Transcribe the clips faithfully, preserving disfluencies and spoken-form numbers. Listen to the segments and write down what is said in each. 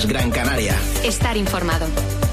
Noticias Gran Canaria. Estar informado.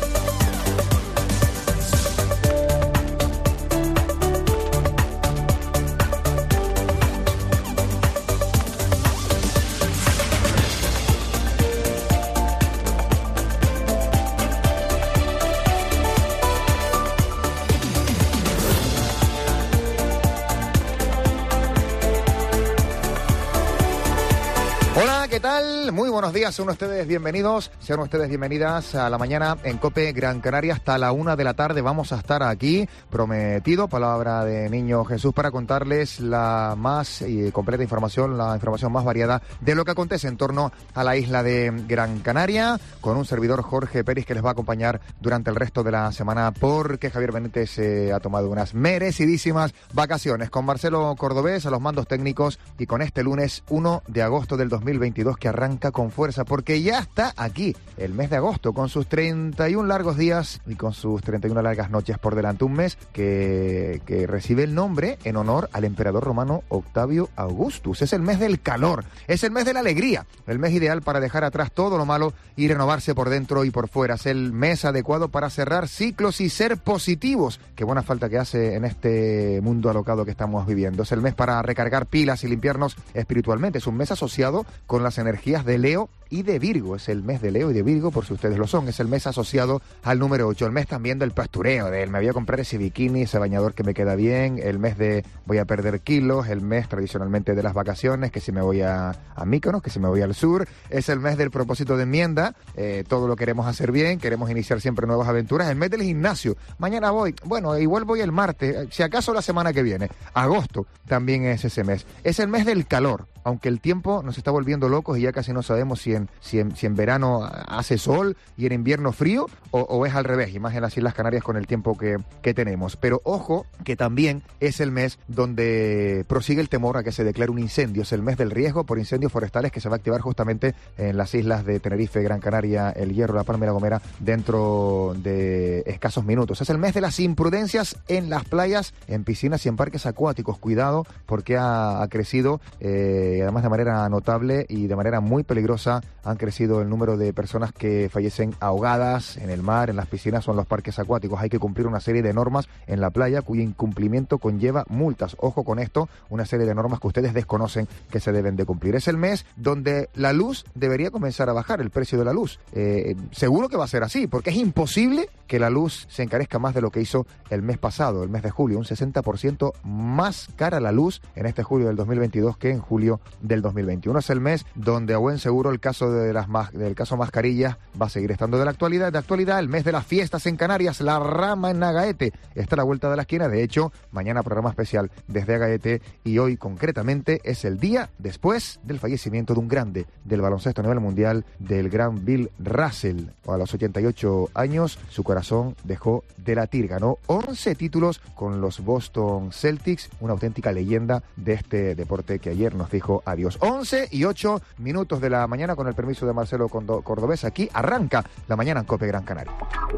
¿Qué tal? Muy buenos días, sean ustedes bienvenidos, sean ustedes bienvenidas a la mañana en COPE Gran Canaria. Hasta la una de la tarde vamos a estar aquí, prometido, palabra de Niño Jesús, para contarles la más y completa información, la información más variada de lo que acontece en torno a la isla de Gran Canaria, con un servidor, Jorge Peris, que les va a acompañar durante el resto de la semana, porque Javier Benítez se eh, ha tomado unas merecidísimas vacaciones. Con Marcelo Cordobés a los mandos técnicos y con este lunes uno de agosto del dos mil veintidós, que arranca con fuerza, porque ya está aquí el mes de agosto, con sus treinta y un largos días y con sus treinta y una largas noches por delante. Un mes que, que recibe el nombre en honor al emperador romano Octavio Augustus. Es el mes del calor, es el mes de la alegría, el mes ideal para dejar atrás todo lo malo y renovarse por dentro y por fuera. Es el mes adecuado para cerrar ciclos y ser positivos. Qué buena falta que hace en este mundo alocado que estamos viviendo. Es el mes para recargar pilas y limpiarnos espiritualmente. Es un mes asociado con las energías de Leo y de Virgo. Es el mes de Leo y de Virgo, por si ustedes lo son. Es el mes asociado al número ocho, el mes también del pastureo, del me voy a comprar ese bikini, ese bañador que me queda bien, el mes de voy a perder kilos, el mes tradicionalmente de las vacaciones, que si me voy a, a Mykonos, que si me voy al sur. Es el mes del propósito de enmienda, eh, todo lo queremos hacer bien, queremos iniciar siempre nuevas aventuras. El mes del gimnasio, mañana voy, bueno, igual voy el martes, si acaso la semana que viene. Agosto también es ese mes. Es el mes del calor, aunque el tiempo nos está volviendo locos y ya casi no sabemos si en, si en, si en verano hace sol y en invierno frío o, o es al revés, y más en las Islas Canarias con el tiempo que, que tenemos. Pero ojo, que también es el mes donde prosigue el temor a que se declare un incendio. Es el mes del riesgo por incendios forestales, que se va a activar justamente en las islas de Tenerife, Gran Canaria, El Hierro, La Palma y La Gomera dentro de escasos minutos. Es el mes de las imprudencias en las playas, en piscinas y en parques acuáticos. Cuidado, porque ha, ha crecido eh, y además de manera notable y de manera muy peligrosa han crecido el número de personas que fallecen ahogadas en el mar, en las piscinas o en los parques acuáticos. Hay que cumplir una serie de normas en la playa cuyo incumplimiento conlleva multas. Ojo con esto, una serie de normas que ustedes desconocen que se deben de cumplir. Es el mes donde la luz debería comenzar a bajar, el precio de la luz. Eh, seguro que va a ser así, porque es imposible que la luz se encarezca más de lo que hizo el mes pasado, el mes de julio. Un sesenta por ciento más cara la luz en este julio del dos mil veintidós que en julio del dos mil veintiuno. Es el mes donde a buen seguro el caso de las del caso mascarillas va a seguir estando de la actualidad. De actualidad, el mes de las fiestas en Canarias, la Rama en Agaete está a la vuelta de la esquina. De hecho, mañana programa especial desde Agaete, y hoy concretamente es el día después del fallecimiento de un grande del baloncesto a nivel mundial, del gran Bill Russell. A los ochenta y ocho años, su corazón dejó de latir. Ganó once títulos con los Boston Celtics, una auténtica leyenda de este deporte que ayer nos dijo adiós. once y ocho minutos de la mañana, con el permiso de Marcelo Cordobés. Aquí arranca la mañana en COPE Gran Canaria.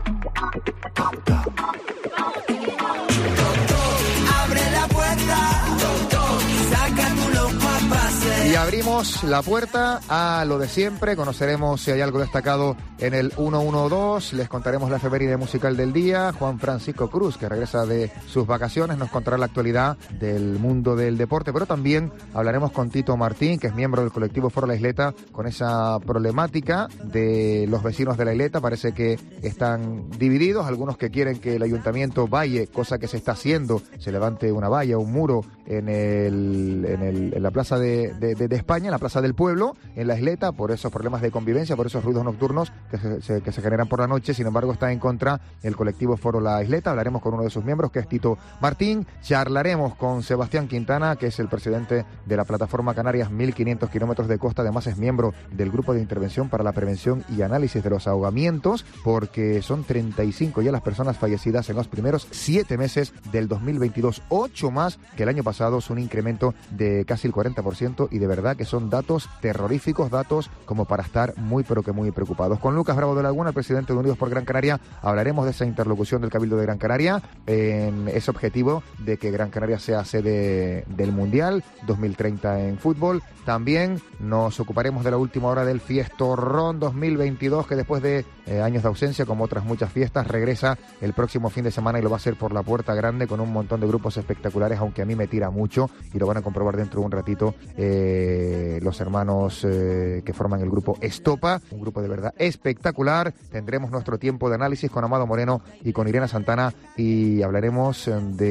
Abre la puerta, saca tu loco a pasear. Y abrimos la puerta a lo de siempre. Conoceremos si hay algo destacado en el ciento doce. Les contaremos la efeméride musical del día. Juan Francisco Cruz, que regresa de sus vacaciones, nos contará la actualidad del mundo del deporte. Pero también hablaremos con Tito Martín, que es miembro del colectivo Foro La Isleta, con esa problemática de los vecinos de La Isleta. Parece que están divididos. Algunos que quieren que el ayuntamiento valle, cosa que se está haciendo, se levante una valla, un muro en, el, en, el, en la plaza de, de, de España, en la plaza del pueblo, en La Isleta, por esos problemas de convivencia, por esos ruidos nocturnos que se, se, que se generan por la noche. Sin embargo, está en contra el colectivo Foro La Isleta. Hablaremos con uno de sus miembros, que es Tito Martín. Charlaremos con Sebastián Quintana, que es el presidente de la plataforma Canarias mil quinientos kilómetros de costa. Además es miembro del grupo de intervención para la prevención y análisis de los ahogamientos, porque son treinta y cinco ya las personas fallecidas en los primeros siete meses del dos mil veintidós, ocho más que el año pasado. Es un incremento de casi el cuarenta por ciento, y de verdad verdad que son datos terroríficos, datos como para estar muy pero que muy preocupados. Con Lucas Bravo de Laguna, el presidente de Unidos por Gran Canaria, hablaremos de esa interlocución del Cabildo de Gran Canaria en ese objetivo de que Gran Canaria sea sede del Mundial dos mil treinta en fútbol. También nos ocuparemos de la última hora del Fiestorrón dos mil veintidós, que después de eh, años de ausencia, como otras muchas fiestas, regresa el próximo fin de semana y lo va a hacer por la puerta grande con un montón de grupos espectaculares, aunque a mí me tira mucho y lo van a comprobar dentro de un ratito eh, los hermanos eh, que forman el grupo Estopa, un grupo de verdad espectacular. Tendremos nuestro tiempo de análisis con Amado Moreno y con Irene Santana y hablaremos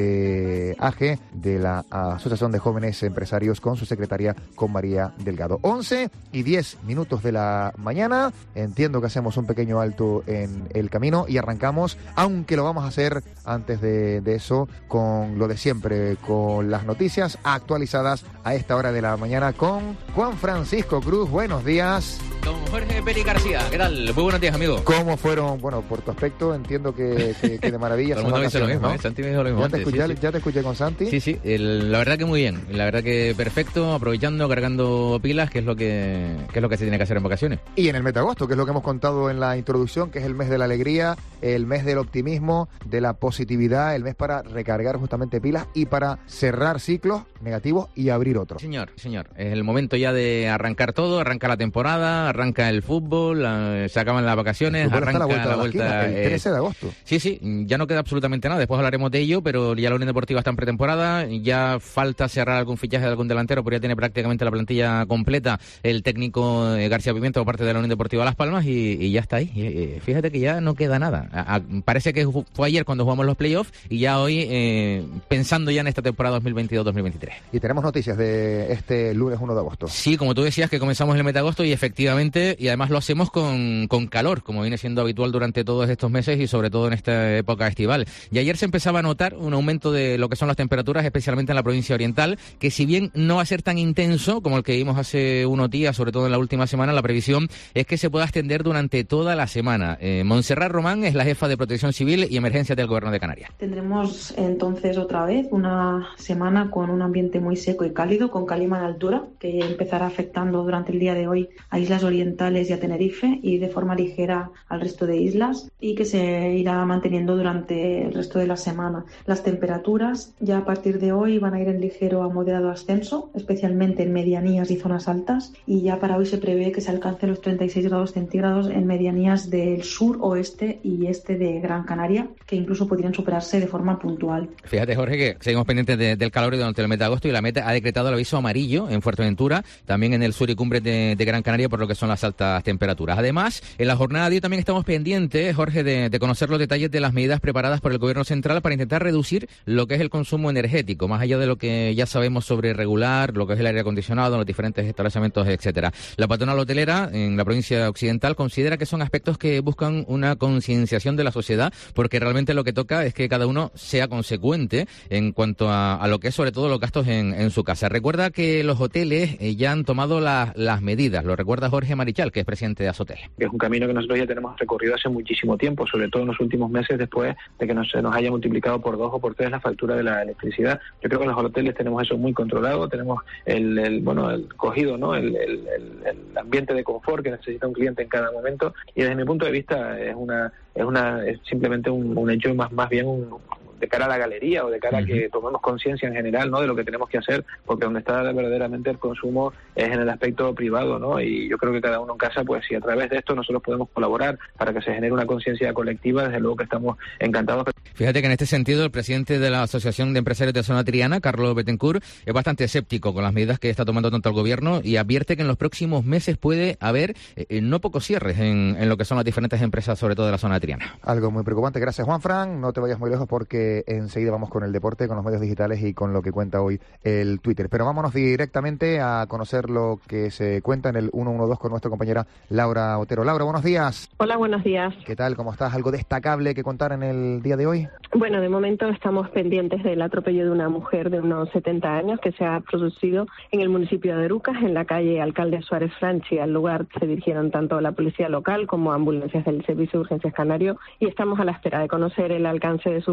de A G E, de la Asociación de Jóvenes Empresarios, con su secretaria, con María Delgado. once y diez minutos de la mañana. Entiendo que hacemos un pequeño alto en el camino y arrancamos, aunque lo vamos a hacer antes de, de eso, con lo de siempre, con las noticias actualizadas a esta hora de la mañana con Juan Francisco Cruz. Buenos días. Don Jorge Peri García, ¿qué tal? Muy buenos días, amigo. ¿Cómo fueron? Bueno, por tu aspecto entiendo que, que, que de maravilla. Todo el mundo dice lo mismo, ¿no? ¿eh? Santi me dijo lo mismo. ¿Ya te, antes, escuché, sí, sí. ya te escuché con Santi? Sí, sí, el, la verdad que muy bien, la verdad que perfecto, aprovechando, cargando pilas, que es lo que, que es lo que se tiene que hacer en vacaciones. Y en el mes de agosto, que es lo que hemos contado en la introducción, que es el mes de la alegría, el mes del optimismo, de la positividad, el mes para recargar justamente pilas y para cerrar ciclos negativos y abrir otros. Señor, señor, es el momento ya de arrancar todo, arranca la temporada, arranca el fútbol, la, se acaban las vacaciones, el arranca la vuelta, la la vuelta esquina, el trece eh, de agosto. Sí, sí, ya no queda absolutamente nada, después hablaremos de ello, pero ya la Unión Deportiva está en pretemporada, ya falta cerrar algún fichaje de algún delantero, pero ya tiene prácticamente la plantilla completa el técnico eh, García Pimiento por parte de la Unión Deportiva Las Palmas y, y ya está ahí. Y, y fíjate que ya no queda nada. A, a, parece que fue ayer cuando jugamos los playoffs y ya hoy eh, pensando ya en esta temporada dos mil veintidós dos mil veintitrés. Y tenemos noticias de este lunes uno de agosto. Sí, como tú decías, que comenzamos el mes de agosto y efectivamente, y además lo hacemos con, con calor, como viene siendo habitual durante todos estos meses y sobre todo en esta época estival. Y ayer se empezaba a notar un aumento de lo que son las temperaturas, especialmente en la provincia oriental, que si bien no va a ser tan intenso como el que vimos hace unos días, sobre todo en la última semana, la previsión es que se pueda extender durante toda la semana. Eh, Montserrat Román es la jefa de Protección Civil y Emergencias del Gobierno de Canarias. Tendremos entonces otra vez una semana con un ambiente muy seco y cálido, con calima en altura, que empezará afectando durante el día de hoy a islas orientales y a Tenerife y de forma ligera al resto de islas, y que se irá manteniendo durante el resto de la semana. Las temperaturas ya a partir de hoy van a ir en ligero a moderado ascenso, especialmente en medianías y zonas altas, y ya para hoy se prevé que se alcance los treinta y seis grados centígrados en medianías del sur, oeste y este de Gran Canaria, que incluso podrían superarse de forma puntual. Fíjate, Jorge, que seguimos pendientes de, del calor durante el mes de agosto y la Meta ha decretado el aviso amarillo en Fuerteventura, también en el sur y cumbres de, de Gran Canaria por lo que son las altas temperaturas. Además, en la jornada de hoy también estamos pendientes, Jorge, de, de conocer los detalles de las medidas preparadas por el Gobierno Central para intentar reducir lo que es el consumo energético, más allá de lo que ya sabemos sobre regular, lo que es el aire acondicionado, los diferentes establecimientos, etcétera. La patronal hotelera en la provincia occidental considera que son aspectos que buscan una concienciación de la sociedad, porque realmente lo que toca es que cada uno sea consecuente en cuanto a, a lo que es sobre todo los gastos en, en su casa. Recuerda que los hoteles eh, ya han tomado la, las medidas, lo recuerda Jorge Marichal, que es presidente de Azotel. Es un camino que nosotros ya tenemos recorrido hace muchísimo tiempo, sobre todo en los últimos meses después de que nos, se nos haya multiplicado por dos o por tres la factura de la electricidad. Yo creo que en los hoteles tenemos eso muy controlado, tenemos el, el bueno el cogido, ¿no? El, el, el, el ambiente de confort que necesita un cliente en cada momento, y desde mi punto de vista es una es una es simplemente un, un hecho más más bien un de cara a la galería o de cara a que tomemos conciencia en general, ¿no?, de lo que tenemos que hacer, porque donde está verdaderamente el consumo es en el aspecto privado, ¿no? Y yo creo que cada uno en casa, pues si a través de esto nosotros podemos colaborar para que se genere una conciencia colectiva, desde luego que estamos encantados. Fíjate que en este sentido el presidente de la Asociación de Empresarios de Zona Triana, Carlos Betancourt, es bastante escéptico con las medidas que está tomando tanto el gobierno y advierte que en los próximos meses puede haber eh, no pocos cierres en, en lo que son las diferentes empresas, sobre todo de la zona triana. Algo muy preocupante. Gracias, Juanfran. No te vayas muy lejos porque enseguida vamos con el deporte, con los medios digitales y con lo que cuenta hoy el Twitter. Pero vámonos directamente a conocer lo que se cuenta en el ciento doce con nuestra compañera Laura Otero. Laura, buenos días. Hola, buenos días. ¿Qué tal? ¿Cómo estás? ¿Algo destacable que contar en el día de hoy? Bueno, de momento estamos pendientes del atropello de una mujer de unos setenta años que se ha producido en el municipio de Arucas, en la calle Alcalde Suárez Franchi. Al lugar se dirigieron tanto la policía local como ambulancias del Servicio de Urgencias Canario y estamos a la espera de conocer el alcance de sus lesiones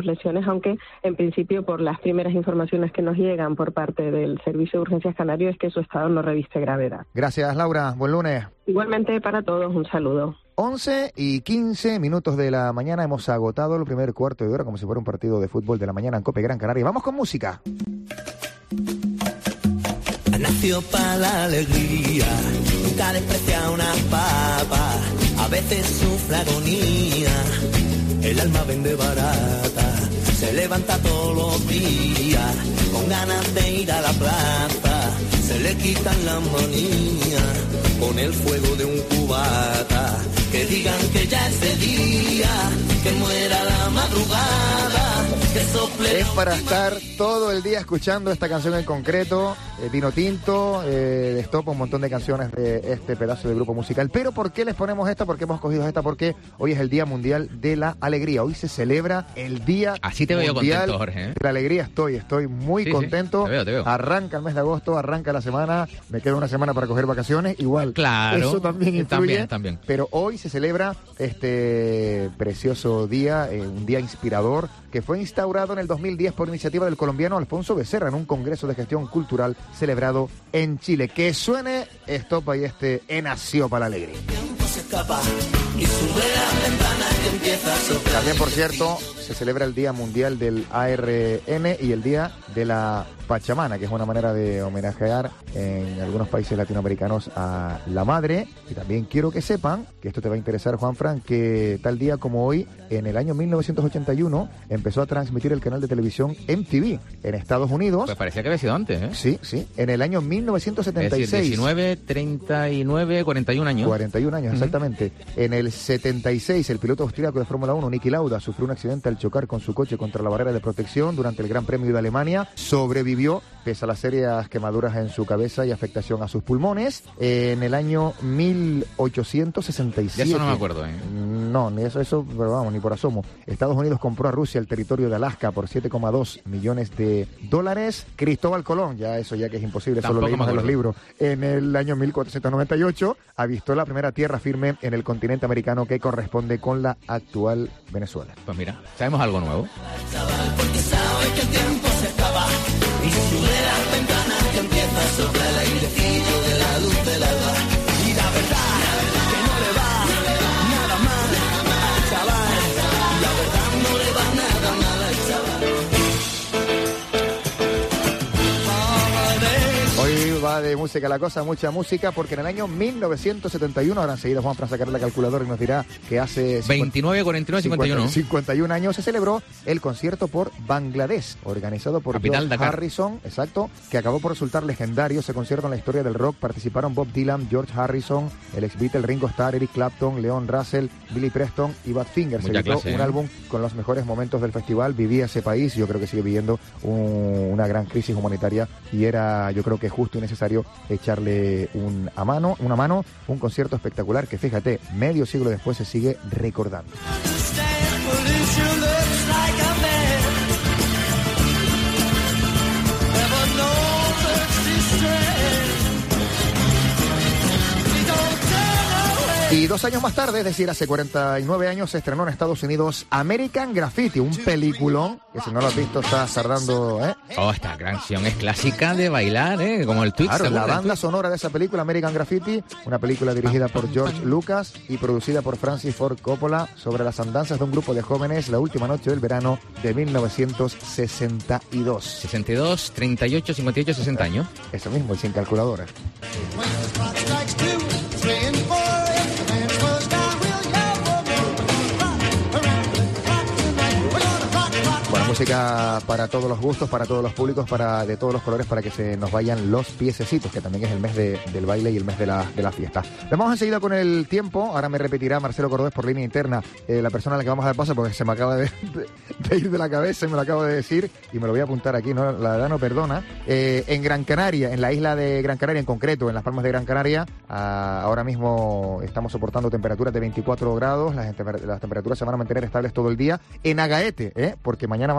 aunque en principio por las primeras informaciones que nos llegan por parte del Servicio de Urgencias Canario es que su estado no reviste gravedad. Gracias, Laura. Buen lunes. Igualmente para todos, un saludo. once y quince minutos de la mañana, hemos agotado el primer cuarto de hora como si fuera un partido de fútbol de la mañana en COPE Gran Canaria. Vamos con música. Nació para la alegría, nunca desprecia una papa, a veces sufre agonía, el alma vende barata, se levanta todos los días, con ganas de ir a la plaza, se le quitan la manía, con el fuego de un cubata, que digan que ya es de día, que muera la madrugada, que sople. Es para estar todo el día escuchando esta canción en concreto, eh, Vino Tinto, eh, Destopa, un montón de canciones de este pedazo de grupo musical. Pero ¿por qué les ponemos esta? ¿Por qué hemos escogido esta? Porque hoy es el Día Mundial de la Alegría. Hoy se celebra el Día Así te veo Mundial contento, Jorge, ¿eh? de la Alegría. Estoy, estoy muy Sí, contento. sí, te veo, te veo. Arranca el mes de agosto, arranca la semana, me queda una semana para coger vacaciones. Igual, Claro, eso también influye. también, también. Pero hoy se celebra este precioso día, eh, un día inspirador, que fue instaurado en el dos mil diez por iniciativa del colombiano Alfonso Becerra en un congreso de gestión cultural celebrado en Chile. Que suene Estopa y este Enació para la Alegría. También, por cierto, se celebra el Día Mundial del A R N y el Día de la Pachamama, que es una manera de homenajear en algunos países latinoamericanos a la madre. Y también quiero que sepan, que esto te va a interesar, Juanfran, que tal día como hoy, en el año mil novecientos ochenta y uno, empezó a transmitir el canal de televisión M T V en Estados Unidos. Pues parecía que había sido antes, ¿eh? Sí, sí, en el año mil novecientos setenta y seis. Es decir, diecinueve, treinta y nueve, cuarenta y un años. cuarenta y un años, exactamente. Uh-huh. En el setenta y seis, el piloto austríaco de Fórmula uno, Niki Lauda, sufrió un accidente al chocar con su coche contra la barrera de protección durante el Gran Premio de Alemania. Sobrevivió, pese a las serias quemaduras en su cabeza y afectación a sus pulmones. En el año mil ochocientos sesenta y siete. De eso no me acuerdo, ¿eh? No, ni eso, eso, pero vamos, ni por asomo. Estados Unidos compró a Rusia el territorio de Alaska por siete coma dos millones de dólares. Cristóbal Colón, ya eso ya que es imposible, eso lo leímos en los libros. En el año mil cuatrocientos noventa y ocho avistó la primera tierra firme en el continente americano que corresponde con la actual Venezuela. Pues mira, sabemos algo nuevo. Porque sabe que el tiempo se acaba y sube las ventanas que empieza a soplar el airecillo de la luz del alba. Y la verdad, que no le va nada mal al chaval. La verdad no le va nada mal al chaval. Hoy va de música la cosa, mucha música, porque en el año mil novecientos setenta y uno, ahora enseguida Juan Fran sacará la calculadora y nos dirá que hace veintinueve, cuarenta y nueve, cincuenta y uno. cincuenta y un años se celebró el concierto por Bangladesh, organizado por Capital, George Harrison, exacto, que acabó por resultar legendario. Ese concierto en la historia del rock participaron Bob Dylan, George Harrison, el ex Beatle Ringo Starr, Eric Clapton, Leon Russell, Billy Preston y Badfinger. Se editó un ¿eh? álbum con los mejores momentos del festival. Vivía ese país, yo creo que sigue viviendo un, una gran crisis humanitaria y era, yo creo que justo y necesario echarle un, a mano, una mano, un concierto espectacular que, fíjate, medio siglo después se sigue recordando. Y dos años más tarde, es decir, hace cuarenta y nueve años, se estrenó en Estados Unidos American Graffiti, un peliculón que si no lo has visto está tardando, ¿eh? Oh, esta canción es clásica de bailar, ¿eh? Como el Twix. Claro, la banda sonora de esa película, American Graffiti, una película dirigida por George Lucas y producida por Francis Ford Coppola sobre las andanzas de un grupo de jóvenes la última noche del verano de mil novecientos sesenta y dos. sesenta y dos, treinta y ocho, cincuenta y ocho, sesenta años. Eso mismo, y sin calculadora. Música para todos los gustos, para todos los públicos, para de todos los colores, para que se nos vayan los piececitos, que también es el mes de, del baile y el mes de la, de la fiesta. Vamos enseguida con el tiempo. Ahora me repetirá Marcelo Cordés por línea interna, eh, la persona a la que vamos a dar paso, porque se me acaba de, de, de ir de la cabeza y me lo acabo de decir y me lo voy a apuntar aquí, no, la verdad no perdona. Eh, en Gran Canaria, en la isla de Gran Canaria en concreto, en las Palmas de Gran Canaria, ah, ahora mismo estamos soportando temperaturas de veinticuatro grados, las, las temperaturas se van a mantener estables todo el día. En Agaete, eh, porque mañana vamos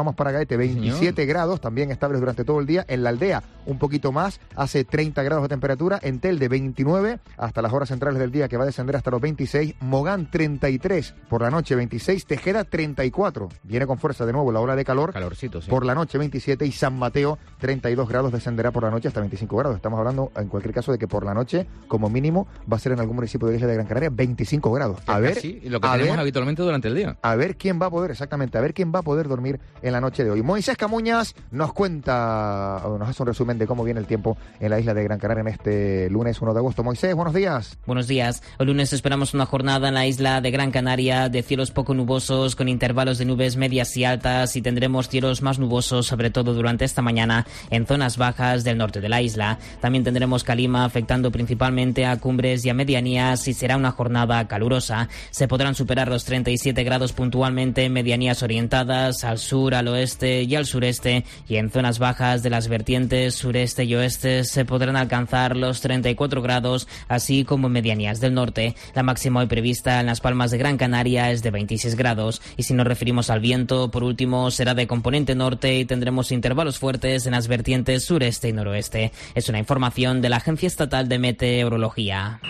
vamos para Gaete, veintisiete Señor. grados, también estables durante todo el día. En la Aldea, un poquito más, hace treinta grados de temperatura. En Telde, veintinueve, hasta las horas centrales del día, que va a descender hasta los veintiséis. Mogán, treinta y tres, por la noche, veintiséis. Tejeda, treinta y cuatro. Viene con fuerza de nuevo la ola de calor. Calorcito, sí. Por la noche, veintisiete. Y San Mateo, treinta y dos grados, descenderá por la noche hasta veinticinco grados. Estamos hablando, en cualquier caso, de que por la noche, como mínimo, va a ser en algún municipio de la isla de Gran Canaria, veinticinco grados. A ver, sí, lo que tenemos ver, habitualmente durante el día. A ver quién va a poder, exactamente, a ver quién va a poder dormir en la noche de hoy. Moisés Camuñas nos cuenta, o nos hace un resumen de cómo viene el tiempo en la isla de Gran Canaria en este lunes uno de agosto. Moisés, buenos días. Buenos días. El lunes esperamos una jornada en la isla de Gran Canaria de cielos poco nubosos, con intervalos de nubes medias y altas, y tendremos cielos más nubosos, sobre todo durante esta mañana, en zonas bajas del norte de la isla. También tendremos calima, afectando principalmente a cumbres y a medianías, y será una jornada calurosa. Se podrán superar los treinta y siete grados puntualmente en medianías orientadas al sur, al oeste y al sureste, y en zonas bajas de las vertientes sureste y oeste se podrán alcanzar los treinta y cuatro grados, así como en medianías del norte. La máxima hoy prevista en Las Palmas de Gran Canaria es de veintiséis grados, y si nos referimos al viento, por último, será de componente norte y tendremos intervalos fuertes en las vertientes sureste y noroeste. Es una información de la Agencia Estatal de Meteorología.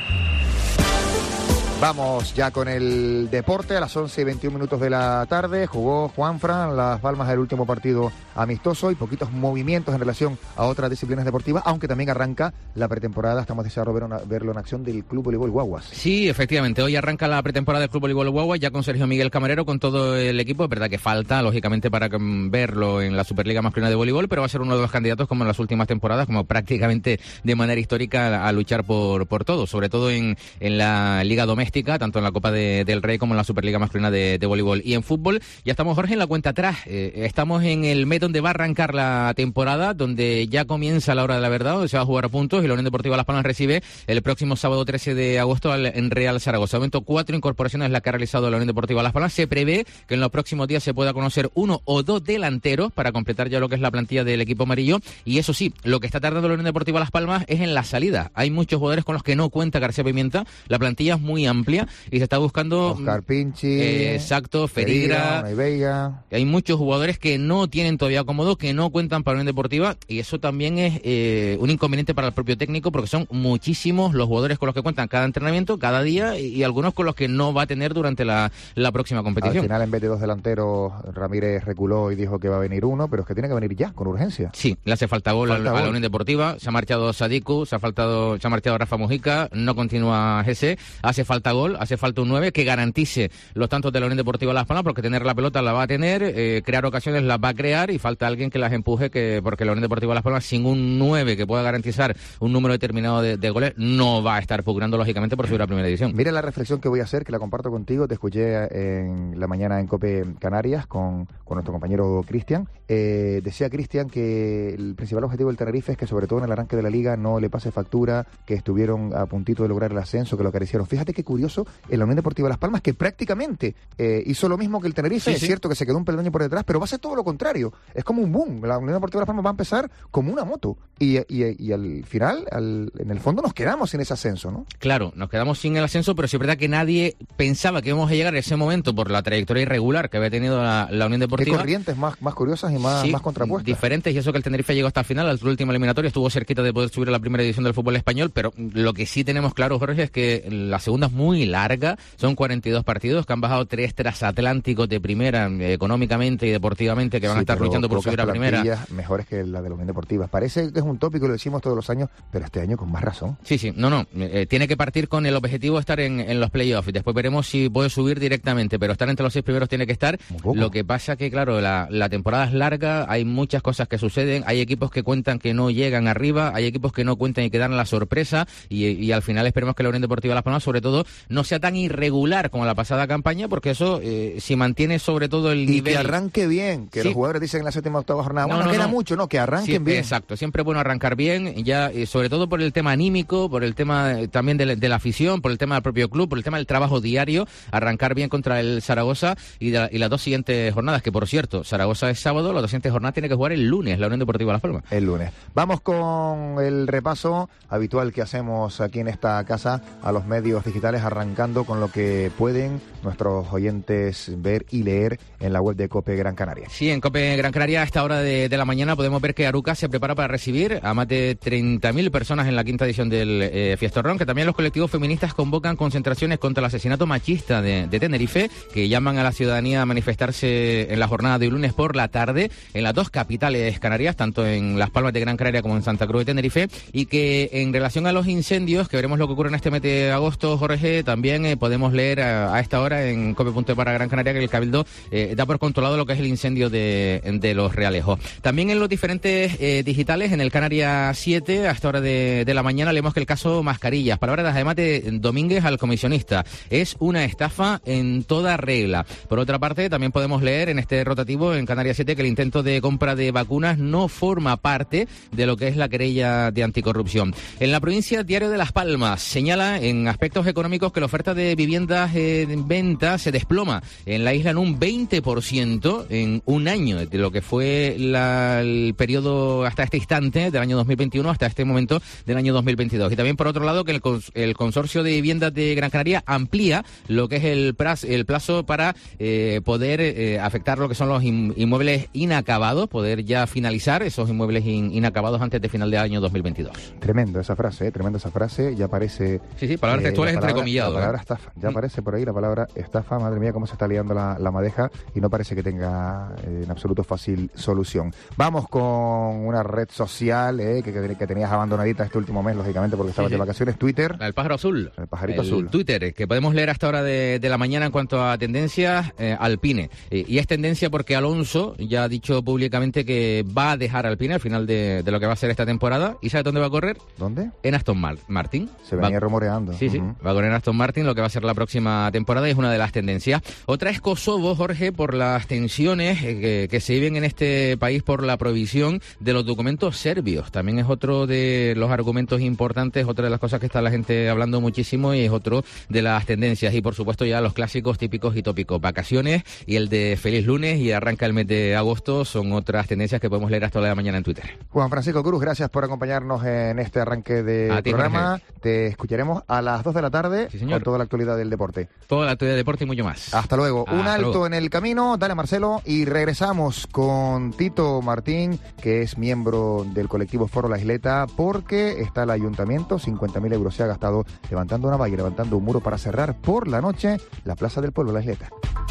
Vamos ya con el deporte. A las once y veintiún minutos de la tarde jugó Juanfran Las Palmas del último partido amistoso, y poquitos movimientos en relación a otras disciplinas deportivas, aunque también arranca la pretemporada. Estamos deseando ver una, verlo en acción del Club Voleibol Guaguas. Sí, efectivamente, hoy arranca la pretemporada del Club Voleibol Guaguas, ya con Sergio Miguel Camarero, con todo el equipo. Es verdad que falta, lógicamente, para verlo en la Superliga Masculina de Voleibol, pero va a ser uno de los candidatos, como en las últimas temporadas, como prácticamente de manera histórica, a, a luchar por, por todo, sobre todo en, en la Liga Doméstica, tanto en la Copa de, del Rey como en la Superliga Masculina de, de Voleibol. Y en fútbol, ya estamos, Jorge, en la cuenta atrás. Eh, estamos en el mes donde va a arrancar la temporada, donde ya comienza la hora de la verdad, donde se va a jugar a puntos, y la Unión Deportiva Las Palmas recibe el próximo sábado trece de agosto al, en Real Zaragoza. De momento, cuatro incorporaciones las que ha realizado la Unión Deportiva Las Palmas. Se prevé que en los próximos días se pueda conocer uno o dos delanteros para completar ya lo que es la plantilla del equipo amarillo. Y eso sí, lo que está tardando la Unión Deportiva Las Palmas es en la salida. Hay muchos jugadores con los que no cuenta García Pimienta. La plantilla es muy amplia y se está buscando Oscar Pinchi, eh, exacto, Ferigra, Ferigra hay muchos jugadores que no tienen todavía cómodo, que no cuentan para la Unión Deportiva, y eso también es eh, un inconveniente para el propio técnico, porque son muchísimos los jugadores con los que cuentan cada entrenamiento, cada día, y, y algunos con los que no va a tener durante la, la próxima competición. Al final, en vez de dos delanteros, Ramírez reculó y dijo que va a venir uno, pero es que tiene que venir ya, con urgencia. Sí, le hace falta gol falta a, gol. a la Unión Deportiva. Se ha marchado Sadiku, se ha faltado, se ha marchado Rafa Mujica, no continúa Gese, hace falta gol, hace falta un nueve que garantice los tantos de la Unión Deportiva Las Palmas, porque tener la pelota la va a tener, eh, crear ocasiones las va a crear, y falta alguien que las empuje, que porque la Unión Deportiva Las Palmas, sin un nueve que pueda garantizar un número determinado de, de goles, no va a estar pugnando, lógicamente, por subir a primera división. Mira la reflexión que voy a hacer, que la comparto contigo. Te escuché en la mañana en COPE Canarias con, con nuestro compañero Cristian. Eh, decía Cristian que el principal objetivo del Tenerife es que, sobre todo en el arranque de la liga, no le pase factura, que estuvieron a puntito de lograr el ascenso, que lo acariciaron. Fíjate qué curioso, en la Unión Deportiva Las Palmas, que prácticamente eh, hizo lo mismo que el Tenerife. Sí, es sí. cierto que se quedó un peldaño por detrás, pero va a ser todo lo contrario. Es como un boom. La Unión Deportiva Las Palmas va a empezar como una moto, y, y, y al final, al, en el fondo, nos quedamos sin ese ascenso, ¿no? Claro, nos quedamos sin el ascenso, pero sí es verdad que nadie pensaba que íbamos a llegar a ese momento por la trayectoria irregular que había tenido la, la Unión Deportiva. Qué corrientes más, más curiosas y más, sí, más contrapuestas. Diferentes, y eso que el Tenerife llegó hasta el final, al último eliminatorio, estuvo cerquita de poder subir a la primera división del fútbol español, pero lo que sí tenemos claro, Jorge, es que la segunda es muy larga, son cuarenta y dos partidos, que han bajado tres transatlánticos de primera, eh, económicamente y deportivamente, que van sí, a estar luchando por subir a primera. Mejores que la de la Unión Deportiva. Parece que es un tópico, lo decimos todos los años, pero este año con más razón. Sí, sí, no, no, eh, tiene que partir con el objetivo de estar en, en los playoffs, y después veremos si puede subir directamente, pero estar entre los seis primeros tiene que estar. Lo que pasa que, claro, la, la temporada es larga, hay muchas cosas que suceden, hay equipos que cuentan que no llegan arriba, hay equipos que no cuentan y que dan la sorpresa, y, y al final esperemos que la Unión Deportiva Las Palmas, sobre todo, no sea tan irregular como la pasada campaña, porque eso, eh, si mantiene sobre todo el y nivel... Y que arranque bien, que sí. Los jugadores dicen en la séptima octava jornada, no, bueno, no, queda no. mucho, no, que arranquen sí, bien. Exacto, siempre es bueno arrancar bien, ya, y sobre todo por el tema anímico, por el tema eh, también de, de la afición, por el tema del propio club, por el tema del trabajo diario, arrancar bien contra el Zaragoza y, de, y las dos siguientes jornadas, que por cierto, Zaragoza es sábado, las dos siguientes jornadas tiene que jugar el lunes, la Unión Deportiva Las Palmas. El lunes. Vamos con el repaso habitual que hacemos aquí en esta casa a los medios digitales. titulares, arrancando con lo que pueden nuestros oyentes ver y leer en la web de COPE Gran Canaria. Sí, en COPE Gran Canaria a esta hora de, de la mañana podemos ver que Arucas se prepara para recibir a más de treinta mil personas en la quinta edición del eh, Fiestorrón, que también los colectivos feministas convocan concentraciones contra el asesinato machista de, de Tenerife, que llaman a la ciudadanía a manifestarse en la jornada de lunes por la tarde en las dos capitales canarias, tanto en Las Palmas de Gran Canaria como en Santa Cruz de Tenerife, y que en relación a los incendios, que veremos lo que ocurre en este mes de agosto, Jorge, también eh, podemos leer a, a esta hora en cope punto e para Gran Canaria que el Cabildo eh, da por controlado lo que es el incendio de, de Los Realejos. También en los diferentes eh, digitales, en el Canaria siete, a esta hora de, de la mañana, leemos que el caso Mascarillas, palabras además de Domínguez al comisionista, es una estafa en toda regla. Por otra parte, también podemos leer en este rotativo en Canaria siete que el intento de compra de vacunas no forma parte de lo que es la querella de anticorrupción. En la provincia, Diario de Las Palmas señala en aspectos económicos que la oferta de viviendas en venta se desploma en la isla en un veinte por ciento en un año, de lo que fue la, el periodo hasta este instante del año dos mil veintiuno hasta este momento del año dos mil veintidós. Y también, por otro lado, que el, el Consorcio de Viviendas de Gran Canaria amplía lo que es el plazo, el plazo para eh, poder eh, afectar lo que son los inmuebles inacabados, poder ya finalizar esos inmuebles in, inacabados antes de final del año dos mil veintidós. Tremendo esa frase, ¿eh? Tremendo esa frase, ya aparece... Sí, sí, palabras eh, textuales entrecomilladas. La palabra ¿eh? estafa, ya aparece por ahí la palabra estafa, madre mía, cómo se está liando la, la madeja y no parece que tenga eh, en absoluto fácil solución. Vamos con una red social eh, que, que, que tenías abandonadita este último mes, lógicamente, porque estabas sí, sí. de vacaciones, Twitter. El pájaro azul. El pajarito el azul. Twitter, que podemos leer hasta hora de, de la mañana en cuanto a tendencias, eh, Alpine. Eh, y es tendencia porque Alonso ya ha dicho públicamente que va a dejar Alpine al final de, de lo que va a ser esta temporada. ¿Y sabe dónde va a correr? ¿Dónde? En Aston Martin. Se venía va, rumoreando. Sí, uh-huh. sí. Va a correr en Aston Martin lo que va a ser la próxima temporada y es una de las tendencias. Otra es Kosovo, Jorge, por las tensiones eh, que, que se viven en este país por la provisión de los documentos serbios. También es otro de los argumentos importantes, otra de las cosas que está la gente hablando muchísimo y es otro de las tendencias. Y por supuesto ya los clásicos típicos y tópicos. Vacaciones y el de feliz lunes y arranca el mes de agosto son otras tendencias que podemos leer hasta la mañana en Twitter. Juan Francisco Cruz, gracias por acompañarnos en este arranque de a ti, programa. Jorge. Te escucharemos a las dos de la tarde sí, señor. con toda la actualidad del deporte. Toda la actualidad del deporte y mucho más. Hasta luego. Hasta Un alto luego. en el camino, dale Marcelo, y regresamos con Tito Martín, que es miembro del colectivo Foro La Isleta, porque está el ayuntamiento, cincuenta mil euros se ha gastado levantando una valla, levantando un muro para cerrar por la noche la Plaza del Pueblo, La Isleta.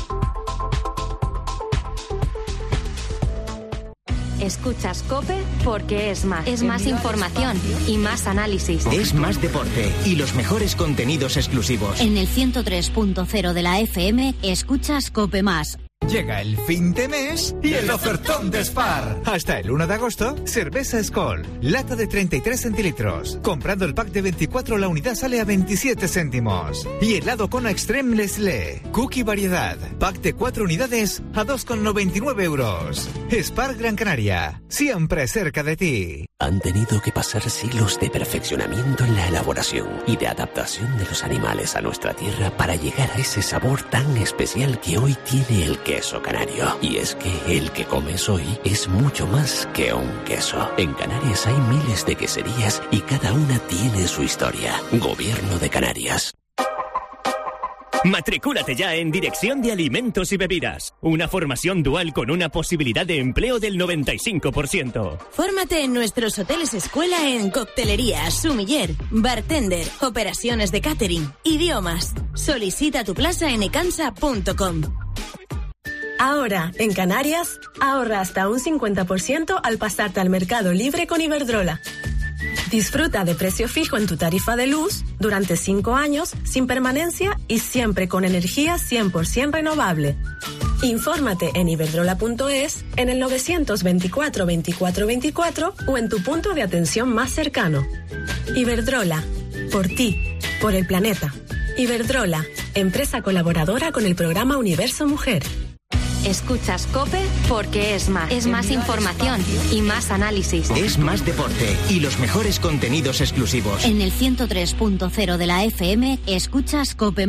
Escuchas COPE porque es más. Es más información y más análisis. Es más deporte y los mejores contenidos exclusivos. En el ciento tres punto cero de la F M escuchas COPE más. Llega el fin de mes y el ofertón de Spar. Hasta el uno de agosto, cerveza Skol, lata de treinta y tres centilitros. Comprando el pack de veinticuatro, la unidad sale a veintisiete céntimos. Y helado Kona Extreme Nestlé, cookie variedad, pack de cuatro unidades a dos con noventa y nueve euros. Spar Gran Canaria, siempre cerca de ti. Han tenido que pasar siglos de perfeccionamiento en la elaboración y de adaptación de los animales a nuestra tierra para llegar a ese sabor tan especial que hoy tiene el queso canario. Y es que el que comes hoy es mucho más que un queso. En Canarias hay miles de queserías y cada una tiene su historia. Gobierno de Canarias. Matricúlate ya en Dirección de Alimentos y Bebidas. Una formación dual con una posibilidad de empleo del noventa y cinco por ciento. Fórmate en nuestros hoteles escuela en coctelería, sumiller, bartender, operaciones de catering, idiomas. Solicita tu plaza en ecansa punto com. Ahora, en Canarias, ahorra hasta un cincuenta por ciento al pasarte al Mercado Libre con Iberdrola. Disfruta de precio fijo en tu tarifa de luz durante cinco años, sin permanencia y siempre con energía cien por ciento renovable. Infórmate en iberdrola punto es, en el novecientos veinticuatro veinticuatro veinticuatro o en tu punto de atención más cercano. Iberdrola, por ti, por el planeta. Iberdrola, empresa colaboradora con el programa Universo Mujer. Escuchas COPE porque es más. Es más información y más análisis. Es más deporte y los mejores contenidos exclusivos. En el ciento tres punto cero de la F M escuchas COPE más.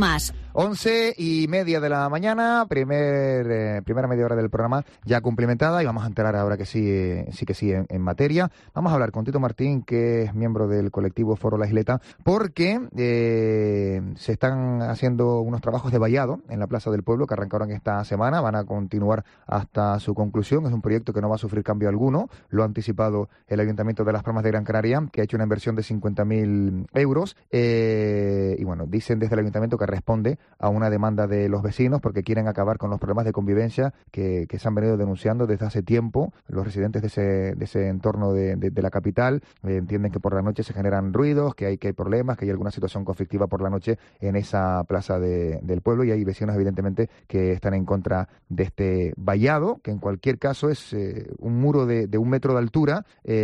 Once y media de la mañana, primer, eh, primera media hora del programa ya cumplimentada y vamos a entrar ahora que sí, eh, sí que sí en, en materia. Vamos a hablar con Tito Martín, que es miembro del colectivo Foro La Isleta, porque eh, se están haciendo unos trabajos de vallado en la Plaza del Pueblo que arrancaron esta semana, van a continuar hasta su conclusión. Es un proyecto que no va a sufrir cambio alguno, lo ha anticipado el Ayuntamiento de Las Palmas de Gran Canaria, que ha hecho una inversión de cincuenta mil euros eh, y bueno, dicen desde el Ayuntamiento que responde a una demanda de los vecinos porque quieren acabar con los problemas de convivencia que, que se han venido denunciando desde hace tiempo. Los residentes de ese, de ese entorno de, de, de la capital eh, entienden que por la noche se generan ruidos, que hay, que hay problemas, que hay alguna situación conflictiva por la noche en esa plaza de, del pueblo, y hay vecinos evidentemente que están en contra de este vallado, que en cualquier caso es eh, un muro de, de un metro de altura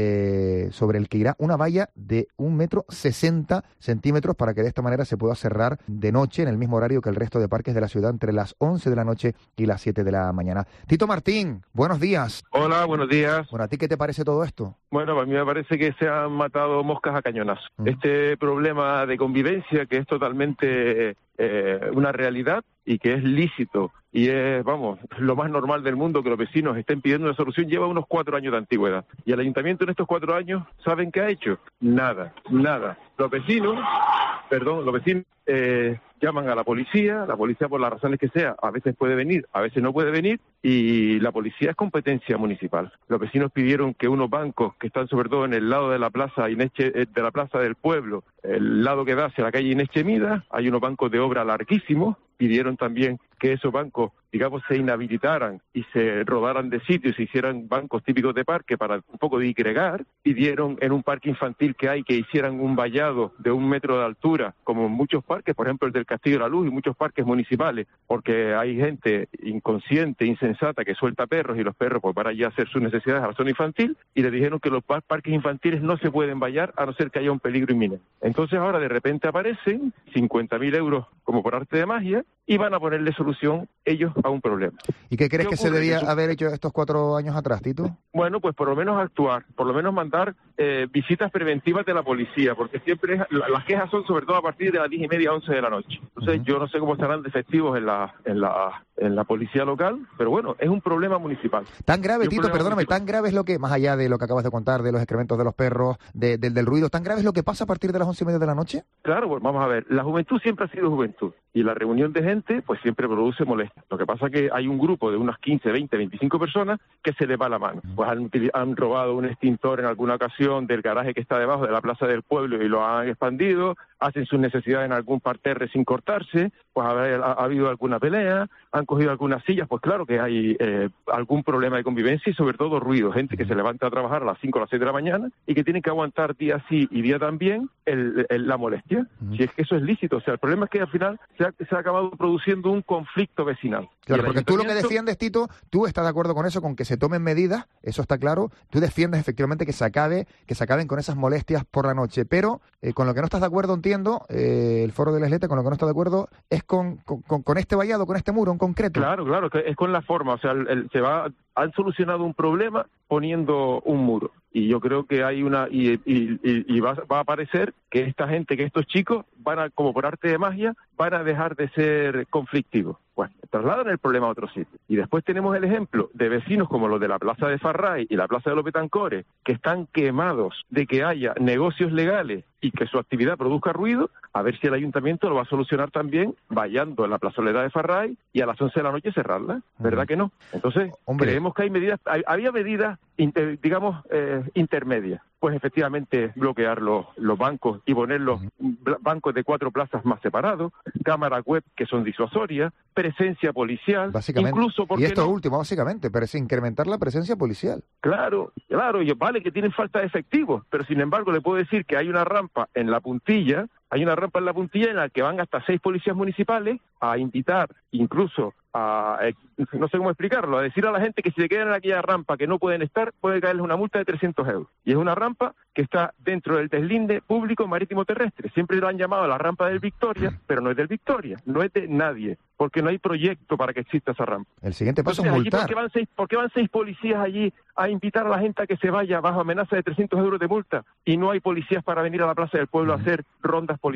eh, sobre el que irá una valla de un metro sesenta centímetros para que de esta manera se pueda cerrar de noche en el mismo horario que el resto de parques de la ciudad entre las once de la noche y las siete de la mañana. Tito Martín, buenos días. Hola, buenos días. Bueno, ¿a ti qué te parece todo esto? Bueno, a mí me parece que se han matado moscas a cañonazos. Mm. Este problema de convivencia que es totalmente eh, una realidad y que es lícito y es, vamos, lo más normal del mundo que los vecinos estén pidiendo una solución, lleva unos cuatro años de antigüedad. Y el ayuntamiento en estos cuatro años, ¿saben qué ha hecho? Nada, nada. Los vecinos, perdón, los vecinos eh, llaman a la policía, la policía por las razones que sea, a veces puede venir, a veces no puede venir, y la policía es competencia municipal. Los vecinos pidieron que unos bancos que están sobre todo en el lado de la plaza Inés Che, de la plaza del pueblo, el lado que da hacia la calle Inés Chemida, hay unos bancos de obra larguísimos, pidieron también que esos bancos, digamos, se inhabilitaran y se rodaran de sitio y se hicieran bancos típicos de parque para un poco digregar. Pidieron en un parque infantil que hay que hicieran un vallado de un metro de altura, como en muchos parques, por ejemplo el del Castillo de la Luz y muchos parques municipales, porque hay gente inconsciente, insensata, que suelta perros y los perros pues van allí a hacer sus necesidades a la zona infantil, y le dijeron que los par- parques infantiles no se pueden vallar a no ser que haya un peligro inminente. Entonces ahora de repente aparecen cincuenta mil euros como por arte de magia y van a ponerle solución ellos a un problema. ¿Y qué crees ¿Qué que se debía Eso... haber hecho estos cuatro años atrás, Tito? Bueno, pues por lo menos actuar, por lo menos mandar eh, visitas preventivas de la policía, porque siempre es, las quejas son sobre todo a partir de las diez y media, once de la noche. Entonces uh-huh. yo no sé cómo estarán de efectivos en la, en la en la policía local, pero bueno, es un problema municipal. Tan grave, Tito, perdóname, municipal. tan grave es lo que, más allá de lo que acabas de contar, de los excrementos de los perros, de, de, del ruido, ¿tan grave es lo que pasa a partir de las once y media de la noche? Claro, pues vamos a ver, la juventud siempre ha sido juventud, y la reunión de gente, pues siempre produce molestia. Lo que pasa es que hay un grupo de unas quince, veinte, veinticinco personas que se les va la mano. Pues han, han robado un extintor en alguna ocasión del garaje que está debajo de la plaza del pueblo y lo han expandido, hacen sus necesidades en algún parterre sin cortarse, pues ha, ha, ha habido alguna pelea, han cogido algunas sillas, pues claro que hay eh, algún problema de convivencia y sobre todo ruido, gente que se levanta a trabajar a las cinco o las seis de la mañana y que tiene que aguantar día sí y día también el, el, la molestia, uh-huh. si es que eso es lícito. O sea, el problema es que al final se ha, se ha acabado produciendo un conflicto vecinal. Claro, porque tú lo que defiendes, Tito, tú estás de acuerdo con eso, con que se tomen medidas, eso está claro, tú defiendes efectivamente que se acabe, que se acaben con esas molestias por la noche, pero eh, con lo que no estás de acuerdo, entiendo, eh, el Foro de la Isleta, con lo que no está de acuerdo es con, con, con este vallado, con este muro en concreto. Claro, claro, que es con la forma, o sea, el, el, se va, han solucionado un problema poniendo un muro. Y yo creo que hay una, y, y, y, y va, va a aparecer que esta gente, que estos chicos van a, como por arte de magia, van a dejar de ser conflictivos. Bueno, trasladan el problema a otro sitio. Y después tenemos el ejemplo de vecinos como los de la Plaza de Farray y la Plaza de los Betancores, que están quemados de que haya negocios legales y que su actividad produzca ruido, a ver si el ayuntamiento lo va a solucionar también vallando en la plazoleta de Farray y a las once de la noche cerrarla. ¿Verdad uh-huh. que no? Entonces, Hombre. creemos que hay medidas, hay, había medidas, inter, digamos, eh, intermedias. Pues efectivamente bloquear los, los bancos y poner los uh-huh. bancos de cuatro plazas más separados, cámaras web que son disuasorias, presencia policial, básicamente. Incluso porque y esto no, último, básicamente, pero es incrementar la presencia policial. Claro, claro, y vale que tienen falta de efectivos, pero sin embargo le puedo decir que hay una rampa en la puntilla, hay una rampa en la puntilla en la que van hasta seis policías municipales a invitar, incluso a, eh, no sé cómo explicarlo, a decir a la gente que si se quedan en aquella rampa que no pueden estar, puede caerles una multa de trescientos euros. Y es una rampa que está dentro del deslinde público marítimo terrestre. Siempre lo han llamado la rampa del Victoria, pero no es del Victoria, no es de nadie, porque no hay proyecto para que exista esa rampa. El siguiente paso Entonces, es multar. ¿por qué van seis, por qué van seis policías allí a invitar a la gente a que se vaya bajo amenaza de trescientos euros de multa y no hay policías para venir a la Plaza del Pueblo uh-huh. a hacer rondas policiales?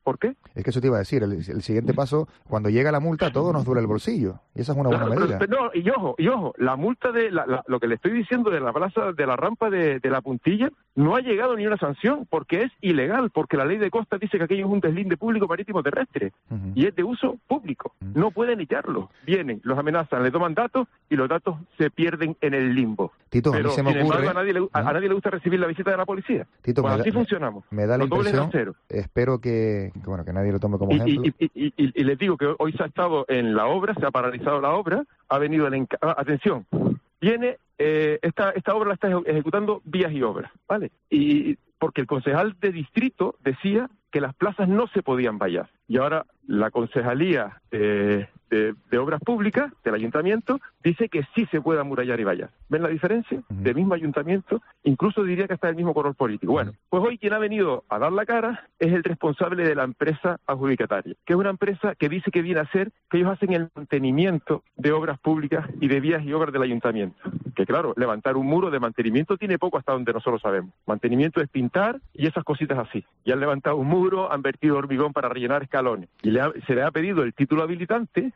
¿Por qué? Es que eso te iba a decir, el, el siguiente paso, cuando llega la multa, a todos nos duele el bolsillo. Y esa es una Claro, buena medida. pero- pero no, y ojo, y ojo, la multa de la, la- lo que le estoy diciendo de la plaza, de la rampa de, de la Puntilla, no ha llegado ni una sanción porque es ilegal, porque la ley de costas dice que aquello es un deslinde público marítimo terrestre y es de uso público. No pueden echarlo. Vienen, los amenazan, le toman datos y los datos se pierden en el limbo. Tito, a mí Pero, se me sin embargo, ocurre- a nadie, le, a, a nadie le gusta recibir la visita de la policía. Tito, Pues me da- así me- funcionamos. Me da la Los dobles impresión, raseros. espero que, que, bueno, que nadie lo tome como Y, ejemplo. y, y, y, y- y les digo que hoy se ha estado en la obra, se ha paralizado la obra, ha venido el enca- ah, atención, viene, eh, esta, esta obra la está eje- ejecutando Vías y Obras, ¿vale? Y porque el concejal de distrito decía que las plazas no se podían vallar. Y ahora la concejalía eh, de, de Obras Públicas del ayuntamiento dice que sí se puede amurallar y vallar. ¿Ven la diferencia? Del mismo ayuntamiento, incluso diría que está del mismo color político. Bueno, pues hoy quien ha venido a dar la cara es el responsable de la empresa adjudicataria, que es una empresa que dice que viene a hacer, que ellos hacen el mantenimiento de obras públicas y de vías y obras del ayuntamiento. Que claro, levantar un muro de mantenimiento tiene poco hasta donde nosotros sabemos. Mantenimiento es pintar y esas cositas así. Y han levantado un muro, han vertido hormigón para rellenar escalones. Y le ha- se le ha pedido el título habilitante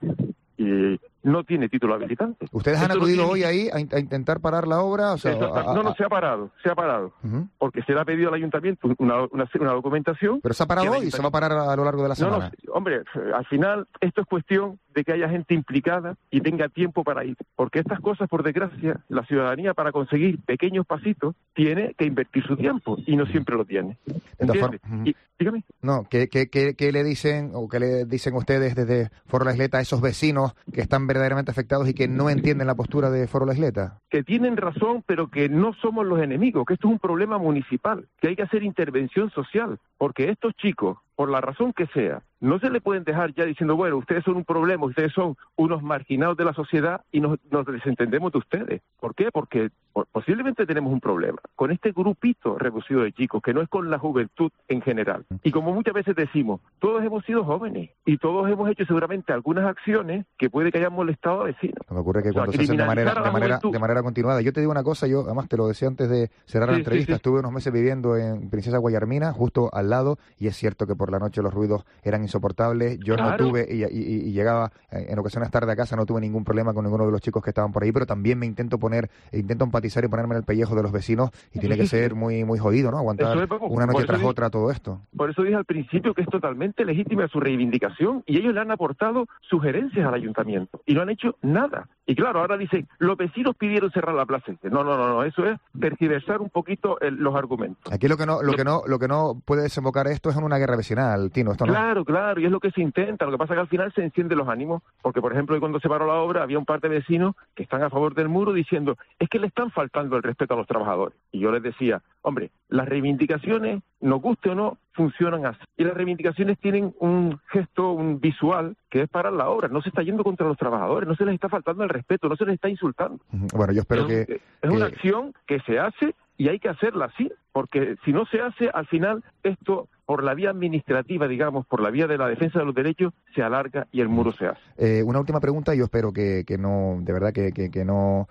y no tiene título habilitante. ¿Ustedes han Esto no acudido tiene hoy ahí a, in- a intentar parar la obra? O sea, Eso está- a- no, no, a- se ha parado, se ha parado. Ujú. Porque se le ha pedido al ayuntamiento una, una, una documentación. Pero se ha parado hoy y se va a parar a, a lo largo de la No, semana. no, hombre, al final esto es cuestión de que haya gente implicada y tenga tiempo para ir. Porque estas cosas, por desgracia, la ciudadanía para conseguir pequeños pasitos tiene que invertir su tiempo y no siempre lo tiene. todas ¿Entiendes? formas, Y- dígame. No, ¿qué, qué, qué, qué le dicen o qué le dicen ustedes desde Foro La Isleta a esos vecinos que están verdaderamente afectados y que no entienden la postura de Foro La Isleta? Que tienen razón, pero que no somos los enemigos, que esto es un problema municipal, que hay que hacer intervención social, porque estos chicos, por la razón que sea, no se le pueden dejar ya diciendo, bueno, ustedes son un problema, ustedes son unos marginados de la sociedad y nos, nos desentendemos de ustedes. ¿Por qué? Porque po- posiblemente tenemos un problema con este grupito reducido de chicos, que no es con la juventud en general. Y como muchas veces decimos, todos hemos sido jóvenes y todos hemos hecho seguramente algunas acciones que puede que hayan molestado a vecinos. Me ocurre que O sea, cuando se hacen de manera, criminalizar a de, la manera, juventud. de manera continuada. Yo te digo una cosa, yo además te lo decía antes de cerrar la Sí, sí, entrevista, sí. estuve unos meses viviendo en Princesa Guayarmina, justo al lado, y es cierto que por la noche los ruidos eran insoportables. Yo Claro. no tuve, y, y- y llegaba eh, en ocasiones tarde a casa, no tuve ningún problema con ninguno de los chicos que estaban por ahí, pero también me intento poner, intento empatizar y ponerme en el pellejo de los vecinos, y tiene que ser muy muy jodido, ¿no? Aguantar Eso es, vamos, una por noche eso tras digo- otra todo esto. Por eso dije al principio que es totalmente legítima su reivindicación y ellos le han aportado sugerencias al ayuntamiento y no han hecho nada. Y claro, ahora dicen, los vecinos pidieron cerrar la plaza. No, no, no, no, eso es tergiversar un poquito el- los argumentos. Aquí lo que no, lo que no, lo que no puede desembocar esto es en una guerra vecinal, Tino, esto no. Claro, claro, y es lo que se intenta. Lo que pasa es que al final se encienden los ánimos, porque por ejemplo, hoy cuando se paró la obra había un par de vecinos que están a favor del muro diciendo, es que le están faltando el respeto a los trabajadores. Y yo les decía, hombre, las reivindicaciones, nos guste o no, funcionan así. Y las reivindicaciones tienen un gesto, un visual, que es parar la obra. No se está yendo contra los trabajadores, no se les está faltando el respeto, no se les está insultando. Ujú. Bueno, yo espero es, que... es una que- acción que se hace y hay que hacerla así, porque si no se hace, al final esto, por la vía administrativa, digamos, por la vía de la defensa de los derechos, se alarga y el muro se hace. Eh, una última pregunta, y yo espero que, que no, de verdad que, que, que no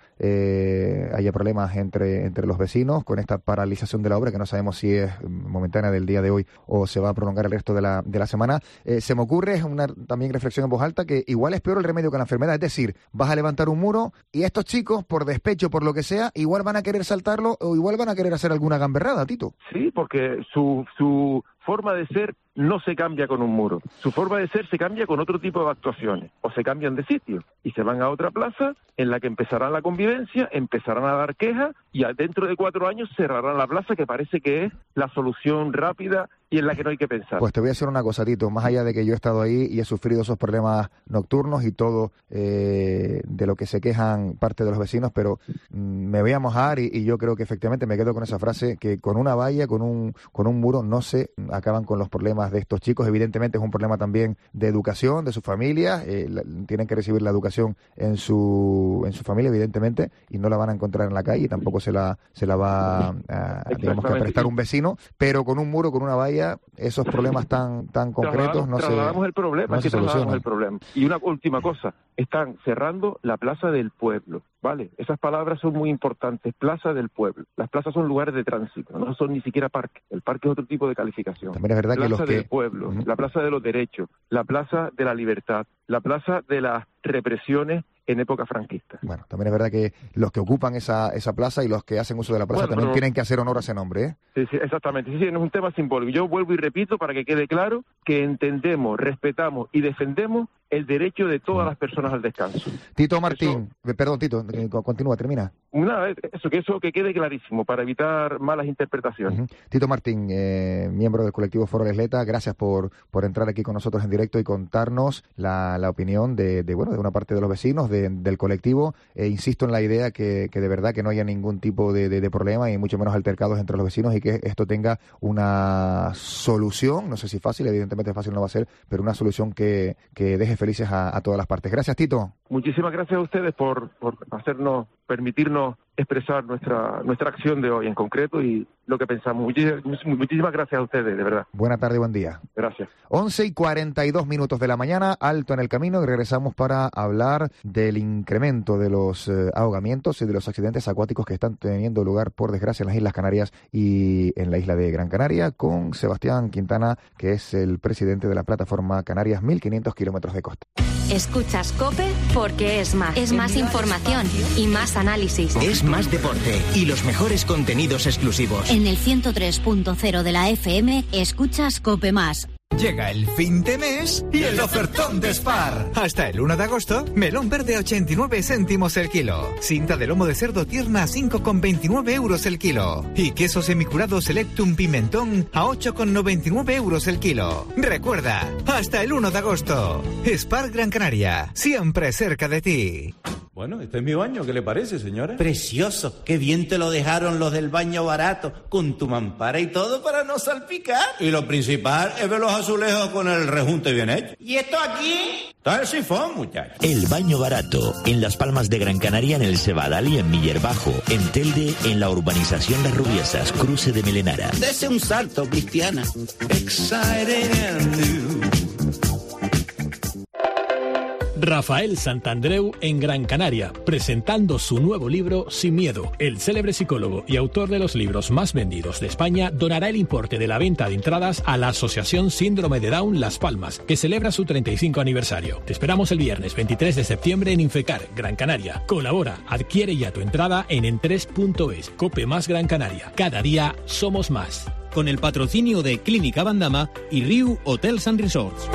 eh, haya problemas entre, entre los vecinos con esta paralización de la obra, que no sabemos si es momentánea del día de hoy o se va a prolongar el resto de la, de la semana. Eh, se me ocurre, es una también reflexión en voz alta, que igual es peor el remedio que la enfermedad, es decir, vas a levantar un muro y estos chicos, por despecho, por lo que sea, igual van a querer saltarlo o igual van a querer hacer alguna gamberrada, Tito. Sí, porque su, su forma de ser no se cambia con un muro. Su forma de ser se cambia con otro tipo de actuaciones. O se cambian de sitio y se van a otra plaza en la que empezarán la convivencia, empezarán a dar quejas y a- dentro de cuatro años cerrarán la plaza, que parece que es la solución rápida y en la que no hay que pensar. Pues te voy a decir una cosa, Tito, más allá de que yo he estado ahí y he sufrido esos problemas nocturnos y todo eh, de lo que se quejan parte de los vecinos, pero mm, me voy a mojar y, y yo creo que efectivamente me quedo con esa frase, que con una valla, con un, con un muro no se acaban con los problemas de estos chicos. Evidentemente es un problema también de educación, de sus familias, eh, la- tienen que recibir la educación en su, en su familia, evidentemente, y no la van a encontrar en la calle y tampoco se la, se la va a, digamos que a prestar un vecino, pero con un muro, con una valla, Canaria, esos problemas tan tan concretos no se trasladamos el problema, no es que se trasladamos solucionan. el problema. Y una última cosa, están cerrando la Plaza del Pueblo, ¿vale? Esas palabras son muy importantes, Plaza del Pueblo. Las plazas son lugares de tránsito, no son ni siquiera parques. El parque es otro tipo de calificación. También es verdad Plaza que los del que... Pueblo, Uh-huh. la Plaza de los Derechos, la Plaza de la Libertad, la Plaza de las represiones en época franquista. Bueno, también es verdad que los que ocupan esa esa plaza y los que hacen uso de la plaza Bueno, también pero- tienen que hacer honor a ese nombre, ¿eh? Sí, sí, exactamente. Sí, sí, no es un tema simbólico. Yo vuelvo y repito para que quede claro que entendemos, respetamos y defendemos el derecho de todas las personas al descanso. Tito Martín, eh, perdón, Tito, eh, co- continúa, termina. Una, eso, que eso que quede clarísimo para evitar malas interpretaciones. Ujú. Tito Martín, eh, miembro del colectivo Foro Lesleta, gracias por, por entrar aquí con nosotros en directo y contarnos la, la opinión de, de, bueno, de una parte de los vecinos, de- del colectivo. E insisto en la idea que, que de verdad que no haya ningún tipo de, de, de problema y mucho menos altercados entre los vecinos y que esto tenga una solución, no sé si fácil, evidentemente fácil no va a ser, pero una solución que, que deje felices a, a todas las partes. Gracias, Tito. Muchísimas gracias a ustedes por, por hacernos, permitirnos expresar nuestra nuestra acción de hoy en concreto y lo que pensamos. Muchísimas, muchísimas gracias a ustedes, de verdad. Buena tarde, buen día. Gracias. once y cuarenta y dos minutos de la mañana, alto en el camino, y regresamos para hablar del incremento de los eh, ahogamientos y de los accidentes acuáticos que están teniendo lugar, por desgracia, en las Islas Canarias y en la isla de Gran Canaria, con Sebastián Quintana, que es el presidente de la plataforma Canarias mil quinientos kilómetros de costa. Escuchas COPE porque es más. Es más información y más análisis. Es más deporte y los mejores contenidos exclusivos. En el ciento tres punto cero de la F M escuchas COPE más. Llega el fin de mes y el ofertón de Spar. Hasta el uno de agosto, melón verde a ochenta y nueve céntimos el kilo. Cinta de lomo de cerdo tierna a cinco con veintinueve euros el kilo. Y queso semicurado Selectum Pimentón a ocho con noventa y nueve euros el kilo. Recuerda, hasta el uno de agosto. Spar Gran Canaria, siempre cerca de ti. Bueno, este es mi baño, ¿qué le parece, señora? Precioso, qué bien te lo dejaron los del baño barato, con tu mampara y todo para no salpicar. Y lo principal es ver los azulejos con el rejunte bien hecho. ¿Y esto aquí? Está el sifón, muchacho. El Baño Barato, en Las Palmas de Gran Canaria, en el Cebadal y en Miller Bajo. En Telde, en la urbanización Las Rubiesas, cruce de Melenara. Dese un salto, Cristiana. Exciting and new. Rafael Santandreu en Gran Canaria, presentando su nuevo libro Sin Miedo. El célebre psicólogo y autor de los libros más vendidos de España donará el importe de la venta de entradas a la Asociación Síndrome de Down Las Palmas, que celebra su treinta y cinco aniversario. Te esperamos el viernes veintitrés de septiembre en Infecar, Gran Canaria. Colabora, adquiere ya tu entrada en entres punto es. Cope más Gran Canaria. Cada día somos más. Con el patrocinio de Clínica Bandama y Riu Hotels and Resorts.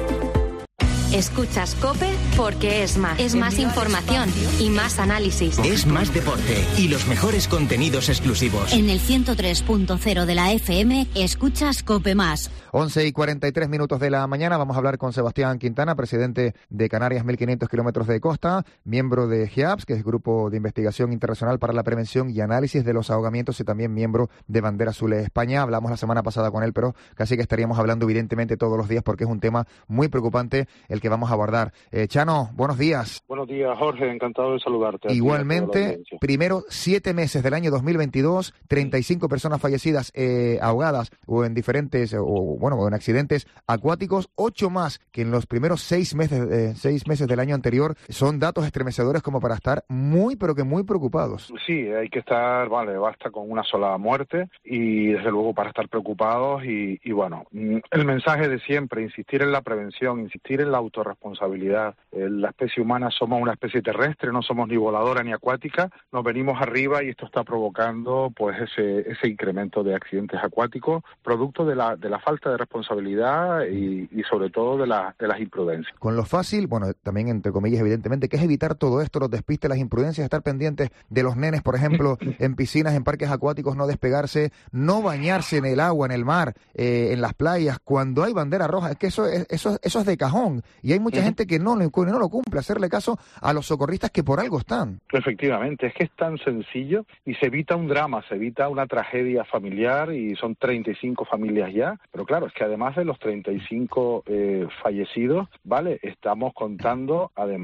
Escuchas COPE porque es más. Es más información y más análisis. Es más deporte y los mejores contenidos exclusivos. En el ciento tres punto cero de la F M escuchas COPE más. once y cuarenta y tres minutos de la mañana vamos a hablar con Sebastián Quintana, presidente de Canarias mil quinientos kilómetros de costa, miembro de GIAPS, que es Grupo de Investigación Internacional para la Prevención y Análisis de los Ahogamientos, y también miembro de Bandera Azul de España. Hablamos la semana pasada con él, pero casi que estaríamos hablando evidentemente todos los días porque es un tema muy preocupante el que vamos a abordar. Eh, Chano, buenos días. Buenos días, Jorge, encantado de saludarte. a ti y a toda la Igualmente, audiencia. primero siete meses del año dos mil veintidós, treinta y cinco personas fallecidas eh, ahogadas o en diferentes, o bueno, o en accidentes acuáticos, ocho más que en los primeros seis meses, eh, seis meses del año anterior. Son datos estremecedores como para estar muy, pero que muy preocupados. Sí, hay que estar, vale, basta con una sola muerte y desde luego para estar preocupados y, y bueno, el mensaje de siempre, insistir en la prevención, insistir en la autorresponsabilidad. Eh, la especie humana somos una especie terrestre, no somos ni voladora ni acuática, nos venimos arriba y esto está provocando pues ese ese incremento de accidentes acuáticos, producto de la de la falta de responsabilidad y, y sobre todo de, la, de las imprudencias. Con lo fácil, bueno, también entre comillas evidentemente, que es evitar todo esto, los despistes, las imprudencias, estar pendientes de los nenes, por ejemplo, en piscinas, en parques acuáticos, no despegarse, no bañarse en el agua, en el mar, eh, en las playas, cuando hay bandera roja. Es que eso es, eso, eso es de cajón y hay mucha gente que no, no lo cumple, hacerle caso a los socorristas que por algo están. Efectivamente, es que es tan sencillo y se evita un drama, se evita una tragedia familiar y son treinta y cinco familias ya, pero claro, es que además de los treinta y cinco eh, fallecidos, ¿vale? Estamos contando además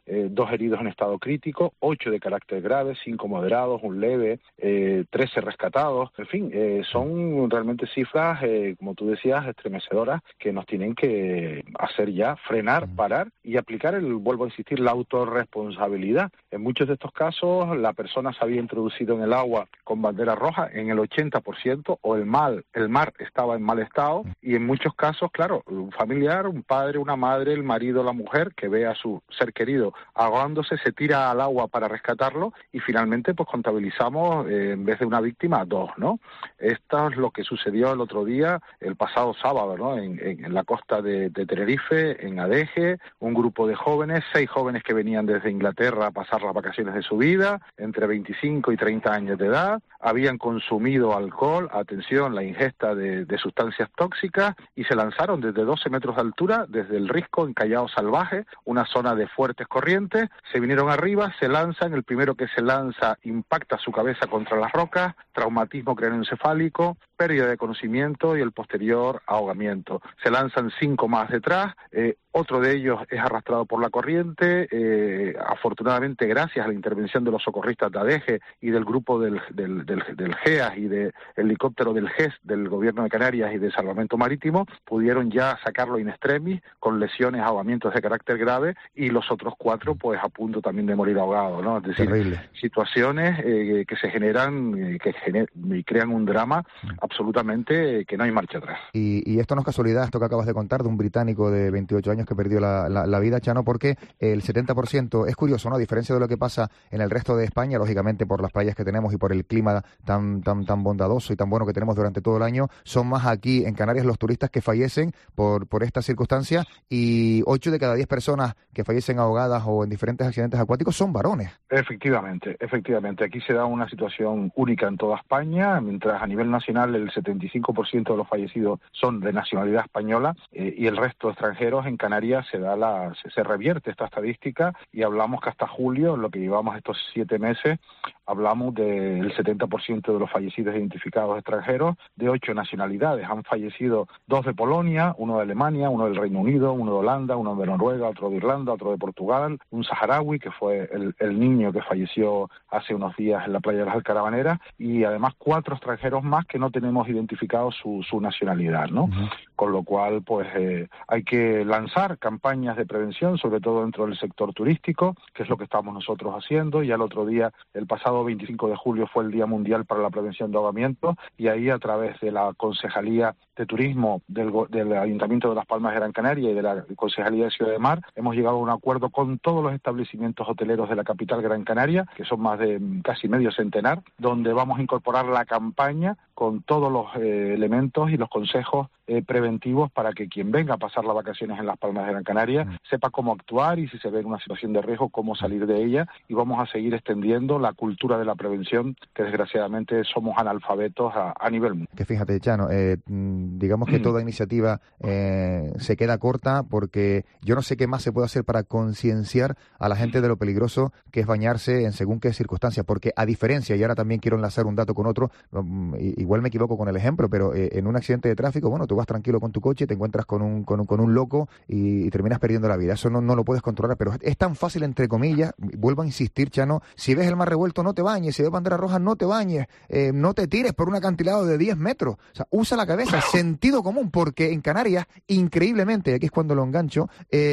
eh, dos heridos en estado crítico, ocho de carácter grave, cinco moderados, un leve, eh, trece rescatados. En fin, eh, son realmente cifras, eh, como tú decías, estremecedoras, que nos tienen que hacer ya frenar, parar y aplicar, el, vuelvo a insistir, la autorresponsabilidad. En muchos de estos casos, la persona se había introducido en el agua con bandera roja en el ochenta por ciento, o el mal, el mar estaba en mal estado, y en muchos casos, claro, un familiar, un padre, una madre, el marido, la mujer, que ve a su ser querido ahogándose, se tira al agua para rescatarlo, y finalmente pues contabilizamos, eh, en vez de una víctima, dos, ¿no? Esto es lo que sucedió el otro día, el pasado sábado, ¿no? En, en, en la costa de, de Tenerife, en Adeje, un grupo de jóvenes, seis jóvenes que venían desde Inglaterra a pasar las vacaciones de su vida, entre veinticinco y treinta años de edad, habían consumido alcohol, atención, la ingesta de, de sustancias tóxicas, y se lanzaron desde doce metros de altura, desde el Risco, en Callao Salvaje, una zona de fuertes corrientes, se vinieron arriba, se lanzan, el primero que se lanza impacta su cabeza contra las rocas, traumatismo craneoencefálico, pérdida de conocimiento y el posterior ahogamiento. Se lanzan cinco más detrás, eh, otro de ellos es arrastrado por la corriente, eh, afortunadamente gracias a la intervención de los socorristas de Adeje y del grupo del, del, del, del G E A S y del helicóptero del G E S, del Gobierno de Canarias y de Salvamento Marítimo, pudieron ya sacarlo in extremis, con lesiones, ahogamientos de carácter grave, y los otros cuatro pues a punto también de morir ahogados, ¿no? Es decir, terrible. Situaciones eh, que se generan, eh, que gener y crean un drama absolutamente eh, que no hay marcha atrás. Y, y esto no es casualidad, esto que acabas de contar, de un británico de veintiocho años que perdió la, la, la vida, Chano, porque el setenta por ciento, es curioso, ¿no? A diferencia de lo que pasa en el resto de España, lógicamente por las playas que tenemos y por el clima tan tan tan bondadoso y tan bueno que tenemos durante todo el año, son más aquí en Canarias los turistas que fallecen por, por esta circunstancia, y ocho de cada diez personas que fallecen ahogadas o en diferentes accidentes acuáticos son varones. Efectivamente, efectivamente. Aquí se da una situación única en toda España, mientras a nivel nacional el setenta y cinco por ciento de los fallecidos son de nacionalidad española, eh, y el resto extranjeros. En Canarias se da la se, se revierte esta estadística, y hablamos que hasta julio, en lo que llevamos estos siete meses, hablamos del setenta por ciento de los fallecidos identificados extranjeros de ocho nacionalidades. Han fallecido dos de Polonia, uno de Alemania, uno del Reino Unido, uno de Holanda, uno de Noruega, otro de Irlanda, otro de Portugal, un saharaui, que fue el, el niño que falleció hace unos días en la playa de las Alcarabaneras, y además cuatro extranjeros más que no tenemos identificado su, su nacionalidad, ¿no? Uh-huh. Con lo cual, pues eh, hay que lanzar campañas de prevención, sobre todo dentro del sector turístico, que es lo que estamos nosotros haciendo. Ya el otro día, el pasado veinticinco de julio, fue el Día Mundial para la Prevención de Ahogamiento, y ahí, a través de la Concejalía de Turismo del, del Ayuntamiento de Las Palmas de Gran Canaria y de la Concejalía de Ciudad de Mar, hemos llegado a un acuerdo con todos los establecimientos hoteleros de la capital Gran Canaria, que son más de casi medio centenar, donde vamos a incorporar la campaña con todos los eh, elementos y los consejos eh, preventivos para que quien venga a pasar las vacaciones en Las Palmas de Gran Canaria mm. sepa cómo actuar, y si se ve en una situación de riesgo, cómo salir de ella. Y vamos a seguir extendiendo la cultura de la prevención, que desgraciadamente somos analfabetos a, a nivel mundial. Que fíjate, Chano, eh, digamos que toda iniciativa eh, se queda corta, porque yo no sé qué más se puede hacer para concienciar a la gente de lo peligroso que es bañarse en según qué circunstancias, porque a diferencia, y ahora también quiero enlazar un dato con otro, um, igual me equivoco con el ejemplo, pero eh, en un accidente de tráfico, bueno, tú vas tranquilo con tu coche, te encuentras con un con un, con un loco y, y terminas perdiendo la vida. Eso no, no lo puedes controlar, pero es tan fácil, entre comillas. Vuelvo a insistir, Chano, si ves el mar revuelto, no te bañes, si ves bandera roja, no te bañes, eh, no te tires por un acantilado de diez metros. O sea, usa la cabeza, sentido común, porque en Canarias, increíblemente, aquí es cuando lo engancho,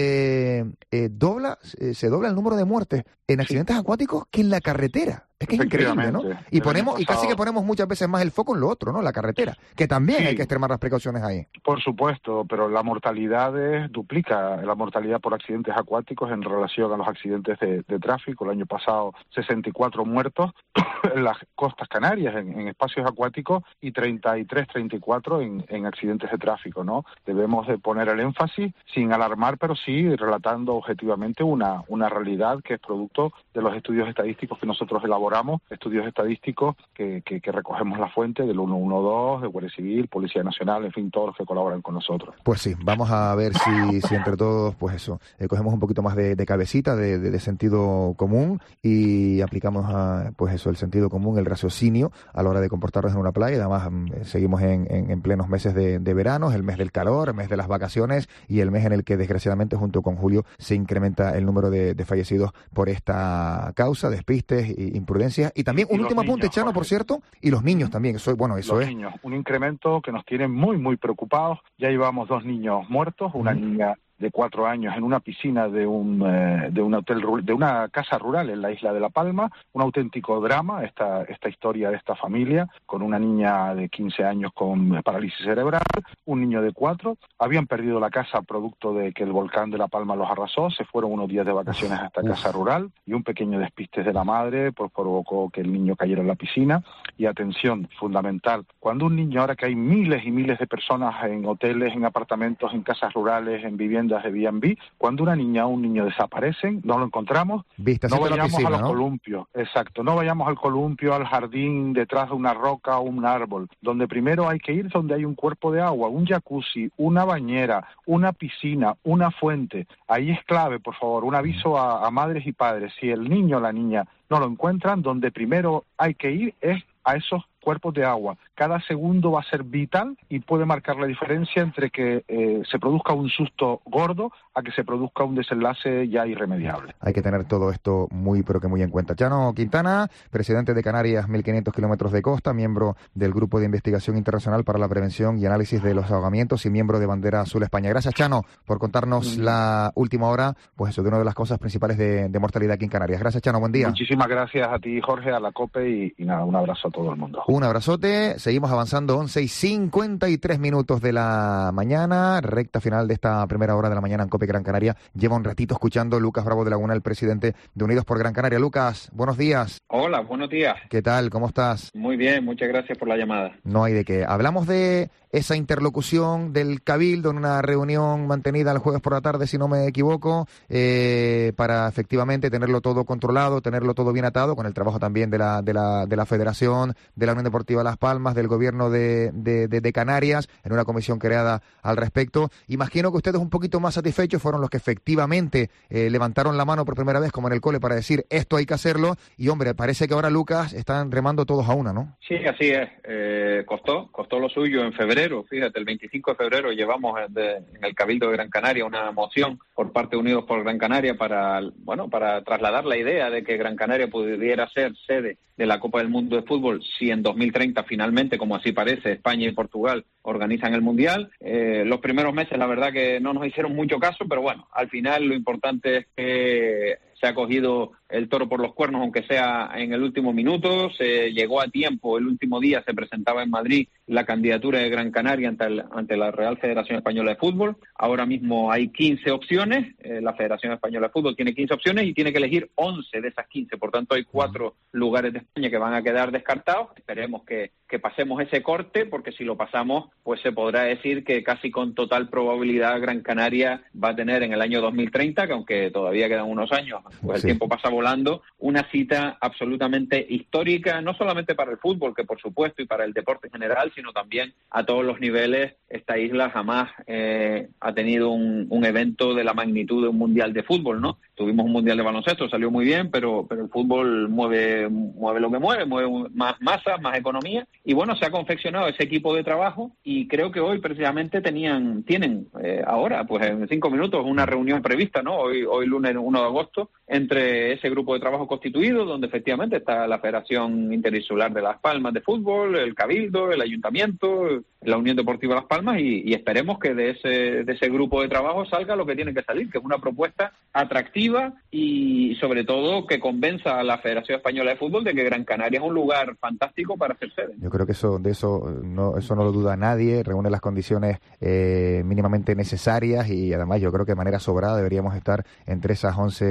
eh, eh, dobla, eh, se dobla el número de muertes en accidentes sí. acuáticos que en la carretera. Es que es increíble, ¿no? Y ponemos y casi que ponemos muchas veces más el foco en lo otro, ¿no? La carretera, que también sí. hay que extremar las precauciones ahí. Por supuesto, pero la mortalidad es, duplica la mortalidad por accidentes acuáticos en relación a los accidentes de, de tráfico. El año pasado, sesenta y cuatro muertos en las costas canarias, en, en espacios acuáticos, y treinta y tres, treinta y cuatro en, en accidentes de tráfico, ¿no? Debemos de poner el énfasis, sin alarmar, pero sí relatando objetivamente una, una realidad que es producto de los estudios estadísticos que nosotros elaboramos elaboramos estudios estadísticos que, que, que recogemos la fuente del ciento doce, de Guardia Civil, Policía Nacional, en fin, todos los que colaboran con nosotros. Pues sí, vamos a ver si, si entre todos, pues eso, eh, cogemos un poquito más de, de cabecita, de, de, de sentido común y aplicamos a, pues eso, el sentido común, el raciocinio a la hora de comportarnos en una playa. Además, eh, seguimos en, en, en plenos meses de, de verano, el mes del calor, el mes de las vacaciones y el mes en el que desgraciadamente junto con julio se incrementa el número de, de fallecidos por esta causa, despistes e imprudencias. Y también un último apunte, Chano, por cierto, y los niños también, eso, bueno, eso los es. Niños, un incremento que nos tiene muy, muy preocupados. Ya llevamos dos niños muertos, una mm. niña de cuatro años en una piscina de un eh, de un hotel de una casa rural en la isla de La Palma. Un auténtico drama esta esta historia de esta familia, con una niña de quince años con parálisis cerebral, un niño de cuatro. Habían perdido la casa producto de que el volcán de La Palma los arrasó, se fueron unos días de vacaciones a esta Uf. casa rural y un pequeño despiste de la madre pues provocó que el niño cayera en la piscina. Y atención, fundamental, cuando un niño, ahora que hay miles y miles de personas en hoteles, en apartamentos, en casas rurales, en viviendas de B and B, cuando una niña o un niño desaparecen, no lo encontramos, Vista, no vayamos piscina, a los ¿no? columpios, exacto, no vayamos al columpio, al jardín, detrás de una roca o un árbol, donde primero hay que ir donde hay un cuerpo de agua, un jacuzzi, una bañera, una piscina, una fuente. Ahí es clave, por favor, un aviso a, a madres y padres, si el niño o la niña no lo encuentran, donde primero hay que ir es a esos cuerpos de agua. Cada segundo va a ser vital y puede marcar la diferencia entre que eh, se produzca un susto gordo a que se produzca un desenlace ya irremediable. Hay que tener todo esto muy, pero que muy en cuenta. Chano Quintana, presidente de Canarias, mil quinientos kilómetros de costa, miembro del Grupo de Investigación Internacional para la Prevención y Análisis de los Ahogamientos y miembro de Bandera Azul España. Gracias, Chano, por contarnos mm. la última hora, pues eso, de una de las causas principales de, de mortalidad aquí en Canarias. Gracias, Chano, buen día. Muchísimas gracias a ti, Jorge, a la COPE y, y nada, un abrazo a todo el mundo. Un abrazote, seguimos avanzando, once y cincuenta y tres minutos de la mañana, recta final de esta primera hora de la mañana en COPE Gran Canaria. Lleva un ratito escuchando Lucas Bravo de Laguna, el presidente de Unidos por Gran Canaria. Lucas, buenos días. Hola, buenos días. ¿Qué tal? ¿Cómo estás? Muy bien, muchas gracias por la llamada. No hay de qué. Hablamos de esa interlocución del Cabildo en una reunión mantenida el jueves por la tarde, si no me equivoco, eh, para efectivamente tenerlo todo controlado, tenerlo todo bien atado, con el trabajo también de la de la, de la Federación, de la Unión Deportiva Las Palmas, del Gobierno de, de, de, de Canarias, en una comisión creada al respecto. Imagino que ustedes un poquito más satisfechos fueron los que efectivamente eh, levantaron la mano por primera vez, como en el cole, para decir esto hay que hacerlo. Y hombre, parece que ahora, Lucas, están remando todos a una, ¿no? Sí, así es. Eh, costó, costó lo suyo en febrero. Fíjate, el veinticinco de febrero llevamos de, en el Cabildo de Gran Canaria una moción por parte de Unidos por Gran Canaria para, bueno, para trasladar la idea de que Gran Canaria pudiera ser sede de la Copa del Mundo de Fútbol si en dos mil treinta finalmente, como así parece, España y Portugal organizan el Mundial. Eh, los primeros meses la verdad que no nos hicieron mucho caso, pero bueno, al final lo importante es que se ha cogido el toro por los cuernos, aunque sea en el último minuto. Se llegó a tiempo, el último día se presentaba en Madrid la candidatura de Gran Canaria ante, el, ante la Real Federación Española de Fútbol. Ahora mismo hay quince opciones, eh, la Federación Española de Fútbol tiene quince opciones y tiene que elegir once de esas quince, por tanto hay cuatro lugares de España que van a quedar descartados. Esperemos que, que pasemos ese corte, porque si lo pasamos, pues se podrá decir que casi con total probabilidad Gran Canaria va a tener en el año dos mil treinta, que aunque todavía quedan unos años, pues sí. El tiempo pasa volando, una cita absolutamente histórica, no solamente para el fútbol, que por supuesto, y para el deporte en general, sino también a todos los niveles. Esta isla jamás eh, ha tenido un, un evento de la magnitud de un mundial de fútbol, ¿no? Tuvimos un mundial de baloncesto, salió muy bien, pero pero el fútbol mueve mueve lo que mueve, mueve más masa, más economía, y bueno, se ha confeccionado ese equipo de trabajo, y creo que hoy precisamente tenían tienen eh, ahora, pues en cinco minutos, una reunión prevista, ¿no? Hoy, hoy lunes uno de agosto, entre ese grupo de trabajo constituido, donde efectivamente está la Federación Interinsular de Las Palmas de Fútbol, el Cabildo, el Ayuntamiento, la Unión Deportiva Las Palmas, y, y esperemos que de ese, de ese grupo de trabajo salga lo que tiene que salir, que es una propuesta atractiva y sobre todo que convenza a la Federación Española de Fútbol de que Gran Canaria es un lugar fantástico para ser sede. Yo creo que eso de eso no eso no lo duda nadie, reúne las condiciones eh, mínimamente necesarias, y además yo creo que de manera sobrada deberíamos estar entre esas once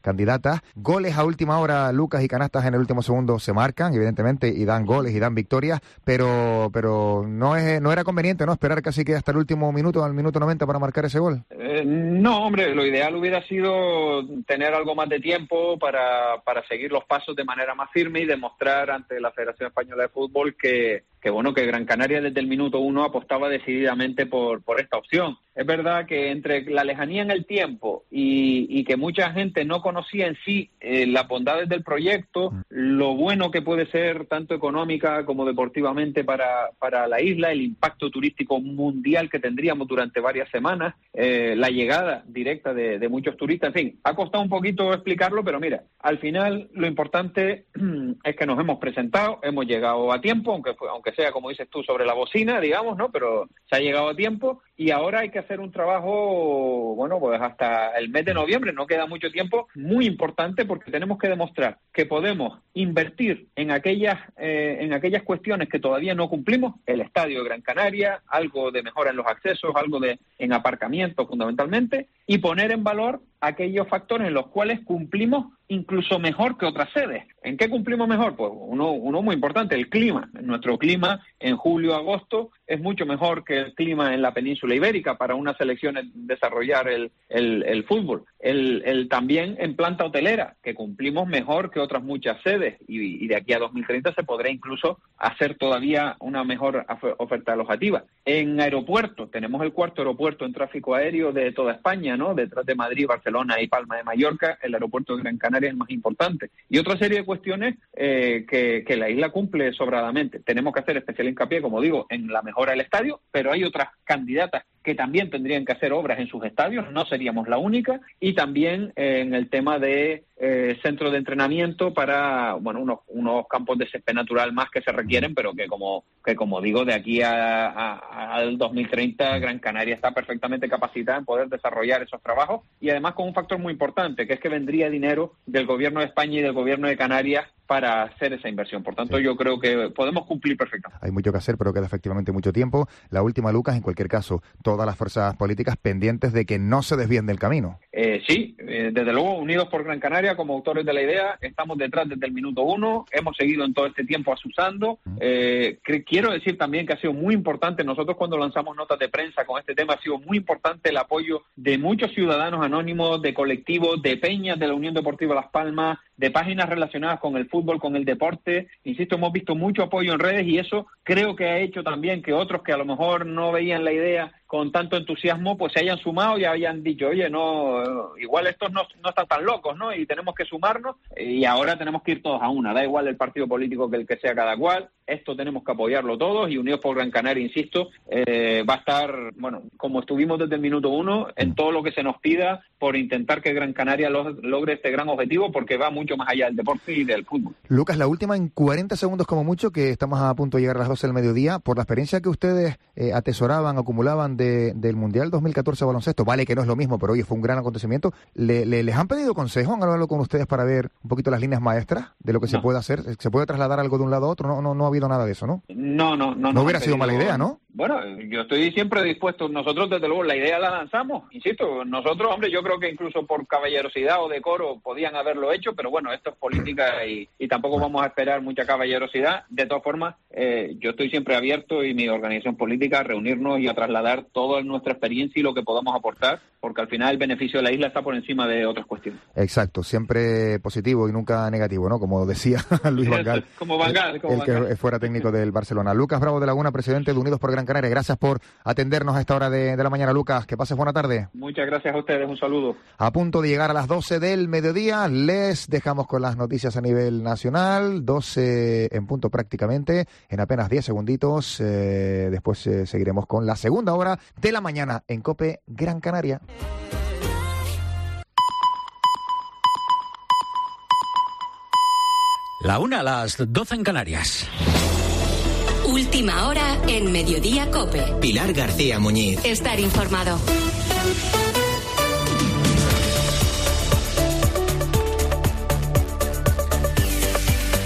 candidatas. Goles a última hora, Lucas, y canastas en el último segundo se marcan, evidentemente, y dan goles y dan victorias, pero pero no es no era conveniente, ¿no?, esperar casi que hasta el último minuto, al minuto noventa, para marcar ese gol. Eh, no, hombre, lo ideal hubiera sido tener algo más de tiempo para, para seguir los pasos de manera más firme y demostrar ante la Federación Española de Fútbol que, que bueno, que Gran Canaria desde el minuto uno apostaba decididamente por, por esta opción. Es verdad que entre la lejanía en el tiempo y, y que mucha gente no conocía en sí eh, las bondades del proyecto, lo bueno que puede ser tanto económica como deportivamente para, para la isla, el impacto turístico mundial que tendríamos durante varias semanas, eh, la llegada directa de, de muchos turistas, en fin, ha costado un poquito explicarlo, pero mira, al final lo importante es que nos hemos presentado, hemos llegado a tiempo, aunque, aunque sea, como dices tú, sobre la bocina, digamos, ¿no?, pero se ha llegado a tiempo y ahora hay que hacer un trabajo, bueno, pues hasta el mes de noviembre, no queda mucho tiempo, muy importante, porque tenemos que demostrar que podemos invertir en aquellas eh, en aquellas cuestiones que todavía no cumplimos, el estadio de Gran Canaria, algo de mejora en los accesos, algo de en aparcamiento fundamentalmente, y poner en valor aquellos factores en los cuales cumplimos incluso mejor que otras sedes. ¿En qué cumplimos mejor? Pues uno, uno muy importante, el clima. Nuestro clima en julio, agosto es mucho mejor que el clima en la península ibérica para unas selecciones desarrollar el, el, el fútbol. El, el también en planta hotelera, que cumplimos mejor que otras muchas sedes, y, y de aquí a dos mil treinta se podrá incluso hacer todavía una mejor oferta alojativa. En aeropuerto, tenemos el cuarto aeropuerto en tráfico aéreo de toda España, ¿no?, detrás de Madrid, Barcelona y Palma de Mallorca. El aeropuerto de Gran Canaria es el más importante. Y otra serie de cuestiones eh, que, que la isla cumple sobradamente. Tenemos que hacer especial hincapié, como digo, en la mejora del estadio, pero hay otras candidatas que también tendrían que hacer obras en sus estadios, no seríamos la única, y también eh, en el tema de eh, centro de entrenamiento para, bueno, unos, unos campos de césped natural más que se requieren, pero que como que como digo, de aquí a, a, al dos mil treinta Gran Canaria está perfectamente capacitada en poder desarrollar esos trabajos, y además con un factor muy importante, que es que vendría dinero del Gobierno de España y del Gobierno de Canarias para hacer esa inversión. Por tanto, sí, yo creo que podemos cumplir perfectamente. Hay mucho que hacer, pero queda efectivamente mucho tiempo. La última, Lucas, en cualquier caso, todas las fuerzas políticas pendientes de que no se desvíen del camino. Eh, sí, eh, desde luego, Unidos por Gran Canaria, como autores de la idea, estamos detrás desde el minuto uno, hemos seguido en todo este tiempo asusando. Eh, que, quiero decir también que ha sido muy importante, nosotros cuando lanzamos notas de prensa con este tema, ha sido muy importante el apoyo de muchos ciudadanos anónimos, de colectivos, de peñas de la Unión Deportiva Las Palmas, de páginas relacionadas con el fútbol, con el deporte. Insisto, hemos visto mucho apoyo en redes y eso creo que ha hecho también que otros que a lo mejor no veían la idea con tanto entusiasmo, pues se hayan sumado y hayan dicho, oye, no, igual estos no, no están tan locos, ¿no? Y tenemos que sumarnos, y ahora tenemos que ir todos a una, da igual el partido político que el que sea cada cual, esto tenemos que apoyarlo todos, y Unidos por Gran Canaria, insisto, eh, va a estar, bueno, como estuvimos desde el minuto uno, en todo lo que se nos pida por intentar que Gran Canaria lo, logre este gran objetivo, porque va mucho más allá del deporte y del fútbol. Lucas, la última en cuarenta segundos como mucho, que estamos a punto de llegar a las doce del mediodía, por la experiencia que ustedes eh, atesoraban, acumulaban de, del Mundial dos mil catorce baloncesto, vale que no es lo mismo, pero oye, fue un gran acontecimiento, ¿Le, le, ¿les han pedido consejo? ¿Han hablado con ustedes para ver un poquito las líneas maestras de lo que no. se puede hacer? ¿Se puede trasladar algo de un lado a otro? No, no, no ha habido nada de eso, ¿no? No, no, no. No hubiera sido pedido... mala idea, ¿no? Bueno, yo estoy siempre dispuesto, nosotros desde luego la idea la lanzamos, insisto, nosotros, hombre, yo creo que incluso por caballerosidad o decoro podían haberlo hecho, pero bueno, esto es política y, y tampoco vamos a esperar mucha caballerosidad. De todas formas, eh, yo estoy siempre abierto, y mi organización política, a reunirnos y a trasladar toda nuestra experiencia y lo que podamos aportar, porque al final el beneficio de la isla está por encima de otras cuestiones. Exacto, siempre positivo y nunca negativo, ¿no? Como decía Luis Van Gaal, como Van Gaal, como el, el que fuera técnico del Barcelona. Lucas Bravo de Laguna, presidente de Unidos por Gran Canaria, gracias por atendernos a esta hora de, de la mañana, Lucas. Que pases buena tarde. Muchas gracias a ustedes, un saludo. A punto de llegar a las doce del mediodía, les dejamos con las noticias a nivel nacional, doce en punto prácticamente, en apenas diez segunditos. Eh, después eh, seguiremos con la segunda hora de la mañana en COPE Gran Canaria. La una a las doce en Canarias. Última hora en Mediodía COPE. Pilar García Muñiz. Estar informado. ¿Qué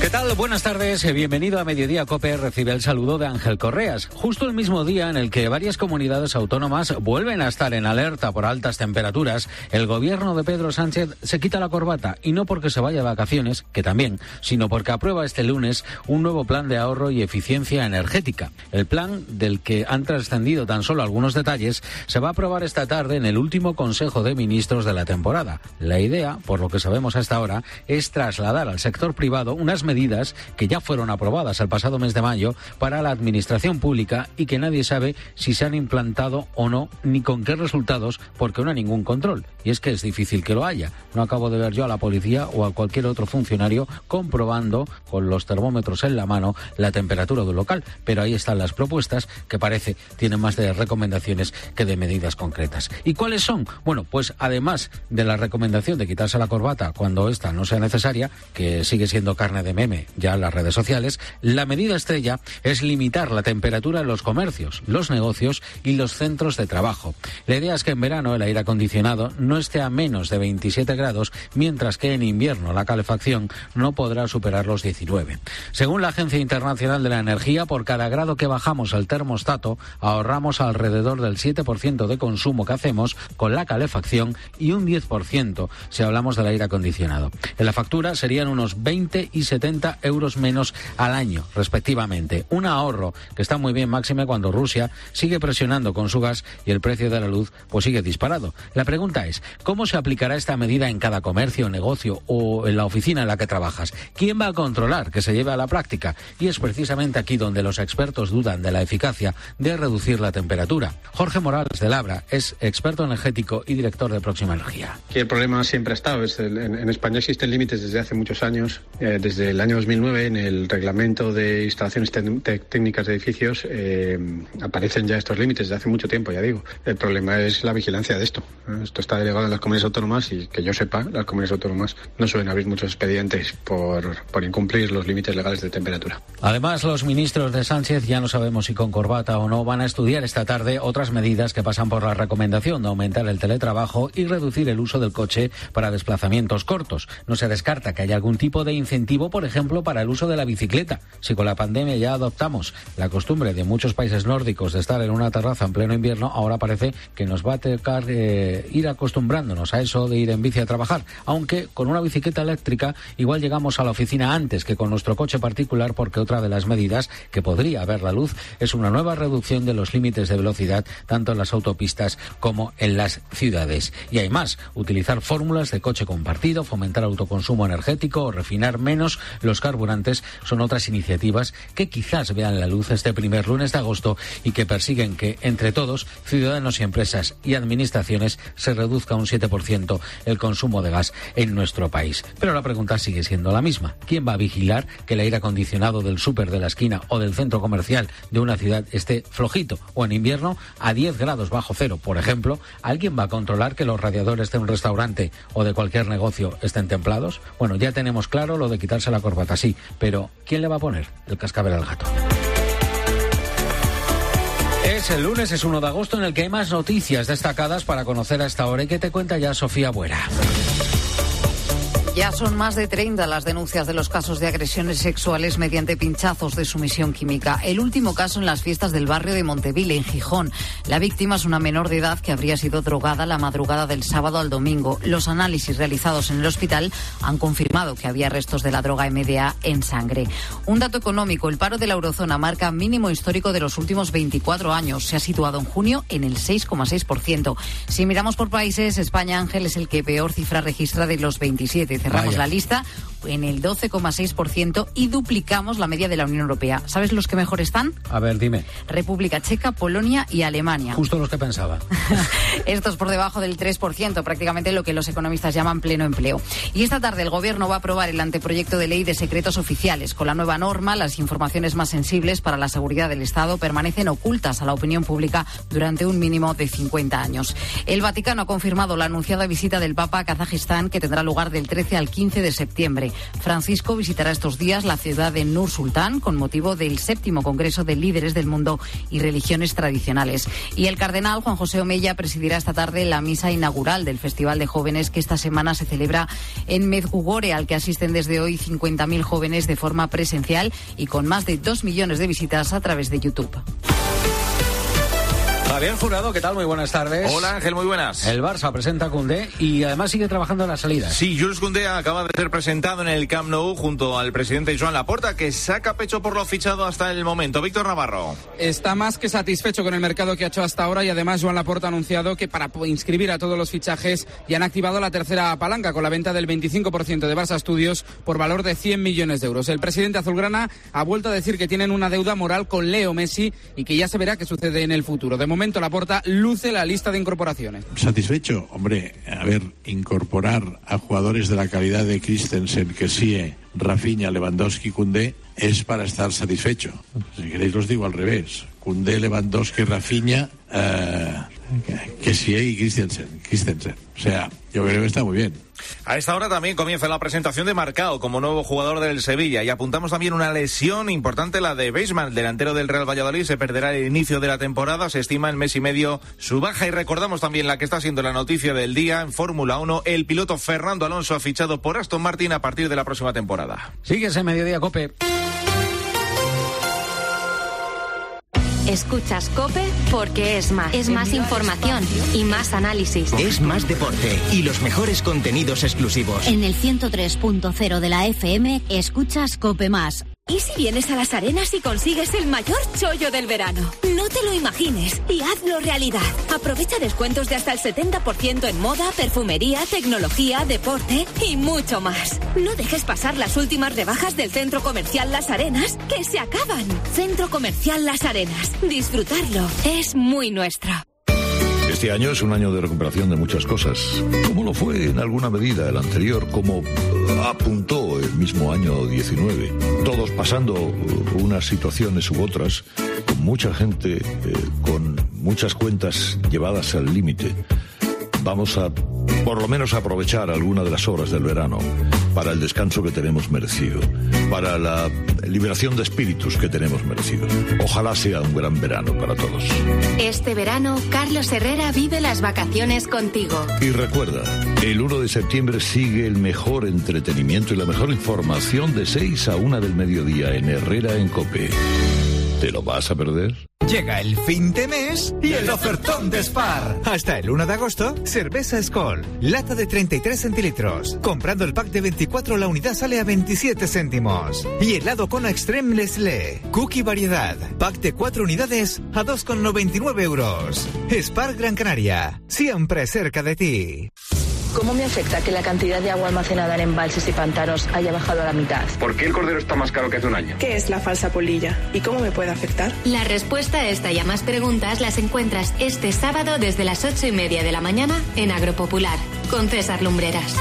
¿Qué tal? Buenas tardes. Bienvenido a Mediodía COPE. Recibe el saludo de Ángel Correas. Justo el mismo día en el que varias comunidades autónomas vuelven a estar en alerta por altas temperaturas, el gobierno de Pedro Sánchez se quita la corbata, y no porque se vaya de vacaciones, que también, sino porque aprueba este lunes un nuevo plan de ahorro y eficiencia energética. El plan, del que han trascendido tan solo algunos detalles, se va a aprobar esta tarde en el último Consejo de Ministros de la temporada. La idea, por lo que sabemos hasta ahora, es trasladar al sector privado unas medidas que ya fueron aprobadas el pasado mes de mayo para la administración pública y que nadie sabe si se han implantado o no, ni con qué resultados, porque no hay ningún control. Y es que es difícil que lo haya. No acabo de ver yo a la policía o a cualquier otro funcionario comprobando con los termómetros en la mano la temperatura de un local, pero ahí están las propuestas que parece tienen más de recomendaciones que de medidas concretas. ¿Y cuáles son? Bueno, pues además de la recomendación de quitarse la corbata cuando esta no sea necesaria, que sigue siendo carne de meme ya en las redes sociales, la medida estrella es limitar la temperatura en los comercios, los negocios y los centros de trabajo. La idea es que en verano el aire acondicionado no esté a menos de veintisiete grados, mientras que en invierno la calefacción no podrá superar los diecinueve. Según la Agencia Internacional de la Energía, por cada grado que bajamos el termostato, ahorramos alrededor del siete por ciento de consumo que hacemos con la calefacción y un diez por ciento si hablamos del aire acondicionado. En la factura serían unos veinte y setenta euros menos al año, respectivamente. Un ahorro que está muy bien, máxime cuando Rusia sigue presionando con su gas y el precio de la luz pues sigue disparado. La pregunta es, ¿cómo se aplicará esta medida en cada comercio, negocio o en la oficina en la que trabajas? ¿Quién va a controlar que se lleve a la práctica? Y es precisamente aquí donde los expertos dudan de la eficacia de reducir la temperatura. Jorge Morales de Labra es experto energético y director de Próxima Energía. Que el problema siempre ha estado. Es el, en, en España existen límites desde hace muchos años. Eh, desde el año dos mil nueve, en el reglamento de instalaciones te- te- técnicas de edificios, eh, aparecen ya estos límites desde hace mucho tiempo, ya digo. El problema es la vigilancia de esto. Esto está delegado en las comunidades autónomas y, que yo sepa, las comunidades autónomas no suelen abrir muchos expedientes por, por incumplir los límites legales de temperatura. Además, los ministros de Sánchez, ya no sabemos si con corbata o no, van a estudiar esta tarde otras medidas que pasan por la recomendación de aumentar el teletrabajo y reducir el uso del coche para desplazamientos cortos. No se descarta que haya algún tipo de incentivo, por ejemplo, para el uso de la bicicleta. Si con la pandemia ya adoptamos la costumbre de muchos países nórdicos de estar en una terraza en pleno invierno, ahora parece que nos va a tocar eh, ir acostumbrándonos a eso de ir en bici a trabajar, aunque con una bicicleta eléctrica igual llegamos a la oficina antes que con nuestro coche particular, porque otra de las medidas que podría ver la luz es una nueva reducción de los límites de velocidad tanto en las autopistas como en las ciudades. Y hay más, utilizar fórmulas de coche compartido, fomentar autoconsumo energético o refinar menos los carburantes son otras iniciativas que quizás vean la luz este primer lunes de agosto y que persiguen que entre todos, ciudadanos y empresas y administraciones, se reduzca un siete por ciento el consumo de gas en nuestro país. Pero la pregunta sigue siendo la misma. ¿Quién va a vigilar que el aire acondicionado del súper de la esquina o del centro comercial de una ciudad esté flojito o en invierno a diez grados bajo cero, por ejemplo? ¿Alguien va a controlar que los radiadores de un restaurante o de cualquier negocio estén templados? Bueno, ya tenemos claro lo de quitarse la corbata, sí, pero ¿quién le va a poner el cascabel al gato? Es el lunes, es uno de agosto, en el que hay más noticias destacadas para conocer a esta hora y que te cuenta ya Sofía Buera. Ya son más de treinta las denuncias de los casos de agresiones sexuales mediante pinchazos de sumisión química. El último caso en las fiestas del barrio de Monteville, en Gijón. La víctima es una menor de edad que habría sido drogada la madrugada del sábado al domingo. Los análisis realizados en el hospital han confirmado que había restos de la droga M D A en sangre. Un dato económico, el paro de la eurozona marca mínimo histórico de los últimos veinticuatro años. Se ha situado en junio en el seis coma seis por ciento. Si miramos por países, España, Ángel, es el que peor cifra registra de los veintisiete. Cerramos Vaya. la lista en el doce coma seis por ciento y duplicamos la media de la Unión Europea. ¿Sabes los que mejor están? A ver, dime. República Checa, Polonia y Alemania. Justo los que pensaba. Estos por debajo del tres por ciento, prácticamente lo que los economistas llaman pleno empleo. Y esta tarde el Gobierno va a aprobar el anteproyecto de ley de secretos oficiales. Con la nueva norma, las informaciones más sensibles para la seguridad del Estado permanecen ocultas a la opinión pública durante un mínimo de cincuenta años. El Vaticano ha confirmado la anunciada visita del Papa a Kazajistán, que tendrá lugar del trece al quince de septiembre. Francisco visitará estos días la ciudad de Nur Sultán con motivo del séptimo Congreso de Líderes del Mundo y Religiones Tradicionales. Y el cardenal Juan José Omeya presidirá esta tarde la misa inaugural del Festival de Jóvenes que esta semana se celebra en Medjugorje, al que asisten desde hoy cincuenta mil jóvenes de forma presencial y con más de dos millones de visitas a través de YouTube. Javier Jurado, ¿qué tal? Muy buenas tardes. Hola Ángel, muy buenas. El Barça presenta a Koundé y además sigue trabajando en las salidas. Sí, Jules Koundé acaba de ser presentado en el Camp Nou junto al presidente Joan Laporta, que saca pecho por lo fichado hasta el momento. Víctor Navarro. Está más que satisfecho con el mercado que ha hecho hasta ahora y además Joan Laporta ha anunciado que para inscribir a todos los fichajes ya han activado la tercera palanca con la venta del veinticinco por ciento de Barça Studios por valor de cien millones de euros. El presidente azulgrana ha vuelto a decir que tienen una deuda moral con Leo Messi y que ya se verá qué sucede en el futuro. De momento Laporta luce la lista de incorporaciones. ¿Satisfecho? Hombre, a ver, incorporar a jugadores de la calidad de Christensen, Kessie, Rafinha, Lewandowski, Koundé, es para estar satisfecho. Si queréis los digo al revés. Koundé, Lewandowski, Rafinha, uh, Kessie y Christensen. Christensen. O sea, yo creo que está muy bien. A esta hora también comienza la presentación de Marcao como nuevo jugador del Sevilla y apuntamos también una lesión importante, la de Baseman, delantero del Real Valladolid. Se perderá el inicio de la temporada, se estima en mes y medio su baja. Y recordamos también la que está siendo la noticia del día en Fórmula uno, el piloto Fernando Alonso ha fichado por Aston Martin a partir de la próxima temporada. Sigues en Mediodía COPE. Escuchas COPE porque es más. Es más información y más análisis. Es más deporte y los mejores contenidos exclusivos. En el ciento tres punto cero de la F M escuchas COPE más. ¿Y si vienes a Las Arenas y consigues el mayor chollo del verano? No te lo imagines y hazlo realidad. Aprovecha descuentos de hasta el setenta por ciento en moda, perfumería, tecnología, deporte y mucho más. No dejes pasar las últimas rebajas del Centro Comercial Las Arenas, que se acaban. Centro Comercial Las Arenas. Disfrutarlo es muy nuestro. Este año es un año de recuperación de muchas cosas, como lo fue en alguna medida el anterior, como apuntó el mismo año diecinueve. Todos pasando unas situaciones u otras, con mucha gente, eh, con muchas cuentas llevadas al límite. Vamos a, por lo menos, aprovechar alguna de las horas del verano para el descanso que tenemos merecido, para la liberación de espíritus que tenemos merecido. Ojalá sea un gran verano para todos. Este verano, Carlos Herrera vive las vacaciones contigo. Y recuerda, el uno de septiembre sigue el mejor entretenimiento y la mejor información de seis a una del mediodía en Herrera en COPE. ¿Te lo vas a perder? Llega el fin de mes y el ofertón de Spar. Hasta el uno de agosto, cerveza Skol, lata de treinta y tres centilitros. Comprando el pack de veinticuatro, la unidad sale a veintisiete céntimos. Y helado Kona Extreme Nestlé, cookie variedad, pack de cuatro unidades a dos con noventa y nueve euros. Spar Gran Canaria, siempre cerca de ti. ¿Cómo me afecta que la cantidad de agua almacenada en embalses y pantanos haya bajado a la mitad? ¿Por qué el cordero está más caro que hace un año? ¿Qué es la falsa polilla y cómo me puede afectar? La respuesta a esta y a más preguntas las encuentras este sábado desde las ocho y media de la mañana en Agropopular, con César Lumbreras.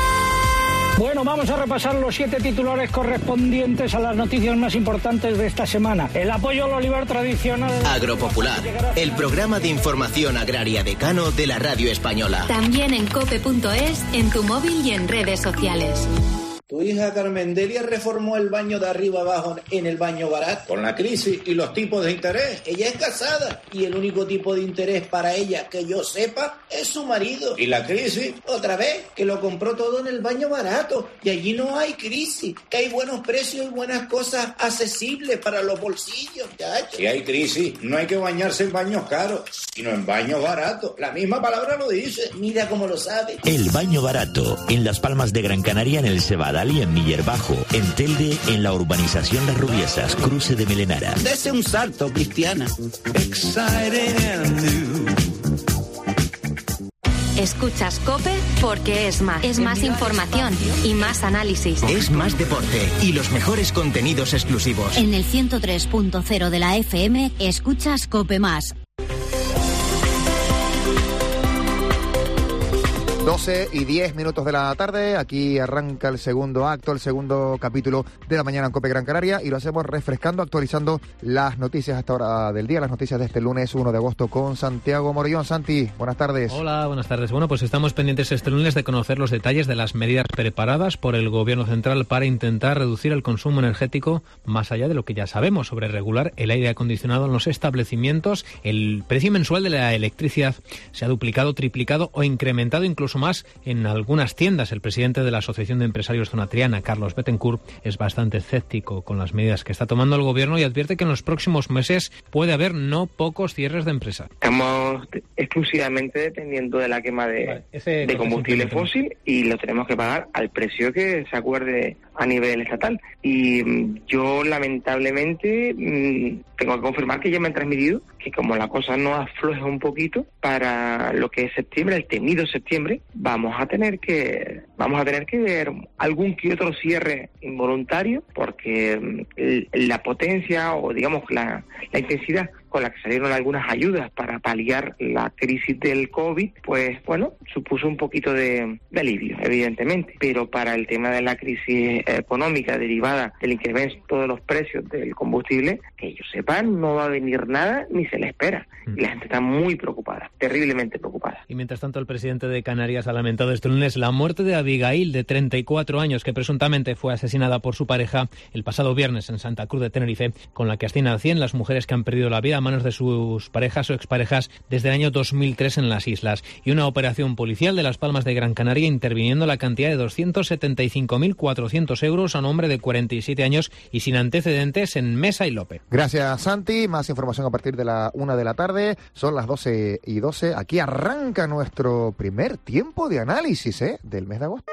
Bueno, vamos a repasar los siete titulares correspondientes a las noticias más importantes de esta semana. El apoyo al olivar tradicional. Agropopular, el programa de información agraria decano de la radio española. También en cope punto es, en tu móvil y en redes sociales. Tu hija Carmen Delia reformó el baño de arriba abajo en el baño barato. Con la crisis y los tipos de interés. Ella es casada y el único tipo de interés para ella que yo sepa es su marido. Y la crisis, otra vez, que lo compró todo en el baño barato. Y allí no hay crisis, que hay buenos precios y buenas cosas accesibles para los bolsillos. Chacho. Si hay crisis, no hay que bañarse en baños caros, sino en baños baratos. La misma palabra lo dice. Mira cómo lo sabe. El baño barato, en Las Palmas de Gran Canaria, en el Cebadal y en Millerbajo, en Telde, en la urbanización Las Rubiesas, cruce de Melenara. Dese un salto, Cristiana. Escuchas COPE porque es más. Es más información y más análisis. Es más deporte y los mejores contenidos exclusivos. En el ciento tres punto cero de la F M escuchas COPE más. doce y diez minutos de la tarde, aquí arranca el segundo acto, el segundo capítulo de la mañana en COPE Gran Canaria, y lo hacemos refrescando, actualizando las noticias hasta hora del día, las noticias de este lunes uno de agosto con Santiago Morillón. Santi, buenas tardes. Hola, buenas tardes. Bueno, pues estamos pendientes este lunes de conocer los detalles de las medidas preparadas por el Gobierno Central para intentar reducir el consumo energético más allá de lo que ya sabemos sobre regular el aire acondicionado en los establecimientos. El precio mensual de la electricidad se ha duplicado, triplicado o incrementado incluso más en algunas tiendas. El presidente de la Asociación de Empresarios Zona Triana, Carlos Bettencourt, es bastante escéptico con las medidas que está tomando el Gobierno y advierte que en los próximos meses puede haber no pocos cierres de empresa. Estamos exclusivamente dependiendo de la quema de, vale, de combustible fósil y lo tenemos que pagar al precio que se acuerde a nivel estatal. Y yo, lamentablemente, tengo que confirmar que ya me han transmitido que como la cosa no afloja un poquito, para lo que es septiembre, el temido septiembre, vamos a tener que vamos a tener que ver algún que otro cierre involuntario, porque la potencia o digamos la, la intensidad con la que salieron algunas ayudas para paliar la crisis del COVID, pues bueno, supuso un poquito de, de alivio, evidentemente. Pero para el tema de la crisis económica derivada del incremento de los precios del combustible, que ellos sepan, no va a venir nada ni se le espera. Y la gente está muy preocupada, terriblemente preocupada. Y mientras tanto, el presidente de Canarias ha lamentado este lunes la muerte de Abigail, de treinta y cuatro años, que presuntamente fue asesinada por su pareja el pasado viernes en Santa Cruz de Tenerife, con la que ascienden a cien las mujeres que han perdido la vida a manos de sus parejas o exparejas desde el año dos mil tres en las islas. Y una operación policial de Las Palmas de Gran Canaria interviniendo la cantidad de doscientos setenta y cinco mil cuatrocientos euros a un hombre de cuarenta y siete años y sin antecedentes en Mesa y Lope. Gracias, Santi. Más información a partir de la una de la tarde. Son las doce y doce. Aquí arranca nuestro primer tiempo de análisis, ¿eh? del mes de agosto.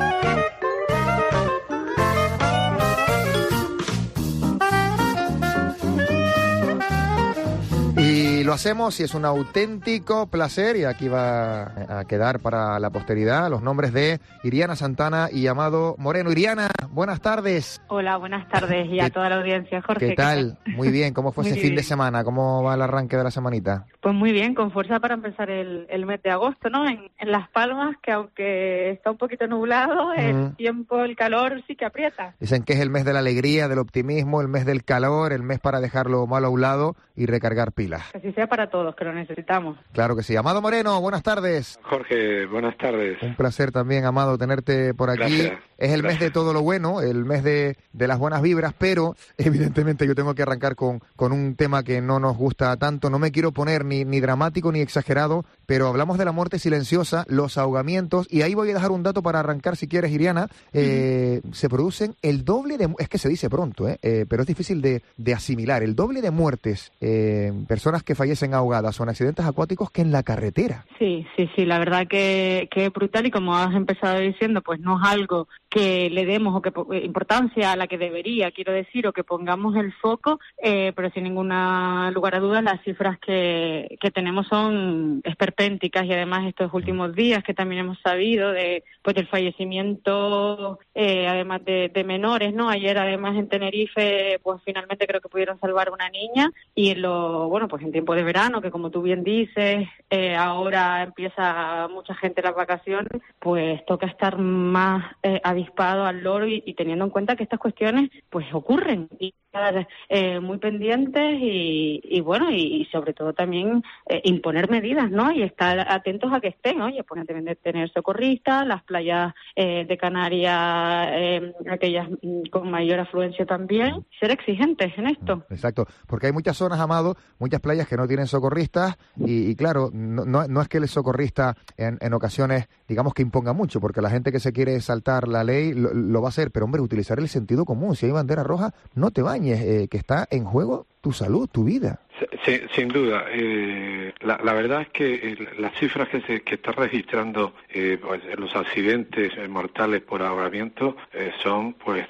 Y lo hacemos y es un auténtico placer, y aquí va a quedar para la posteridad los nombres de Iriana Santana y Amado Moreno. Iriana, buenas tardes. Hola, buenas tardes y a toda la audiencia, Jorge. ¿Qué tal? ¿Qué tal? Muy bien, ¿cómo fue ese fin de semana? ¿Cómo va el arranque de la semanita? Pues muy bien, con fuerza para empezar el, el mes de agosto, ¿no? En, en Las Palmas, que aunque está un poquito nublado, el mm. tiempo, el calor sí que aprieta. Dicen que es el mes de la alegría, del optimismo, el mes del calor, el mes para dejar lo malo a un lado y recargar pilas. Que así sea para todos, que lo necesitamos. Claro que sí. Amado Moreno, buenas tardes. Jorge, buenas tardes. Un placer también, Amado, tenerte por aquí. Gracias. Es el Gracias. mes de todo lo bueno, el mes de, de las buenas vibras, pero evidentemente yo tengo que arrancar con, con un tema que no nos gusta tanto. No me quiero poner ni, ni dramático ni exagerado, pero hablamos de la muerte silenciosa, los ahogamientos, y ahí voy a dejar un dato para arrancar si quieres, Iriana. Eh, uh-huh. Se producen el doble de... Es que se dice pronto, eh, eh, pero es difícil de, de asimilar. El doble de muertes, eh, personas que fallecen ahogadas o en accidentes acuáticos que en la carretera. Sí, sí, sí, la verdad que, que es brutal, y como has empezado diciendo, pues no es algo que le demos o que importancia a la que debería, quiero decir, o que pongamos el foco, eh, pero sin ninguna lugar a dudas las cifras que, que tenemos son esperpénticas, y además estos últimos días que también hemos sabido de pues del fallecimiento, eh, además de, de menores, ¿no? Ayer además en Tenerife, pues finalmente creo que pudieron salvar una niña, y en lo, bueno, pues en tiempo de verano, que como tú bien dices, eh, ahora empieza mucha gente las vacaciones, pues toca estar más eh, avispado al loro y, y teniendo en cuenta que estas cuestiones pues ocurren, y estar eh, muy pendientes y, y bueno, y, y sobre todo también eh, imponer medidas, ¿no? Y estar atentos a que estén, oye, pues deben de tener socorristas, las playas eh, de Canarias, eh, aquellas con mayor afluencia también, ser exigentes en esto. Exacto, porque hay muchas zonas, Amado, muchas playas que no tienen socorristas, y, y claro, no, no, no es que el socorrista en, en ocasiones, digamos que imponga mucho, porque la gente que se quiere saltar la ley lo, lo va a hacer, pero hombre, utilizar el sentido común. Si hay bandera roja, no te bañes, eh, que está en juego tu salud, tu vida. Sí, sin duda. Eh, la, la verdad es que eh, las cifras que se que está registrando eh, pues, los accidentes mortales por ahogamiento eh, son pues eh,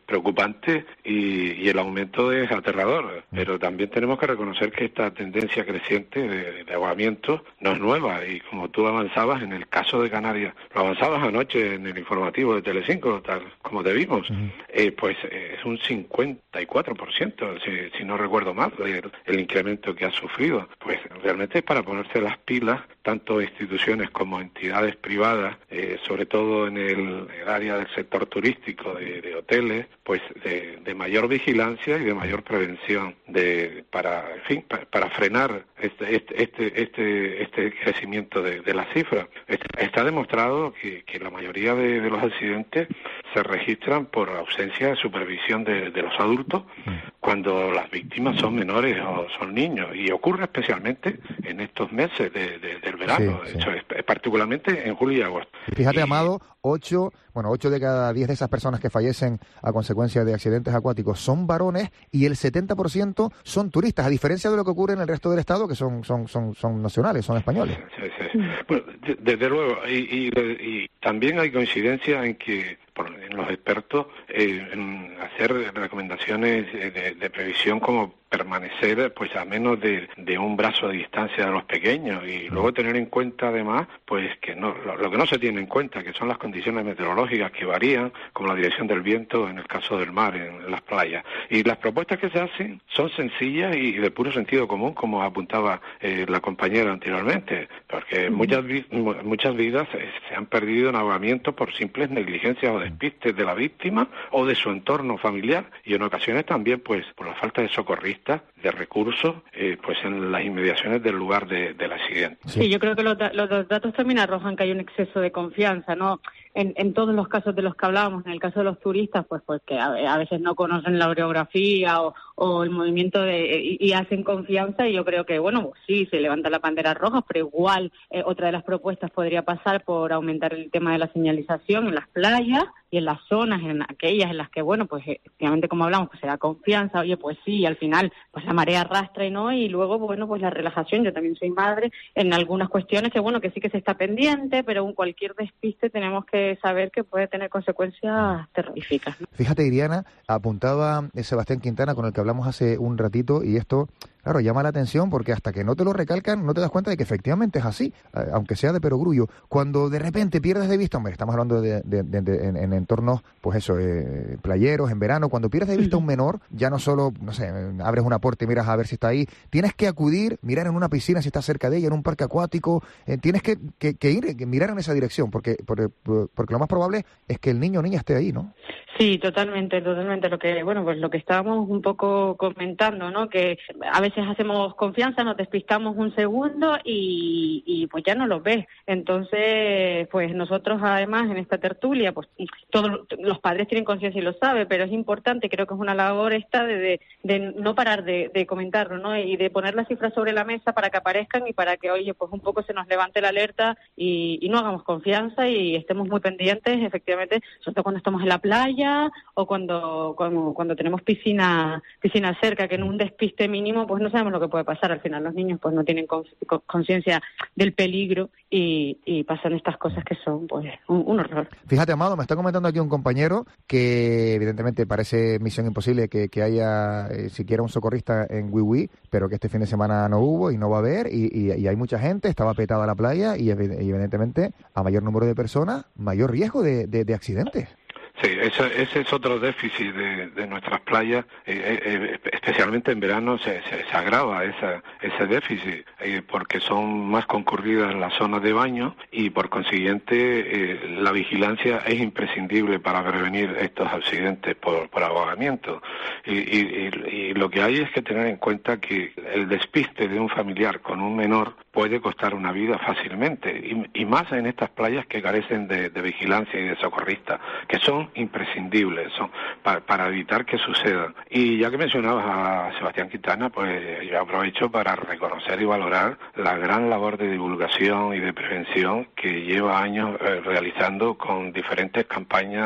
preocupante y, y el aumento es aterrador. Pero también tenemos que reconocer que esta tendencia creciente de, de ahogamiento no es nueva, y como tú avanzabas en el caso de Canarias, lo avanzabas anoche en el informativo de Telecinco, tal como te vimos, uh-huh. eh, pues eh, es un cincuenta y cuatro por ciento, si, si no recuerdo mal, el, el incremento que ha sufrido. Pues realmente es para ponerse las pilas, tanto instituciones como entidades privadas, eh, sobre todo en el, el área del sector turístico, de, de hoteles, pues de, de mayor vigilancia y de mayor prevención, de para, en fin, para, para frenar este este este este, este crecimiento de, de las cifras. Está demostrado que, que la mayoría de, de los accidentes se registran por ausencia de supervisión de, de los adultos cuando las víctimas son menores o son niños, y ocurre especialmente en estos meses de, de, del verano, sí, sí. Hecho, particularmente en julio y agosto. Y fíjate, y, Amado, ocho, bueno, ocho de cada diez de esas personas que fallecen a consecuencia de accidentes acuáticos son varones, y el setenta por ciento son turistas, a diferencia de lo que ocurre en el resto del estado, que son son son son nacionales, son españoles. Sí, sí, sí. Bueno, desde luego, y, y, y también hay coincidencia en que por, en los expertos eh, en hacer recomendaciones de, de previsión, como permanecer pues a menos de, de un brazo de distancia de los pequeños, y luego tener en cuenta además pues que no lo, lo que no se tiene en cuenta, que son las condiciones meteorológicas que varían, como la dirección del viento en el caso del mar, en, en las playas. Y las propuestas que se hacen son sencillas y de puro sentido común, como apuntaba eh, la compañera anteriormente, porque uh-huh. muchas muchas vidas eh, se han perdido en ahogamiento por simples negligencias o despistes de la víctima o de su entorno familiar, y en ocasiones también pues por la falta de socorristas, de recursos, eh, pues en las inmediaciones del lugar de, del accidente. Sí, sí, yo creo que los, los datos también arrojan que hay un exceso de confianza, ¿no? En, en todos los casos de los que hablábamos, en el caso de los turistas, pues porque a, a veces no conocen la orografía o, o el movimiento de y, y hacen confianza, y yo creo que, bueno, pues sí, se levanta la bandera roja, pero igual eh, otra de las propuestas podría pasar por aumentar el tema de la señalización en las playas y en las zonas, en aquellas en las que, bueno, pues efectivamente, como hablamos, pues se da confianza, oye, pues sí, al final, pues la marea arrastra y no, y luego, bueno, pues la relajación. Yo también soy madre, en algunas cuestiones que, bueno, que sí que se está pendiente, pero en cualquier despiste tenemos que saber que puede tener consecuencias terroríficas, ¿no? Fíjate, Iriana, apuntaba Sebastián Quintana, con el que hablamos hace un ratito, y esto, claro, llama la atención porque hasta que no te lo recalcan no te das cuenta de que efectivamente es así, aunque sea de perogrullo. Cuando de repente pierdes de vista, hombre, estamos hablando de, de, de, de en, en entornos, pues eso, eh, playeros, en verano, cuando pierdes de vista a un menor, ya no solo, no sé, abres una puerta y miras a ver si está ahí, tienes que acudir, mirar en una piscina si está cerca de ella, en un parque acuático, eh, tienes que, que, que ir, que mirar en esa dirección, porque, porque, porque lo más probable es que el niño o niña esté ahí, ¿no? Sí, totalmente, totalmente. Lo que, bueno, pues lo que estábamos un poco comentando, ¿no? Que a veces hacemos confianza, nos despistamos un segundo y, y pues ya no los ves. Entonces, pues nosotros además en esta tertulia, pues todos los padres tienen conciencia y lo saben, pero es importante, creo que es una labor esta de, de, de no parar de, de comentarlo, ¿no? Y de poner las cifras sobre la mesa para que aparezcan y para que, oye, pues un poco se nos levante la alerta y, y no hagamos confianza y estemos muy pendientes, efectivamente, sobre todo cuando estamos en la playa o cuando, cuando cuando tenemos piscina piscina cerca, que en un despiste mínimo pues no sabemos lo que puede pasar. Al final los niños pues no tienen conciencia del peligro y, y pasan estas cosas que son pues un, un horror. Fíjate, Amado, me está comentando aquí un compañero que evidentemente parece misión imposible que, que haya eh, siquiera un socorrista en Wiwi, pero que este fin de semana no hubo y no va a haber, y, y, y hay mucha gente, estaba petada la playa y, y evidentemente a mayor número de personas, mayor riesgo de, de, de accidentes. Sí, ese, ese es otro déficit de, de nuestras playas, eh, eh, especialmente en verano se, se, se agrava esa, ese déficit, eh, porque son más concurridas las zonas de baño y por consiguiente eh, la vigilancia es imprescindible para prevenir estos accidentes por, por ahogamiento. Y, y, y lo que hay es que tener en cuenta que el despiste de un familiar con un menor puede costar una vida fácilmente, y, y más en estas playas que carecen de, de vigilancia y de socorristas, que son imprescindibles son para, para evitar que sucedan. Y ya que mencionabas a Sebastián Quintana, pues yo aprovecho para reconocer y valorar la gran labor de divulgación y de prevención que lleva años eh, realizando con diferentes campañas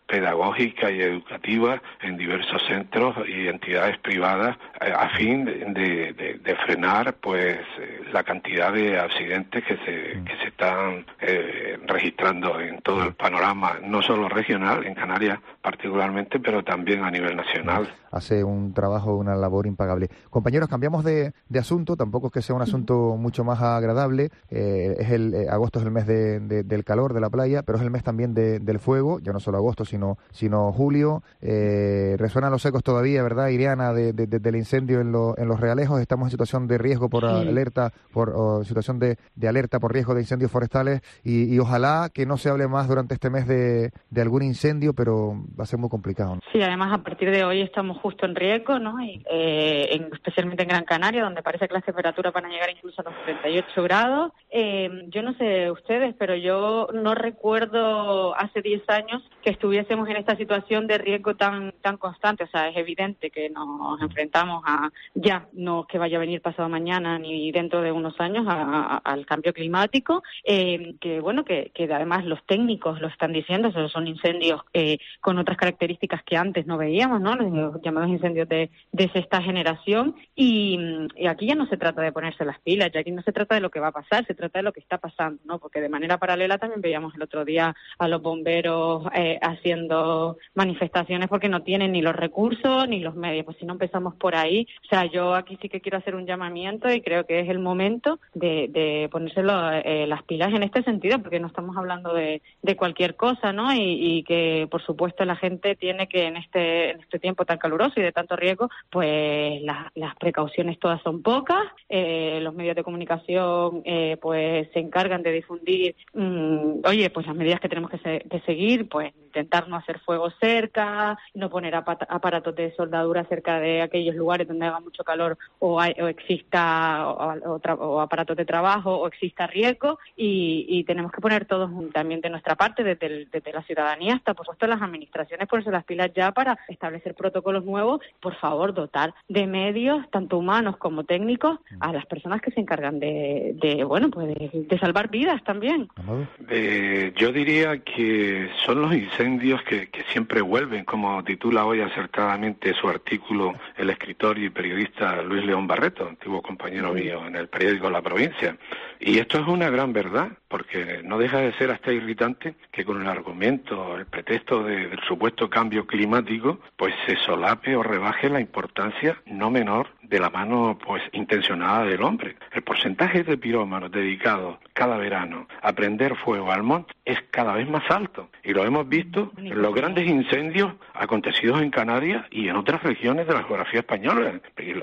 pedagógica y educativa en diversos centros y entidades privadas eh, a fin de, de, de frenar pues la cantidad de accidentes que se que se están eh, registrando en todo el panorama, no solo regional, en Canarias particularmente, pero también a nivel nacional. Hace un trabajo, una labor impagable. Compañeros, cambiamos de, de asunto, tampoco es que sea un asunto mucho más agradable. Eh, es el eh, agosto es el mes de, de, del calor, de la playa, pero es el mes también de, del fuego, ya no solo agosto, sino sino julio. Eh, resuenan los ecos todavía, ¿verdad, Iriana, de, de, de, del incendio en, lo, en Los Realejos? Estamos en situación de riesgo por sí. alerta, por o, situación de, de alerta por riesgo de incendios forestales y, y ojalá que no se hable más durante este mes de, de algún incendio, pero va a ser muy complicado, ¿no? Sí, además a partir de hoy estamos justo en riesgo, ¿no? Y, eh, en, especialmente en Gran Canaria, donde parece que las temperaturas van a llegar incluso a los treinta y ocho grados. Eh, yo no sé ustedes, pero yo no recuerdo hace diez años que estuviésemos en esta situación de riesgo tan tan constante. O sea, es evidente que nos enfrentamos a ya, no que vaya a venir pasado mañana ni dentro de unos años, a, a, al cambio climático, eh, que bueno, que, que además los técnicos lo están diciendo, o sea, son incendios eh, con otras características que antes no veíamos, ¿no? Los llamados incendios de, de sexta generación, y, y aquí ya no se trata de ponerse las pilas, ya aquí no se trata de lo que va a pasar, se trata de lo que está pasando, ¿no? Porque de manera paralela también veíamos el otro día a los bomberos eh, haciendo manifestaciones porque no tienen ni los recursos ni los medios. Pues si no empezamos por ahí, o sea, yo aquí sí que quiero hacer un llamamiento y creo que es el momento de, de ponérselo eh, las pilas en este sentido, porque no estamos hablando de, de cualquier cosa, ¿no? Y, y que, por supuesto, la gente tiene que en este en este tiempo tan caluroso y de tanto riesgo, pues las, las precauciones todas son pocas. Eh, los medios de comunicación eh, pues se encargan de difundir, mmm, oye, pues las medidas que tenemos que, se, que seguir, pues intentar no hacer fuego cerca, no poner aparatos de soldadura cerca de aquellos lugares donde haga mucho calor o, hay, o exista o, o, tra- o aparatos de trabajo o exista riesgo, y, y tenemos que poner todos también de nuestra parte, desde, el, desde la ciudadanía hasta, por supuesto, las administraciones, ponerse las pilas ya para establecer protocolos nuevos. Por favor, dotar de medios, tanto humanos como técnicos, a las personas que se encargan de, de bueno, pues de, de salvar vidas también. Eh, yo diría que son los incendios que, que siempre vuelven, como titula hoy acertadamente su artículo el escritor y periodista Luis León Barreto, antiguo compañero mío en el periódico La Provincia. Y esto es una gran verdad, porque no deja de ser hasta irritante que con el argumento, el pretexto de, del supuesto cambio climático, pues se solape o rebaje la importancia no menor de la mano pues intencionada del hombre. El porcentaje de pirómanos dedicados cada verano a prender fuego al monte es cada vez más alto, y lo hemos visto en los grandes incendios acontecidos en Canarias y en otras regiones de la geografía española.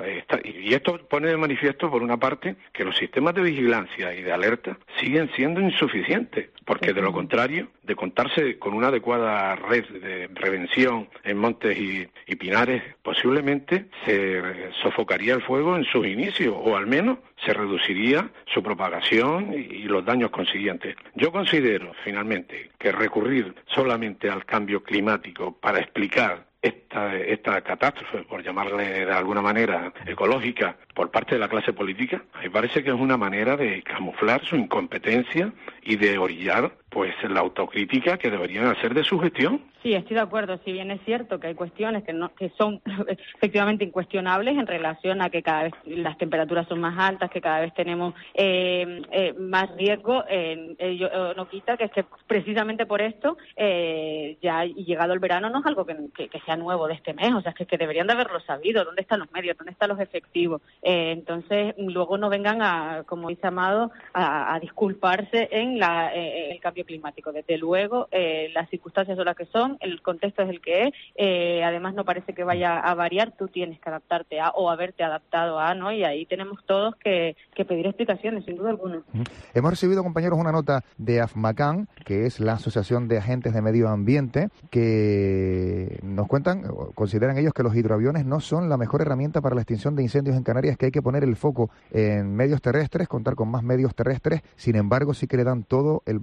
Y esto pone de manifiesto, por una parte, que los sistemas de vigilancia y de alerta siguen siendo insuficientes, porque de lo contrario, de contarse con una adecuada red de prevención en montes y, y pinares, posiblemente se sofocaría el fuego en sus inicios, o al menos se reduciría su propagación y, y los daños consiguientes. Yo considero, finalmente, que recurrir solamente al cambio climático para explicar esta esta catástrofe, por llamarle de alguna manera ecológica, por parte de la clase política, me parece que es una manera de camuflar su incompetencia y de orillar pues la autocrítica que deberían hacer de su gestión. Sí, estoy de acuerdo. Si bien es cierto que hay cuestiones que no que son efectivamente incuestionables en relación a que cada vez las temperaturas son más altas, que cada vez tenemos eh, eh, más riesgo, eh, eh, yo, eh, no quita que es que precisamente por esto eh, ya y llegado el verano no es algo que, que, que sea nuevo de este mes, o sea, es que, que deberían de haberlo sabido. ¿Dónde están los medios? ¿Dónde están los efectivos? Eh, entonces, luego no vengan a, como dice Amado, a, a disculparse en la, eh, el cambio climático. Desde luego, eh, las circunstancias son las que son, el contexto es el que es, eh, además no parece que vaya a variar, tú tienes que adaptarte a o haberte adaptado a, ¿no? Y ahí tenemos todos que, que pedir explicaciones, sin duda alguna. Hemos recibido, compañeros, una nota de AFMACAN, que es la Asociación de Agentes de Medio Ambiente, que nos cuentan, consideran ellos que los hidroaviones no son la mejor herramienta para la extinción de incendios en Canarias, que hay que poner el foco en medios terrestres, contar con más medios terrestres. Sin embargo, sí que le dan todo el valor del mundo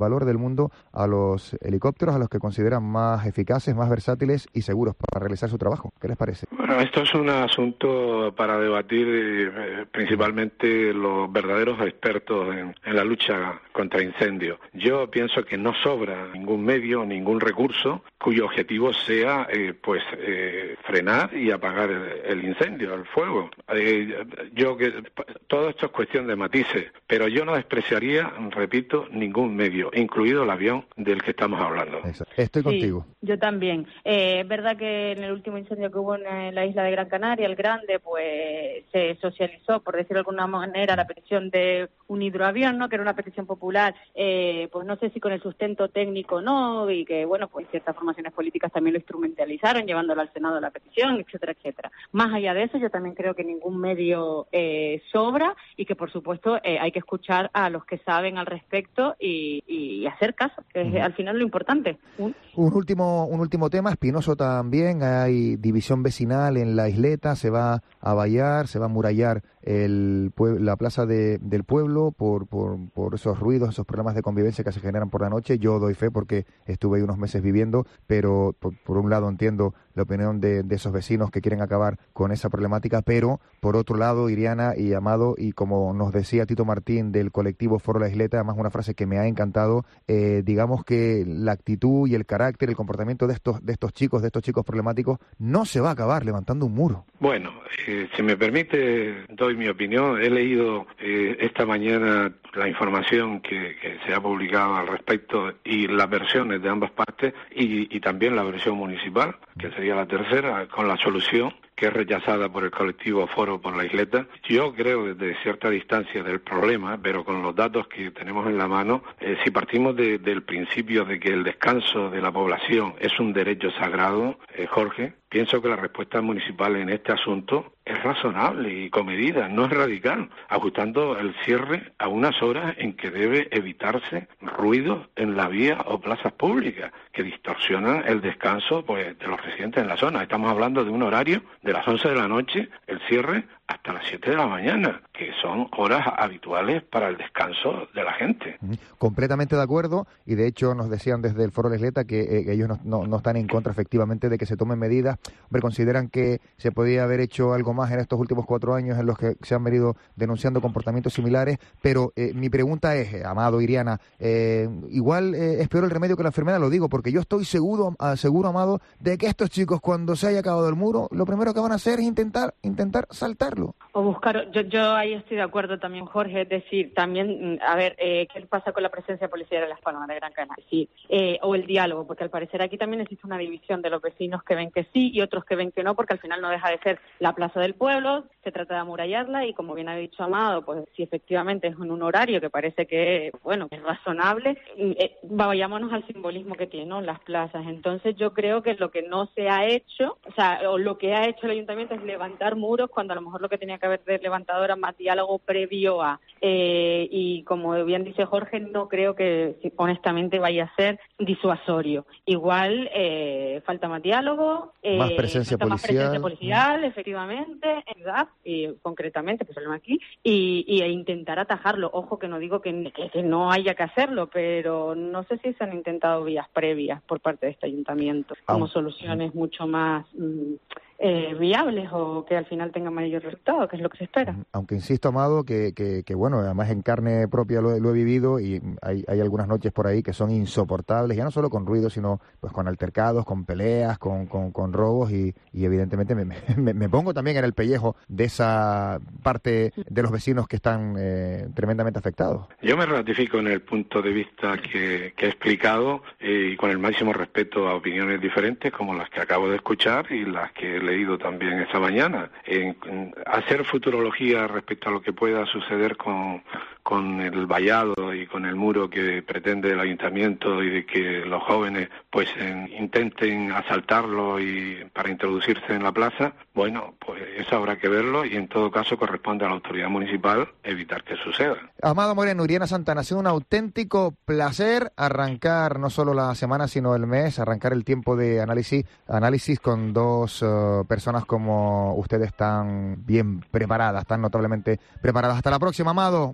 mundo a los helicópteros, a los que consideran más eficaces, más versátiles y seguros para realizar su trabajo. ¿Qué les parece? Bueno, esto es un asunto para debatir eh, principalmente los verdaderos expertos en, en la lucha contra incendios. Yo pienso que no sobra ningún medio, ningún recurso cuyo objetivo sea eh, pues eh, frenar y apagar el, el incendio, el fuego. Eh, yo que todo esto es cuestión de matices, pero yo no despreciaría, repito, ningún medio, incluido el avión del que estamos hablando. Exacto. Estoy sí, contigo. Yo también. Eh, es verdad que en el último incendio que hubo en la isla de Gran Canaria, el grande, pues se socializó, por decirlo de alguna manera, la petición de un hidroavión, ¿no? Que era una petición popular, eh, pues no sé si con el sustento técnico o no, y que, bueno, pues ciertas formaciones políticas también lo instrumentalizaron, llevándolo al Senado la petición, etcétera, etcétera. Más allá de eso, yo también creo que ningún medio eh, sobra y que, por supuesto, eh, hay que escuchar a los que saben al respecto y, y hacer caso, que es uh-huh. al final lo importante. Un, un último un último tema, espinoso también, hay división vecinal en la isleta, se va a vallar, se va a murallar el la plaza de, del pueblo por, por, por esos ruidos, esos problemas de convivencia que se generan por la noche. Yo doy fe porque estuve ahí unos meses viviendo, pero por, por un lado entiendo la opinión de, de esos vecinos que quieren acabar con esa problemática, pero por otro lado, Iriana y Amado, y como nos decía Tito Martín del colectivo Foro La Isleta, además una frase que me ha encantado, eh, digamos que la actitud y el carácter, el comportamiento de estos de estos chicos, de estos chicos problemáticos, no se va a acabar levantando un muro. Bueno, eh, si me permite, doy mi opinión. He leído eh, esta mañana la información que, que se ha publicado al respecto y las versiones de ambas partes y, y también la versión municipal, que sería la tercera, con la solución que es rechazada por el colectivo Foro por la Isleta. Yo creo desde cierta distancia del problema, pero con los datos que tenemos en la mano, eh, si partimos de, del principio de que el descanso de la población es un derecho sagrado, eh, Jorge, pienso que la respuesta municipal en este asunto es razonable y comedida, no es radical, ajustando el cierre a unas horas en que debe evitarse ruidos en la vía o plazas públicas que distorsionan el descanso pues, de los residentes en la zona. Estamos hablando de un horario de las once de la noche, el cierre hasta las siete de la mañana, que son horas habituales para el descanso de la gente. Completamente de acuerdo, y de hecho nos decían desde el Foro La Isleta que, eh, que ellos no, no, no están en contra efectivamente de que se tomen medidas. Hombre, consideran que se podía haber hecho algo más en estos últimos cuatro años en los que se han venido denunciando comportamientos similares, pero eh, mi pregunta es, eh, Amado, Iriana, eh, igual eh, es peor el remedio que la enfermedad, lo digo, porque yo estoy seguro, seguro, Amado, de que estos chicos cuando se haya acabado el muro, lo primero que van a hacer es intentar, intentar saltar. O buscar, yo, yo ahí estoy de acuerdo también, Jorge, es decir, también, a ver, eh, ¿qué pasa con la presencia policial en Las Palmas de Gran Canaria? Sí, eh, o el diálogo, porque al parecer aquí también existe una división de los vecinos que ven que sí y otros que ven que no, porque al final no deja de ser la plaza del pueblo, se trata de amurallarla y como bien ha dicho Amado, pues si efectivamente es en un horario que parece que, bueno, es razonable, eh, vayámonos al simbolismo que tienen, ¿no?, las plazas. Entonces yo creo que lo que no se ha hecho, o sea, o lo que ha hecho el ayuntamiento es levantar muros cuando a lo mejor lo que tenía que haber levantado era más diálogo previo a, eh, y como bien dice Jorge, no creo que honestamente vaya a ser disuasorio. Igual eh, falta más diálogo, eh, más presencia falta policial, más presencia policial, efectivamente, en verdad, y concretamente, pues hablamos aquí, y, y e intentar atajarlo. Ojo que no digo que, que, que no haya que hacerlo, pero no sé si se han intentado vías previas por parte de este ayuntamiento, como oh. soluciones mucho más mm, eh, viables o que al final tengan mayor resultado, que es lo que se espera. Aunque insisto, Amado, que, que, que bueno, además en carne propia lo, lo he vivido y hay, hay algunas noches por ahí que son insoportables, ya no solo con ruido, sino pues con altercados, con peleas, con, con, con robos y, y evidentemente me, me, me pongo también en el pellejo de esa parte de los vecinos que están eh, tremendamente afectados. Yo me ratifico en el punto de vista que, que he explicado eh, y con el máximo respeto a opiniones diferentes como las que acabo de escuchar y las que he leído también esta mañana. En, en hacer futurología respecto a lo que pueda suceder con, con el vallado y con el muro que pretende el ayuntamiento y de que los jóvenes pues en, intenten asaltarlo y para introducirse en la plaza, bueno, pues eso habrá que verlo y en todo caso corresponde a la autoridad municipal evitar que suceda. Amado Moreno, Iriana Santana, ha sido un auténtico placer arrancar no solo la semana sino el mes, arrancar el tiempo de análisis, análisis con dos uh, personas como ustedes tan bien preparadas, tan notablemente preparadas. Hasta la próxima, Amado. Buen día.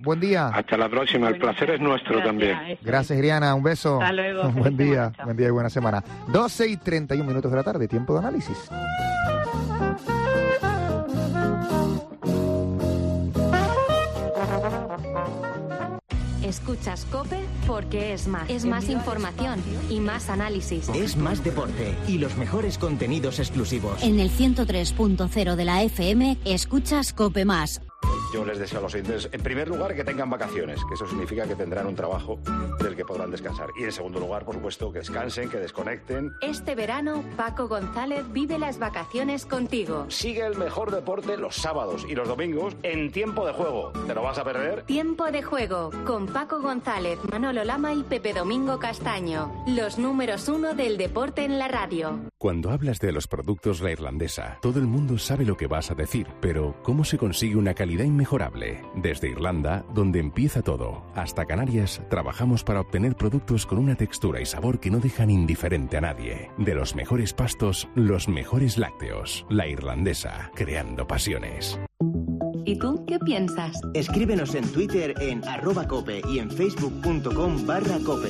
día. Hasta la próxima, el placer es nuestro Gracias. también. Gracias, Iriana, un beso. Hasta luego. Buen día, Chao. buen día y buena semana. doce y treinta y un minutos de la tarde, tiempo de análisis. Escuchas COPE porque es más. Es más información y más análisis. Es más deporte y los mejores contenidos exclusivos. En el ciento tres punto cero de la F M escuchas COPE más. Yo les deseo a los oyentes, en primer lugar, que tengan vacaciones, que eso significa que tendrán un trabajo del que podrán descansar. Y en segundo lugar, por supuesto, que descansen, que desconecten. Este verano, Paco González vive las vacaciones contigo. Sigue el mejor deporte los sábados y los domingos en Tiempo de Juego. ¿Te lo vas a perder? Tiempo de Juego con Paco González, Manolo Lama y Pepe Domingo Castaño. Los números uno del deporte en la radio. Cuando hablas de los productos La Irlandesa, todo el mundo sabe lo que vas a decir, pero ¿cómo se consigue una calidad inmejorable? Desde Irlanda, donde empieza todo, hasta Canarias, trabajamos para obtener productos con una textura y sabor que no dejan indiferente a nadie. De los mejores pastos, los mejores lácteos. La Irlandesa, creando pasiones. ¿Y tú qué piensas? Escríbenos en Twitter en arroba cope y en facebook.com barra cope.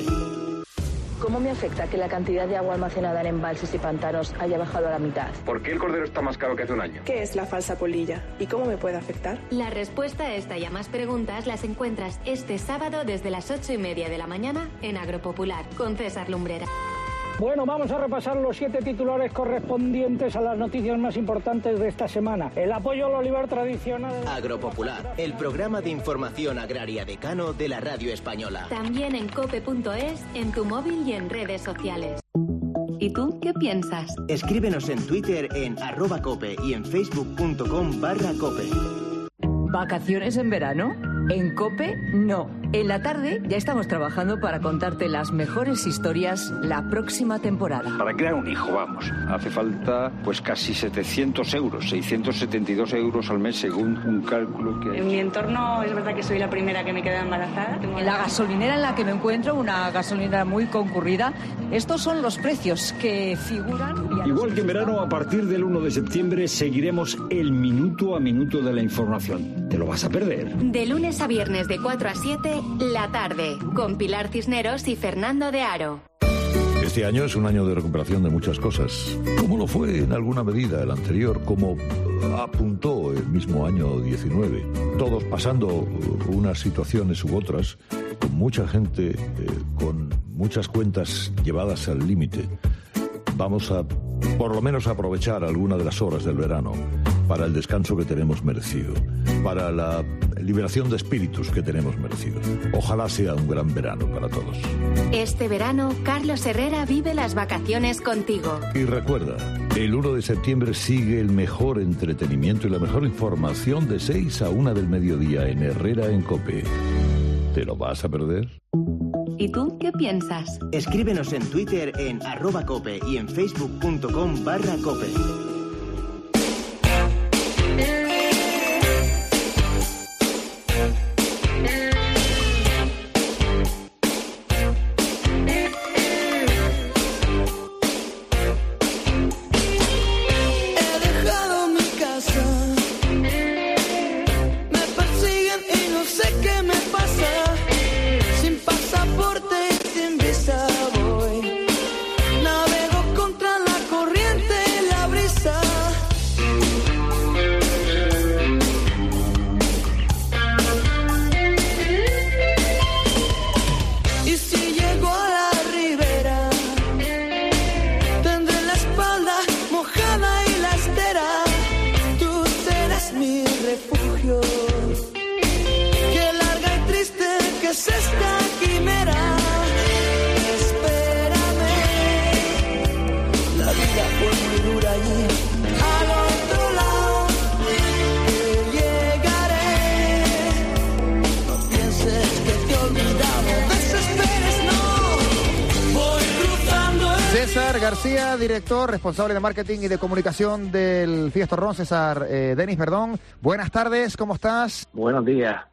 ¿Cómo me afecta que la cantidad de agua almacenada en embalses y pantanos haya bajado a la mitad? ¿Por qué el cordero está más caro que hace un año? ¿Qué es la falsa polilla y cómo me puede afectar? La respuesta a esta y a más preguntas las encuentras este sábado desde las ocho y media de la mañana en Agropopular con César Lumbrera. Bueno, vamos a repasar los siete titulares correspondientes a las noticias más importantes de esta semana. El apoyo al olivar tradicional. Agropopular, el programa de información agraria decano de la radio española. También en cope punto es, en tu móvil y en redes sociales. ¿Y tú qué piensas? Escríbenos en Twitter en arroba cope y en facebook.com barra cope. ¿Vacaciones en verano? En COPE, no. En la tarde ya estamos trabajando para contarte las mejores historias la próxima temporada. Para crear un hijo, vamos, hace falta pues casi setecientos euros, seiscientos setenta y dos euros al mes según un cálculo que... En mi entorno es verdad que soy la primera que me queda embarazada. En la gasolinera en la que me encuentro, una gasolinera muy concurrida, estos son los precios que figuran... Igual que en verano, a partir del uno de septiembre seguiremos el minuto a minuto de la información. ¿Te lo vas a perder? De lunes a viernes de cuatro a siete, La Tarde, con Pilar Cisneros y Fernando de Aro. Este año es un año de recuperación de muchas cosas, como lo fue en alguna medida el anterior, como apuntó el mismo año diecinueve. Todos pasando unas situaciones u otras, con mucha gente, eh, con muchas cuentas llevadas al límite. Vamos a, por lo menos, aprovechar alguna de las horas del verano para el descanso que tenemos merecido, para la liberación de espíritus que tenemos merecido. Ojalá sea un gran verano para todos. Este verano, Carlos Herrera vive las vacaciones contigo. Y recuerda, el uno de septiembre sigue el mejor entretenimiento y la mejor información de seis a una del mediodía en Herrera en COPE. ¿Te lo vas a perder? ¿Y tú qué piensas? Escríbenos en Twitter en arroba cope y en facebook.com barra cope. César García, director, responsable de marketing y de comunicación del Fiestorrón. César, eh, Denis, perdón. Buenas tardes, ¿cómo estás? Buenos días.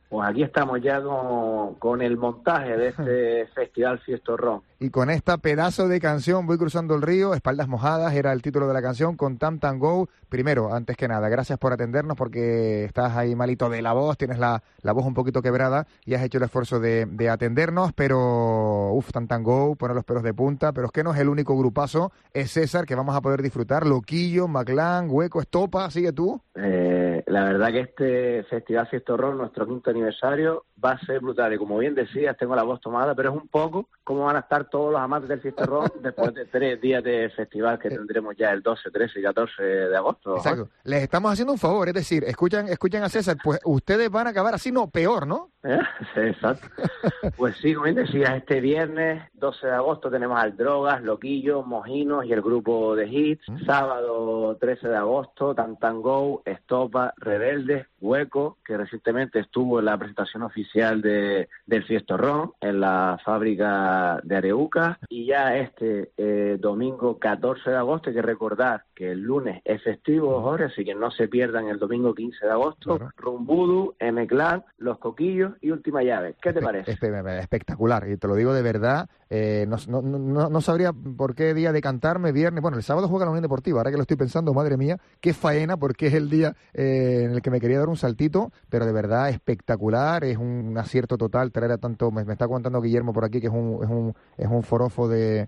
Pues aquí estamos ya con, con el montaje de este Festival Fiestorrón. Y con esta pedazo de canción, Voy cruzando el río, espaldas mojadas, era el título de la canción, con Tam Tam Go. Primero, antes que nada, gracias por atendernos porque estás ahí malito de la voz, tienes la, la voz un poquito quebrada y has hecho el esfuerzo de, de atendernos, pero uff, Tam Tam Go, poner los pelos de punta, pero es que no es el único grupazo, es César, que vamos a poder disfrutar, Loquillo, Maclán, Hueco, Estopa, ¿sigue tú? Eh, la verdad que este Festival Fiestorrón, nuestro quinto aniversario, va a ser brutal y como bien decías, tengo la voz tomada, pero es un poco cómo van a estar todos los amantes del Fiestorrón después de tres días de festival que tendremos ya el doce, trece y catorce de agosto. Exacto. ¿No? Les estamos haciendo un favor, es decir, escuchan escuchan a César, pues ustedes van a acabar así, no, peor, ¿no? ¿Eh? Sí, exacto. Pues sí, como bien decías, este viernes doce de agosto tenemos al Drogas, Loquillo, Mojinos y el grupo de Hits. ¿Mm? Sábado trece de agosto, Tam Tam Go, Estopa, Rebeldes, Hueco, que recientemente estuvo en la presentación oficial de del Fiestorrón en la fábrica de Areuca. Y ya este eh, domingo catorce de agosto, hay que recordar que el lunes es festivo, Jorge, así que no se pierdan el domingo quince de agosto, claro. Rumbudu, M-Clan, Los Coquillos y Última Llave. ¿Qué te parece? Espectacular, y te lo digo de verdad. Eh, no, no, no, no sabría por qué día decantarme, viernes. Bueno, el sábado juega la Unión Deportiva, ahora que lo estoy pensando, madre mía, qué faena, porque es el día eh, en el que me quería dar un saltito, pero de verdad espectacular, es un, un acierto total traer a tanto, me, me está contando Guillermo por aquí que es un, es un, es un forofo de,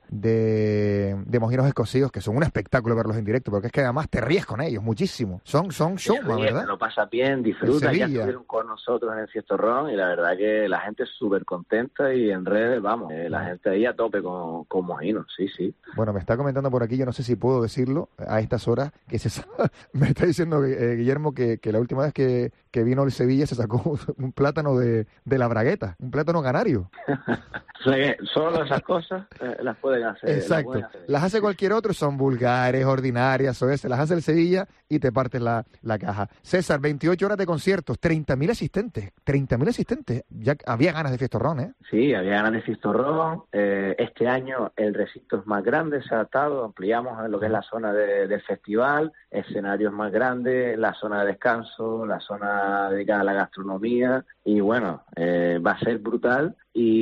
de, de mojinos escocidos, que son un espectáculo verlos en directo, porque es que además te ríes con ellos muchísimo, son, son showman, ¿verdad? Lo pasas bien, disfrutas, ya estuvieron con nosotros en el Fiestorrón y la verdad que la gente es súper contenta y en redes, vamos, eh, la gente ahí a tope con, con mojinos, sí, sí. Bueno, me está comentando por aquí, yo no sé si puedo decirlo a estas horas, que se me está diciendo eh, Guillermo que, que la última vez que, que vino el Sevilla se sacó un plátano de, de la Bragueta, un plátano canario. Solo esas cosas eh, las pueden hacer. Exacto, las, hacer. Las hace cualquier otro, son vulgares, ordinarias, o ese, las hace el Sevilla y te partes la, la caja. César, veintiocho horas de conciertos, treinta mil asistentes, treinta mil asistentes, ya había ganas de Fiestorrón, ¿eh? Sí, había ganas de Fiestorrón, eh, este año el recinto es más grande, se ha adaptado, ampliamos en lo que es la zona de, del festival, escenarios más grandes, la zona de descanso, la zona dedicada a la gastronomía y bueno, eh, va a ser brutal.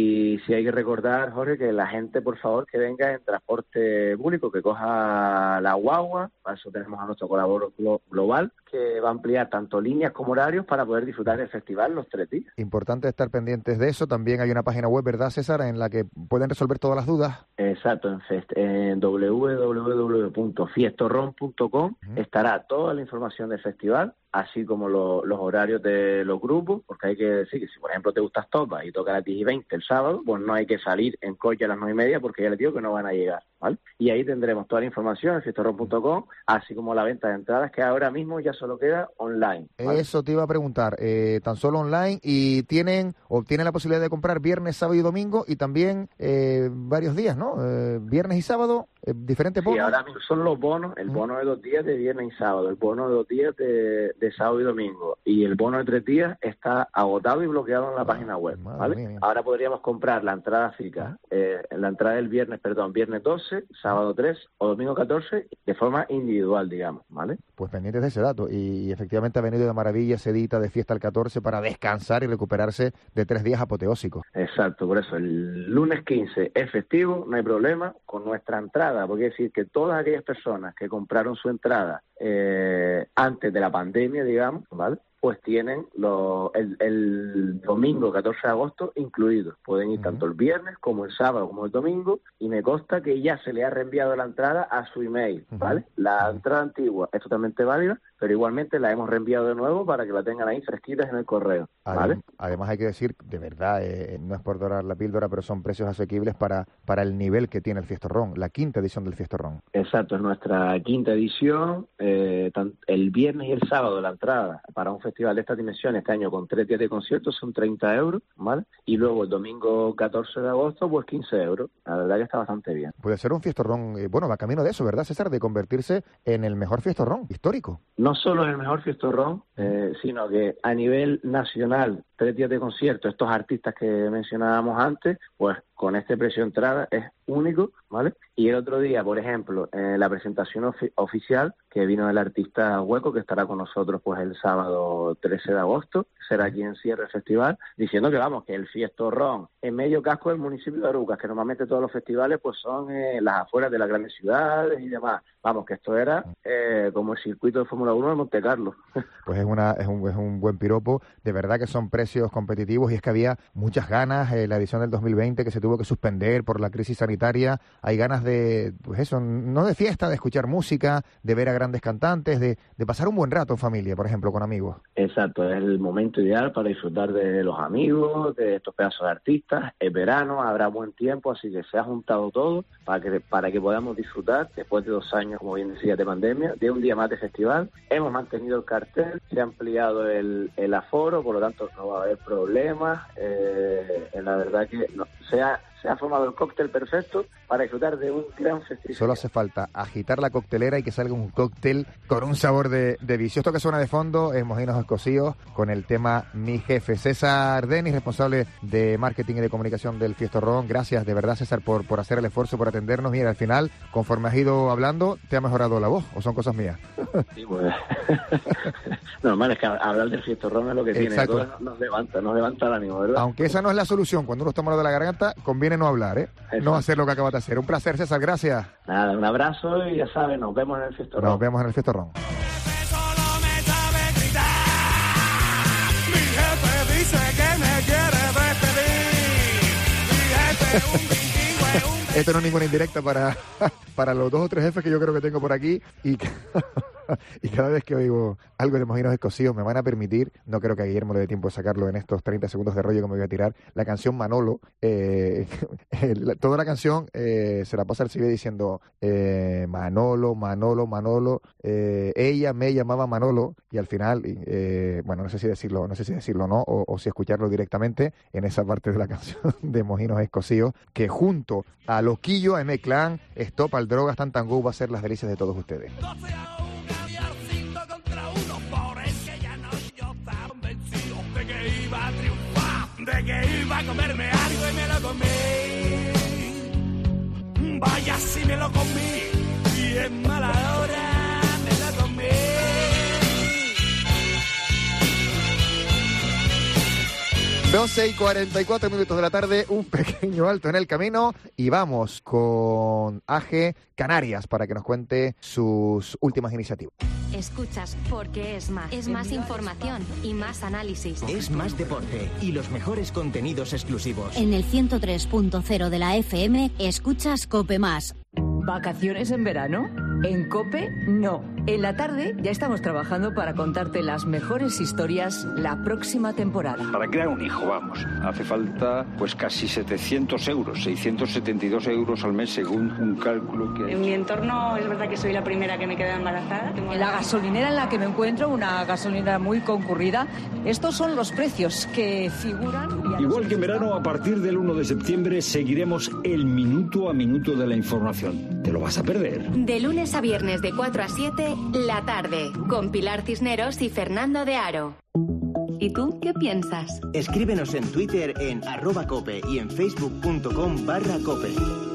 Y sí hay que recordar, Jorge, que la gente, por favor, que venga en transporte público, que coja la guagua, para eso tenemos a nuestro colaborador global, que va a ampliar tanto líneas como horarios para poder disfrutar del festival los tres días. Importante estar pendientes de eso. También hay una página web, ¿verdad, César?, en la que pueden resolver todas las dudas. Exacto, en, fest- en doble u doble u doble u punto fiestorron punto com uh-huh. estará toda la información del festival, así como lo, los horarios de los grupos, porque hay que decir que si, por ejemplo, te gusta Estopa y toca a las diez y veinte el sábado, pues no hay que salir en coche a las nueve y media porque ya les digo que no van a llegar, ¿vale? Y ahí tendremos toda la información en fiestorron punto com, así como la venta de entradas, que ahora mismo ya solo queda online, ¿vale? Eso te iba a preguntar, eh, tan solo online, y tienen o tienen la posibilidad de comprar viernes, sábado y domingo, y también eh, varios días, ¿no? Eh, viernes y sábado, eh, diferentes bonos. Sí, ahora mismo son los bonos, el bono de dos días de viernes y sábado, el bono de dos días de, de sábado y domingo, y el bono de tres días está agotado y bloqueado en la ah, página web, ¿vale? Mía. Ahora podríamos comprar la entrada física, eh, la entrada del viernes, perdón, viernes doce, sábado tres o domingo catorce, de forma individual, digamos, ¿vale? Pues pendientes de ese dato, y efectivamente ha venido de maravilla ese día de fiesta el catorce para descansar y recuperarse de tres días apoteósicos. Exacto, por eso el lunes quince es festivo, no hay problema con nuestra entrada, porque es decir que todas aquellas personas que compraron su entrada eh, antes de la pandemia, digamos, ¿vale?, pues tienen lo, el, el domingo catorce de agosto incluido. Pueden ir uh-huh. tanto el viernes como el sábado como el domingo, y me consta que ya se le ha reenviado la entrada a su email, ¿vale? Uh-huh. La entrada antigua es totalmente válida, pero igualmente la hemos reenviado de nuevo para que la tengan ahí fresquitas en el correo, ¿vale? Además, además hay que decir, de verdad, eh, no es por dorar la píldora, pero son precios asequibles para, para el nivel que tiene el Fiestorrón, la quinta edición del Fiestorrón. Exacto, es nuestra quinta edición, eh, el viernes y el sábado la entrada para un festival de esta dimensión este año con tres días de conciertos son treinta euros, ¿vale? Y luego el domingo catorce de agosto pues quince euros. La verdad que está bastante bien. Puede ser un Fiestorrón, eh, bueno, va camino de eso, ¿verdad, César? De convertirse en el mejor Fiestorrón histórico. No solo es el mejor Fiestorrón, eh, sino que a nivel nacional, tres días de concierto, estos artistas que mencionábamos antes, pues con este precio de entrada es único, ¿vale? Y el otro día, por ejemplo, en la presentación ofi- oficial, que vino el artista Hueco, que estará con nosotros pues el sábado trece de agosto, será quien cierre el festival, diciendo que vamos, que el Fiestorrón en medio casco del municipio de Arucas, que normalmente todos los festivales pues son eh, las afueras de las grandes ciudades y demás. Vamos, que esto era eh, como el circuito de Fórmula uno de Monte Carlo. Pues es, una, es, un, es un buen piropo, de verdad que son precios competitivos y es que había muchas ganas, eh, la edición del dos mil veinte que se tuvo que suspender por la crisis sanitaria, hay ganas de, pues eso, no de fiesta, de escuchar música, de ver a grandes cantantes, de, de pasar un buen rato en familia, por ejemplo, con amigos. Exacto, es el momento ideal para disfrutar de los amigos, de estos pedazos de artistas, es verano, habrá buen tiempo, así que se ha juntado todo para que, para que podamos disfrutar, después de dos años, como bien decía, de pandemia, de un día más de festival. Hemos mantenido el cartel, se ha ampliado el, el aforo, por lo tanto no va a haber problemas, eh, la verdad que no, se ha, se ha formado el cóctel perfecto para disfrutar de un gran festival. Solo hace falta agitar la coctelera y que salga un cóctel con un sabor de, de vicio. Esto que suena de fondo es Mojinos Escocíos con el tema Mi Jefe. César Denis, responsable de marketing y de comunicación del Fiestorrón. Gracias, de verdad, César, por, por hacer el esfuerzo, por atendernos. Mira, al final, conforme has ido hablando, ¿te ha mejorado la voz o son cosas mías? Sí, pues... normal, es que hablar del Fiestorrón es lo que tiene. Todo nos levanta, nos levanta el ánimo, ¿verdad? Aunque esa no es la solución. Cuando uno está malo de la garganta, conviene no hablar, ¿eh? Eso. No hacer lo que acabas de hacer. Un placer, César, gracias. Nada, un abrazo y ya sabes, nos vemos en el Fiestorrón. Nos vemos en el Fiestorrón. Esto no es ninguna indirecta para, para los dos o tres jefes que yo creo que tengo por aquí y, y cada vez que oigo algo de Mojinos Escocíos me van a permitir, no creo que a Guillermo le dé tiempo de sacarlo en estos treinta segundos de rollo que me voy a tirar, la canción Manolo, eh, el, toda la canción eh, se la pasa al C B diciendo eh, Manolo, Manolo, Manolo, eh, ella me llamaba Manolo y al final, eh, bueno, no sé si decirlo, no sé si decirlo no, o, o si escucharlo directamente en esa parte de la canción de Mojinos Escocíos, que junto a Loquillo, a M-Clan, Stop al Drogas, Tantangú va a ser las delicias de todos ustedes. De que iba a comerme algo y me lo comí. Vaya si me lo comí y en mala hora me lo comí. doce y cuarenta y cuatro minutos de la tarde, un pequeño alto en el camino y vamos con A G Canarias para que nos cuente sus últimas iniciativas. Escuchas porque es más. Es más información y más análisis. Es más deporte y los mejores contenidos exclusivos. En el ciento tres punto cero de la F M escuchas COPE Más. ¿Vacaciones en verano? En COPE, no. En la tarde ya estamos trabajando para contarte las mejores historias la próxima temporada. Para crear un hijo, vamos, hace falta pues casi setecientos euros, seiscientos setenta y dos euros al mes según un cálculo que... En mi entorno es verdad que soy la primera que me queda embarazada. En la gasolinera en la que me encuentro, una gasolinera muy concurrida, estos son los precios que figuran... Igual que en verano, a partir del uno de septiembre seguiremos el minuto a minuto de la información. ¿Te lo vas a perder? De lunes a viernes de cuatro a siete, La Tarde, con Pilar Cisneros y Fernando de Aro. ¿Y tú qué piensas? Escríbenos en Twitter en arroba cope y en facebook.com barra cope.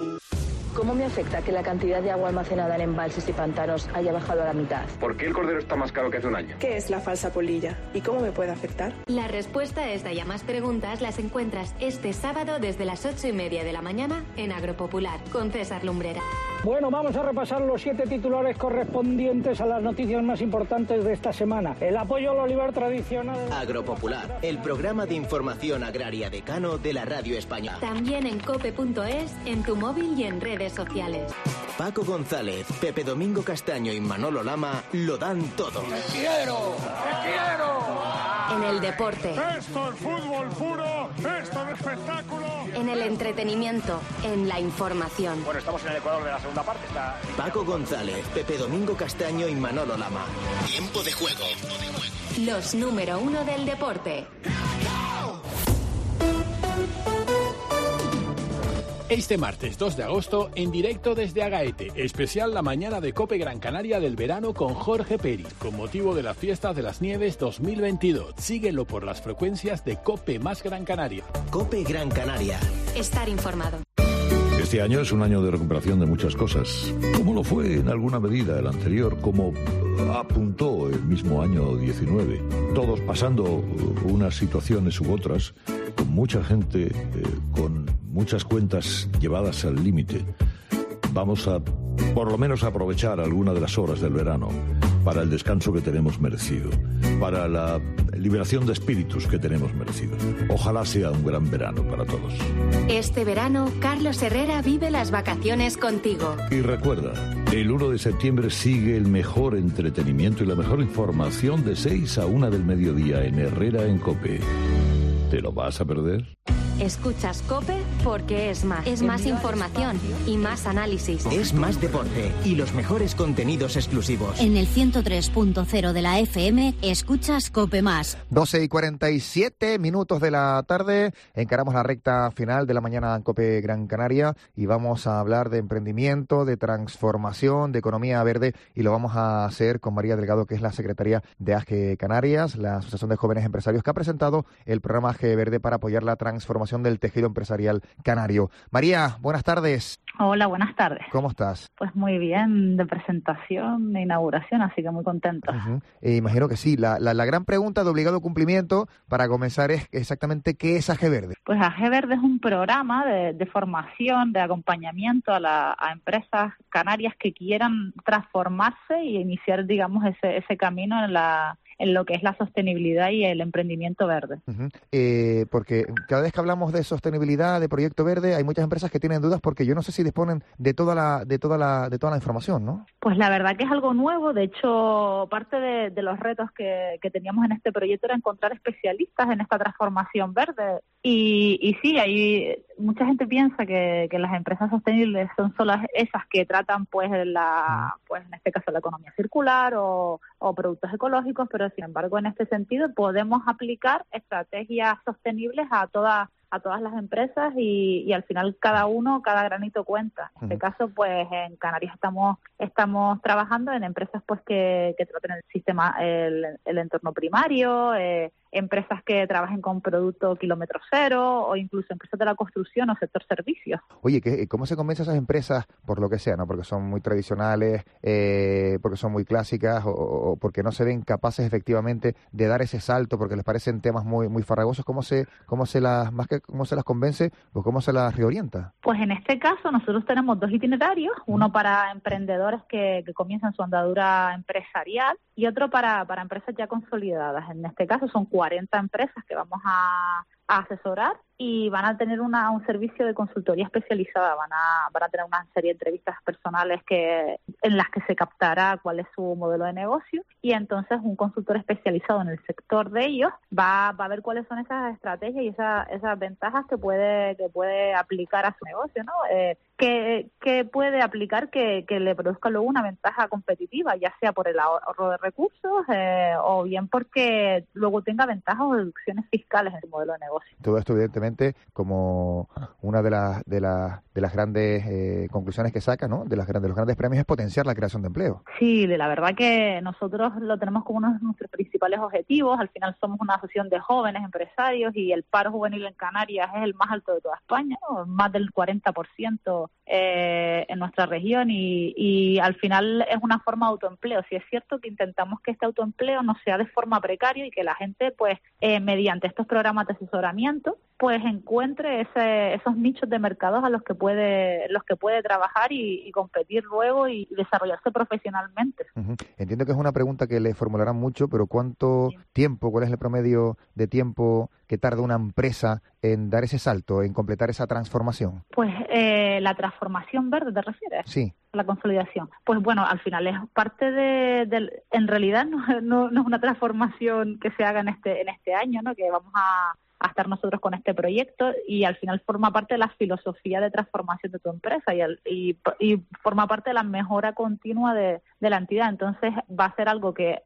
¿Cómo me afecta que la cantidad de agua almacenada en embalses y pantanos haya bajado a la mitad? ¿Por qué el cordero está más caro que hace un año? ¿Qué es la falsa polilla y cómo me puede afectar? La respuesta a esta y a más preguntas las encuentras este sábado desde las ocho y media de la mañana en Agropopular con César Lumbrera. Bueno, vamos a repasar los siete titulares correspondientes a las noticias más importantes de esta semana. El apoyo al olivar tradicional. Agropopular, el programa de información agraria decano de la radio española. También en cope punto es, en tu móvil y en redes sociales. Paco González, Pepe Domingo Castaño y Manolo Lama lo dan todo. ¡Te quiero! ¡Te quiero! En el deporte. Esto es fútbol puro, esto es espectáculo. En el entretenimiento, en la información. Bueno, estamos en el Ecuador de la segunda parte. Está... Paco González, Pepe Domingo Castaño y Manolo Lama. Tiempo de juego. Los número uno del deporte. Este martes dos de agosto, en directo desde Agaete, especial La Mañana de COPE Gran Canaria del verano con Jorge Peri, con motivo de las Fiestas de las Nieves dos mil veintidós. Síguelo por las frecuencias de COPE más Gran Canaria. COPE Gran Canaria. Estar informado. Este año es un año de recuperación de muchas cosas, como lo fue en alguna medida el anterior, como apuntó el mismo año diecinueve. Todos pasando unas situaciones u otras, con mucha gente, eh, con muchas cuentas llevadas al límite. Vamos a, por lo menos, aprovechar alguna de las horas del verano para el descanso que tenemos merecido, para la liberación de espíritus que tenemos merecido. Ojalá sea un gran verano para todos. Este verano, Carlos Herrera vive las vacaciones contigo. Y recuerda, el uno de septiembre sigue el mejor entretenimiento y la mejor información de seis a una del mediodía en Herrera en COPE. ¿Te lo vas a perder? Escuchas COPE porque es más. Es más información y más análisis. Es más deporte y los mejores contenidos exclusivos. En el ciento tres punto cero de la F M escuchas COPE más. doce y cuarenta y siete minutos de la tarde. Encaramos la recta final de la mañana en COPE Gran Canaria y vamos a hablar de emprendimiento, de transformación, de economía verde y lo vamos a hacer con María Delgado, que es la secretaria de AGE Canarias, la Asociación de Jóvenes Empresarios, que ha presentado el programa AGE Verde para apoyar la transformación del tejido empresarial canario. María, buenas tardes. Hola, buenas tardes. ¿Cómo estás? Pues muy bien, de presentación, de inauguración, así que muy contenta. Uh-huh. Eh, imagino que sí. La, la, la gran pregunta de obligado cumplimiento para comenzar es exactamente ¿qué es AGE Verde? Pues AGE Verde es un programa de, de formación, de acompañamiento a, la, a empresas canarias que quieran transformarse y iniciar, digamos, ese, ese camino en la... en lo que es la sostenibilidad y el emprendimiento verde. Uh-huh. Eh, porque cada vez que hablamos de sostenibilidad, de proyecto verde, hay muchas empresas que tienen dudas porque yo no sé si disponen de toda la de toda la de toda la información, ¿no? Pues la verdad que es algo nuevo. De hecho, parte de, de los retos que, que teníamos en este proyecto era encontrar especialistas en esta transformación verde. Y, y sí, hay mucha gente piensa que, que las empresas sostenibles son solo esas que tratan, pues, la, pues en este caso, la economía circular o, o productos ecológicos, pero sin embargo, en este sentido, podemos aplicar estrategias sostenibles a todas a todas las empresas y, y al final cada uno, cada granito cuenta. En este caso, pues en Canarias estamos estamos trabajando en empresas pues que, que traten el sistema, el, el entorno primario, eh, empresas que trabajen con producto kilómetro cero o incluso empresas de la construcción o sector servicios. Oye, ¿qué, ¿cómo se convence a esas empresas por lo que sea, no? Porque son muy tradicionales, eh, porque son muy clásicas o, o porque no se ven capaces efectivamente de dar ese salto porque les parecen temas muy muy farragosos? ¿Cómo se cómo se las más que cómo se las convence o cómo se las reorienta? Pues en este caso nosotros tenemos dos itinerarios, uno para emprendedores que, que comienzan su andadura empresarial y otro para, para empresas ya consolidadas. En este caso son cuarenta empresas que vamos a, a asesorar y van a tener una, un servicio de consultoría especializada, van a, van a tener una serie de entrevistas personales que en las que se captará cuál es su modelo de negocio y entonces un consultor especializado en el sector de ellos va, va a ver cuáles son esas estrategias y esa, esas ventajas que puede que puede aplicar a su negocio, ¿no? Eh, que, que puede aplicar que, que le produzca luego una ventaja competitiva, ya sea por el ahorro de recursos eh, o bien porque luego tenga ventajas o deducciones fiscales en su modelo de negocio. Todo esto evidentemente como una de las de las de las grandes eh, conclusiones que saca, ¿no? De las de los grandes premios es potenciar la creación de empleo. Sí, la verdad que nosotros lo tenemos como uno de nuestros principales objetivos. Al final somos una asociación de jóvenes empresarios y el paro juvenil en Canarias es el más alto de toda España, ¿no? Más del cuarenta por ciento eh, en nuestra región y, y al final es una forma de autoempleo. Sí es cierto que intentamos que este autoempleo no sea de forma precaria y que la gente, pues, eh, mediante estos programas de asesoramiento, pues encuentre ese, esos nichos de mercados a los que puede los que puede trabajar y, y competir luego y desarrollarse profesionalmente. Uh-huh. Entiendo que es una pregunta que le formularán mucho, pero ¿cuánto sí. tiempo, cuál es el promedio de tiempo que tarda una empresa en dar ese salto, en completar esa transformación? Pues eh, la transformación verde, ¿te refieres? Sí. La consolidación. Pues bueno, al final es parte de, de en realidad no, no, no es una transformación que se haga en este en este año, ¿no? Que vamos a a estar nosotros con este proyecto y al final forma parte de la filosofía de transformación de tu empresa y, el, y, y forma parte de la mejora continua de, de la entidad. Entonces va a ser algo que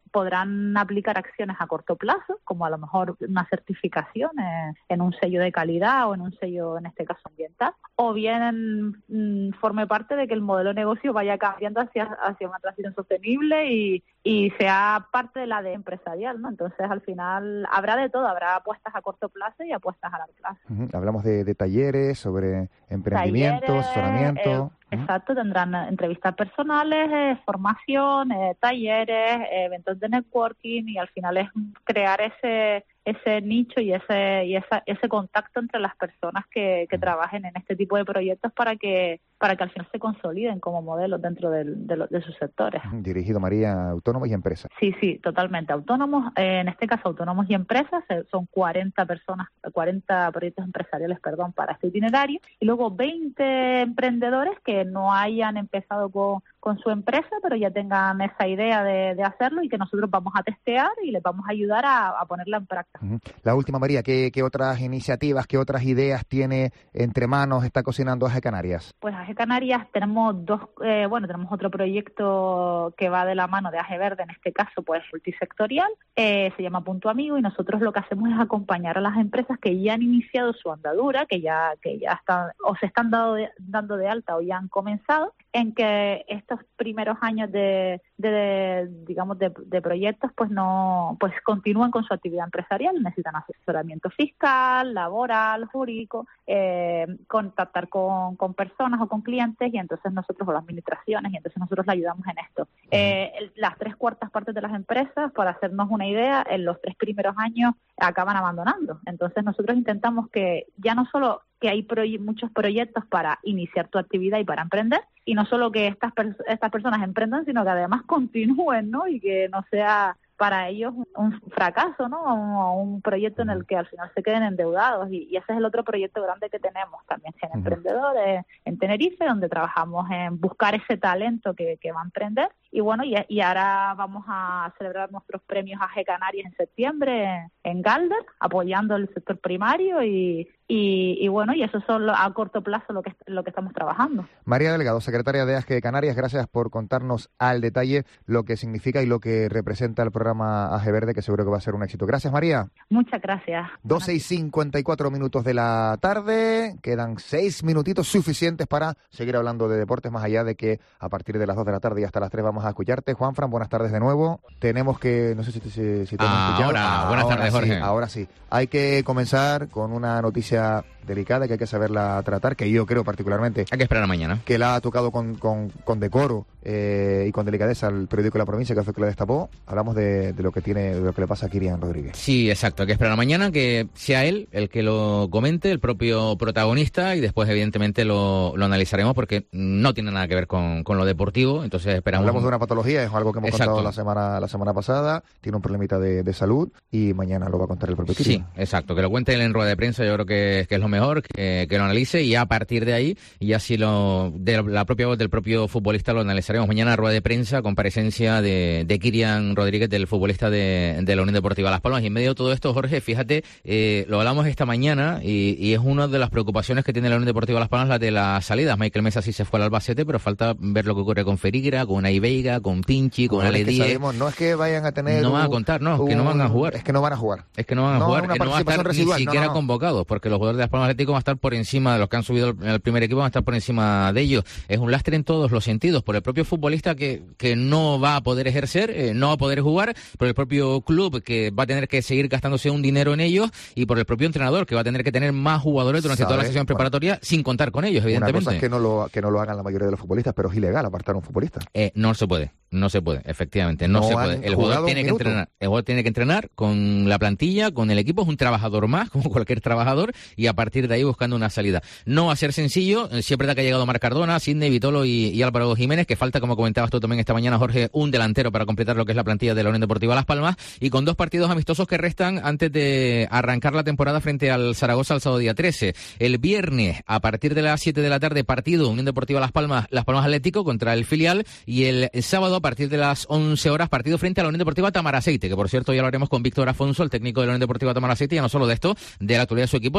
podrán aplicar acciones a corto plazo, como a lo mejor una certificación eh, en un sello de calidad o en un sello, en este caso, ambiental, o bien mm, forme parte de que el modelo de negocio vaya cambiando hacia, hacia una transición sostenible y, y sea parte de la de empresarial, ¿no? Entonces, al final, habrá de todo, habrá apuestas a corto plazo y apuestas a largo plazo. Uh-huh. Hablamos de, de talleres sobre emprendimiento, talleres, asesoramiento. Eh, exacto, tendrán entrevistas personales, eh, formación, eh, talleres, eh, eventos de networking, y al final es crear ese ese nicho y ese y esa, ese contacto entre las personas que, que trabajen en este tipo de proyectos para que para que al final se consoliden como modelos dentro del, de, lo, de sus sectores. Dirigido, María, a autónomos y empresas. Sí, sí, totalmente. Autónomos, eh, en este caso autónomos y empresas, eh, son cuarenta personas, cuarenta proyectos empresariales, perdón, para este itinerario, y luego veinte emprendedores que no hayan empezado con, con su empresa, pero ya tengan esa idea de, de hacerlo y que nosotros vamos a testear y les vamos a ayudar a, a ponerla en práctica. Uh-huh. La última, María, ¿qué, qué otras iniciativas, qué otras ideas tiene entre manos, está cocinando A G E Canarias? Pues A G E Canarias tenemos dos, eh, bueno, tenemos otro proyecto que va de la mano de A G E Verde, en este caso, pues multisectorial, eh, se llama Punto Amigo, y nosotros lo que hacemos es acompañar a las empresas que ya han iniciado su andadura, que ya que ya están o se están dado de, dando de alta o ya han comenzado, en que estos primeros años de, de, de digamos de, de proyectos pues no pues continúan con su actividad empresarial, necesitan asesoramiento fiscal, laboral, jurídico, eh, contactar con, con personas o con clientes, y entonces nosotros, o las administraciones, y entonces nosotros le ayudamos en esto. Eh, el, las tres cuartas partes de las empresas, para hacernos una idea, en los tres primeros años acaban abandonando. Entonces nosotros intentamos que ya no solo que hay proye- muchos proyectos para iniciar tu actividad y para emprender, y no solo que estas pers- estas personas emprendan, sino que además continúen, ¿no? Y que no sea para ellos un fracaso, ¿no? O un proyecto en el que al final se queden endeudados, y, y ese es el otro proyecto grande que tenemos también en uh-huh. Emprendedores en Tenerife, donde trabajamos en buscar ese talento que, que va a emprender. Y bueno, y, y ahora vamos a celebrar nuestros premios A G E Canarias en septiembre en Galder, apoyando el sector primario, y, y, y bueno, y eso es solo a corto plazo lo que lo que estamos trabajando. María Delgado, secretaria de A G E Canarias, gracias por contarnos al detalle lo que significa y lo que representa el programa A G E Verde, que seguro que va a ser un éxito. Gracias, María. Muchas gracias. doce y cincuenta y cuatro minutos de la tarde, quedan seis minutitos suficientes para seguir hablando de deportes, más allá de que a partir de las dos de la tarde y hasta las tres vamos a escucharte. Juanfran, buenas tardes de nuevo. Tenemos que, no sé si, si, si te hemos ah, escuchado. Ahora, buenas ahora tardes, Jorge. Sí, ahora sí. Hay que comenzar con una noticia delicada que hay que saberla tratar, que yo creo particularmente... Hay que esperar a mañana. Que la ha tocado con, con, con decoro eh, y con delicadeza al periódico de La Provincia, que fue el que la destapó. Hablamos de, de lo que tiene, de lo que le pasa a Kirian Rodríguez. Sí, exacto. Hay que esperar a mañana que sea él el que lo comente, el propio protagonista, y después evidentemente lo, lo analizaremos, porque no tiene nada que ver con, con lo deportivo. Entonces esperamos... Hablamos de una patología, es algo que hemos exacto. contado la semana la semana pasada. Tiene un problemita de, de salud y mañana lo va a contar el propio Kirian. Sí, exacto. Que lo cuente él en rueda de prensa, yo creo que, que es lo mejor, que, que lo analice, y a partir de ahí, y así lo de la propia voz del propio futbolista lo analizaremos. Mañana rueda de prensa, comparecencia de, de Kirian Rodríguez, del futbolista de, de la Unión Deportiva Las Palmas. Y en medio de todo esto, Jorge, fíjate, eh, lo hablamos esta mañana, y, y es una de las preocupaciones que tiene la Unión Deportiva Las Palmas, la de las salidas. Michael Mesa sí se fue al Albacete, pero falta ver lo que ocurre con Ferigra, con Unai Veiga, con Pinchi, con Ale Díez. No es que vayan a tener... No un, van a contar, no, es que un, no van a jugar. Es que no van a jugar. Es que no van a no, jugar, una que no van a estar residual, ni siquiera no, no. convocados, porque los jugadores de Las Palmas Atlético van a estar por encima de los que han subido en el primer equipo, van a estar por encima de ellos. Es un lastre en todos los sentidos, por el propio futbolista que, que no va a poder ejercer, eh, no va a poder jugar, por el propio club que va a tener que seguir gastándose un dinero en ellos, y por el propio entrenador que va a tener que tener más jugadores durante toda la sesión preparatoria, bueno, sin contar con ellos, evidentemente. Una cosa es que no lo, que no lo hagan la mayoría de los futbolistas, pero es ilegal apartar a un futbolista. Eh, no se puede. No se puede, efectivamente, no, no se puede. El jugador tiene que entrenar, el jugador tiene que entrenar con la plantilla, con el equipo, es un trabajador más, como cualquier trabajador, y a partir de ahí buscando una salida. No va a ser sencillo, siempre da que ha llegado Marc Cardona, Sidney Vitolo y, y Álvaro Jiménez, que falta, como comentabas tú también esta mañana, Jorge, un delantero para completar lo que es la plantilla de la Unión Deportiva Las Palmas, y con dos partidos amistosos que restan antes de arrancar la temporada frente al Zaragoza el sábado día trece. El viernes, a partir de las siete de la tarde, partido Unión Deportiva Las Palmas, Las Palmas Atlético contra el filial, y el sábado a partir de las once horas, partido frente a la Unión Deportiva Tamaraceite, que por cierto ya lo haremos con Víctor Afonso, el técnico de la Unión Deportiva Tamaraceite, ya no solo de esto, de la actualidad de su equipo, sino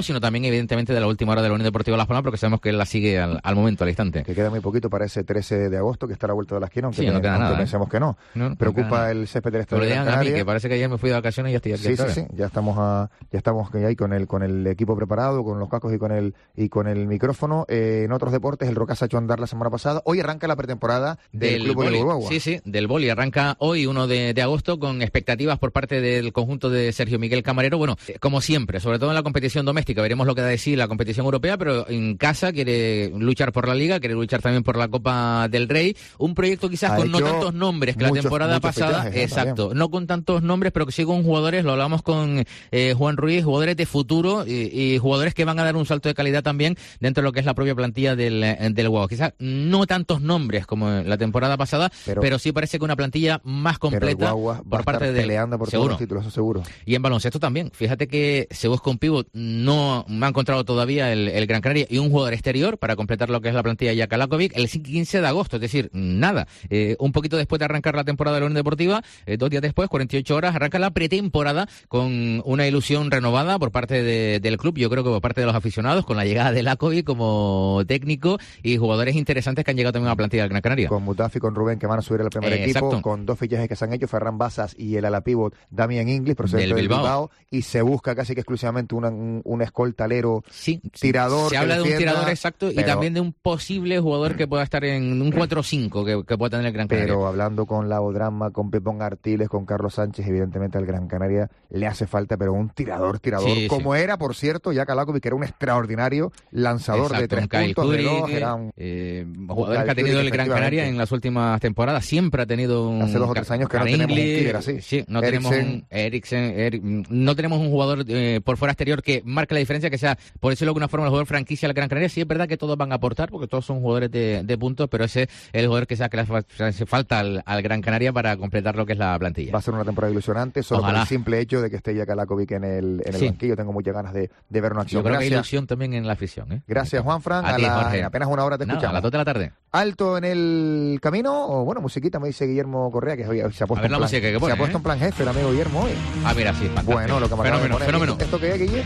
sino también, evidentemente, de la última hora de la Unión Deportiva Las Palmas, porque sabemos que él la sigue al, al momento, al instante. Que queda muy poquito para ese trece de agosto, que está a la vuelta de la esquina, aunque, sí, no queda aunque nada, pensemos ¿eh? que no. no Preocupa no el césped del Estadio de Gran Canaria. A mí, que parece que ayer me fui de vacaciones y ya estoy aquí. Sí, sí, sí, ya estamos a, ya estamos ahí con el con el equipo preparado, con los cascos y con el y con el micrófono. Eh, en otros deportes, el Rocasa ha hecho andar la semana pasada. Hoy arranca la pretemporada del, del Club Boli. Guagua. Sí, sí, del Boli. Arranca hoy, uno de, de agosto, con expectativas por parte del conjunto de Sergio Miguel Camarero. Bueno, como siempre, sobre todo en la competición doméstica, veremos lo que da de sí la competición europea, pero en casa quiere luchar por la Liga, quiere luchar también por la Copa del Rey. Un proyecto quizás ha con no tantos nombres que muchos, la temporada pasada. Fichajes, exacto, también. No con tantos nombres, pero que sí con jugadores, lo hablamos con eh, Juan Ruiz, jugadores de futuro y, y jugadores que van a dar un salto de calidad también dentro de lo que es la propia plantilla del, del Guagua. Quizás no tantos nombres como la temporada pasada, pero, pero sí parece que una plantilla más completa por parte de peleando por seguro. Todos los títulos, eso seguro. Y en baloncesto también. Fíjate que se busca un pívot, no me ha encontrado todavía el, el Gran Canaria, y un jugador exterior para completar lo que es la plantilla de Jakalakovic el quince de agosto, es decir, nada. Eh, un poquito después de arrancar la temporada de la Unión Deportiva, eh, dos días después, cuarenta y ocho horas, arranca la pretemporada con una ilusión renovada por parte de, del club, yo creo que por parte de los aficionados, con la llegada de Lakovic como técnico y jugadores interesantes que han llegado también a la plantilla del Gran Canaria. Con Mutafi y con Rubén, que van a subir al primer eh, equipo, exacto. Con dos fichajes que se han hecho, Ferran Basas y el ala pívot Damian Inglis, procedente del Bilbao. Bilbao, y se busca casi que exclusivamente una, un, un escoltalero sí, tirador. Se habla defienda, de un tirador exacto pero, y también de un posible jugador que pueda estar en un cuatro cinco que, que pueda tener el Gran Canaria. Pero hablando con Lau Drama, con Pepón Artiles, con Carlos Sánchez, evidentemente al Gran Canaria le hace falta, pero un tirador, tirador, sí, como sí. era, por cierto, Jakalakovic, que era un extraordinario lanzador exacto, de tres puntos, Kurik, de dos, era un, eh, jugadores que ha tenido el Gran Canaria en las últimas temporadas, siempre ha tenido un... Hace dos o tres años que no tenemos un killer así. Sí, no Eriksen. tenemos un Eriksen, Eric, no tenemos un jugador eh, por fuera exterior que marque la diferencia, que sea, por decirlo de alguna forma, el jugador franquicia del Gran Canaria. Sí es verdad que todos van a aportar, porque todos son jugadores de, de puntos, pero ese es el jugador que sea que le hace falta al, al Gran Canaria para completar lo que es la plantilla. Va a ser una temporada ilusionante, solo Ojalá. por el simple hecho de que esté Jakalakovic en el, en el sí. banquillo. Tengo muchas ganas de, de ver una acción. Yo creo Gracias. que hay ilusión también en la afición. ¿eh? Gracias, Juanfran. A, a, ti, la, en apenas una hora te escuchamos. No, a las dos de la tarde. Alto en el camino, o bueno, musiquita, me dice Guillermo Correa, que hoy se ha puesto, en plan, que pone, se ha puesto ¿eh? en plan jefe el amigo Guillermo hoy. Ah, mira, sí, fantástico. Bueno, lo que me fenómeno, de fenómeno. ¿Esto qué es, Guille?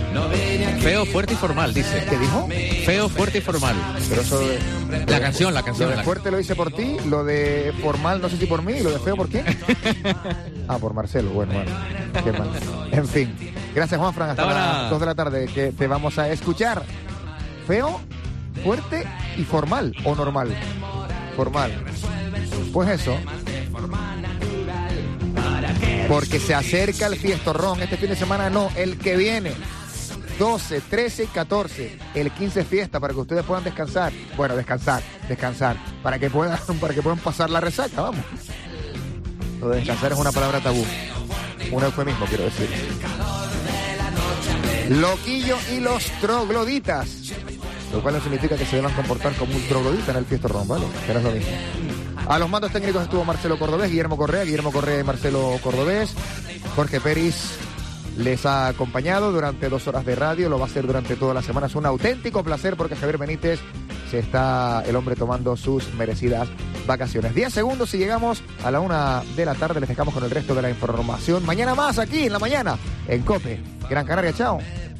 Feo, fuerte y formal, dice. ¿Qué dijo? Feo, fuerte y formal. Pero eso de... La canción, la canción. Lo de la... fuerte lo hice por ti, lo de formal no sé si por mí, y lo de feo por quién. Ah, por Marcelo, bueno, bueno. Qué mal. En fin. Gracias, Juanfran, hasta Ahora... las dos de la tarde, que te vamos a escuchar. Feo, fuerte y formal, o normal. Formal. Pues eso. Porque se acerca el fiestorrón. Este fin de semana no, el que viene. doce, trece y catorce. El quince es fiesta para que ustedes puedan descansar. Bueno, descansar, descansar. Para que puedan, para que puedan pasar la resaca, vamos. Lo de descansar es una palabra tabú. Un eufemismo, quiero decir. Loquillo y los trogloditas. Lo cual no significa que se deban comportar como un troglodita en el fiestorrón, ¿vale? Pero es lo mismo. A los mandos técnicos estuvo Marcelo Cordobés, Guillermo Correa, Guillermo Correa y Marcelo Cordobés. Jorge Peris les ha acompañado durante dos horas de radio, lo va a hacer durante toda la semana. Es un auténtico placer porque Javier Benítez se está el hombre tomando sus merecidas vacaciones. Diez segundos y llegamos a la una de la tarde. Les dejamos con el resto de la información. Mañana más aquí en la mañana en COPE Gran Canaria. Chao.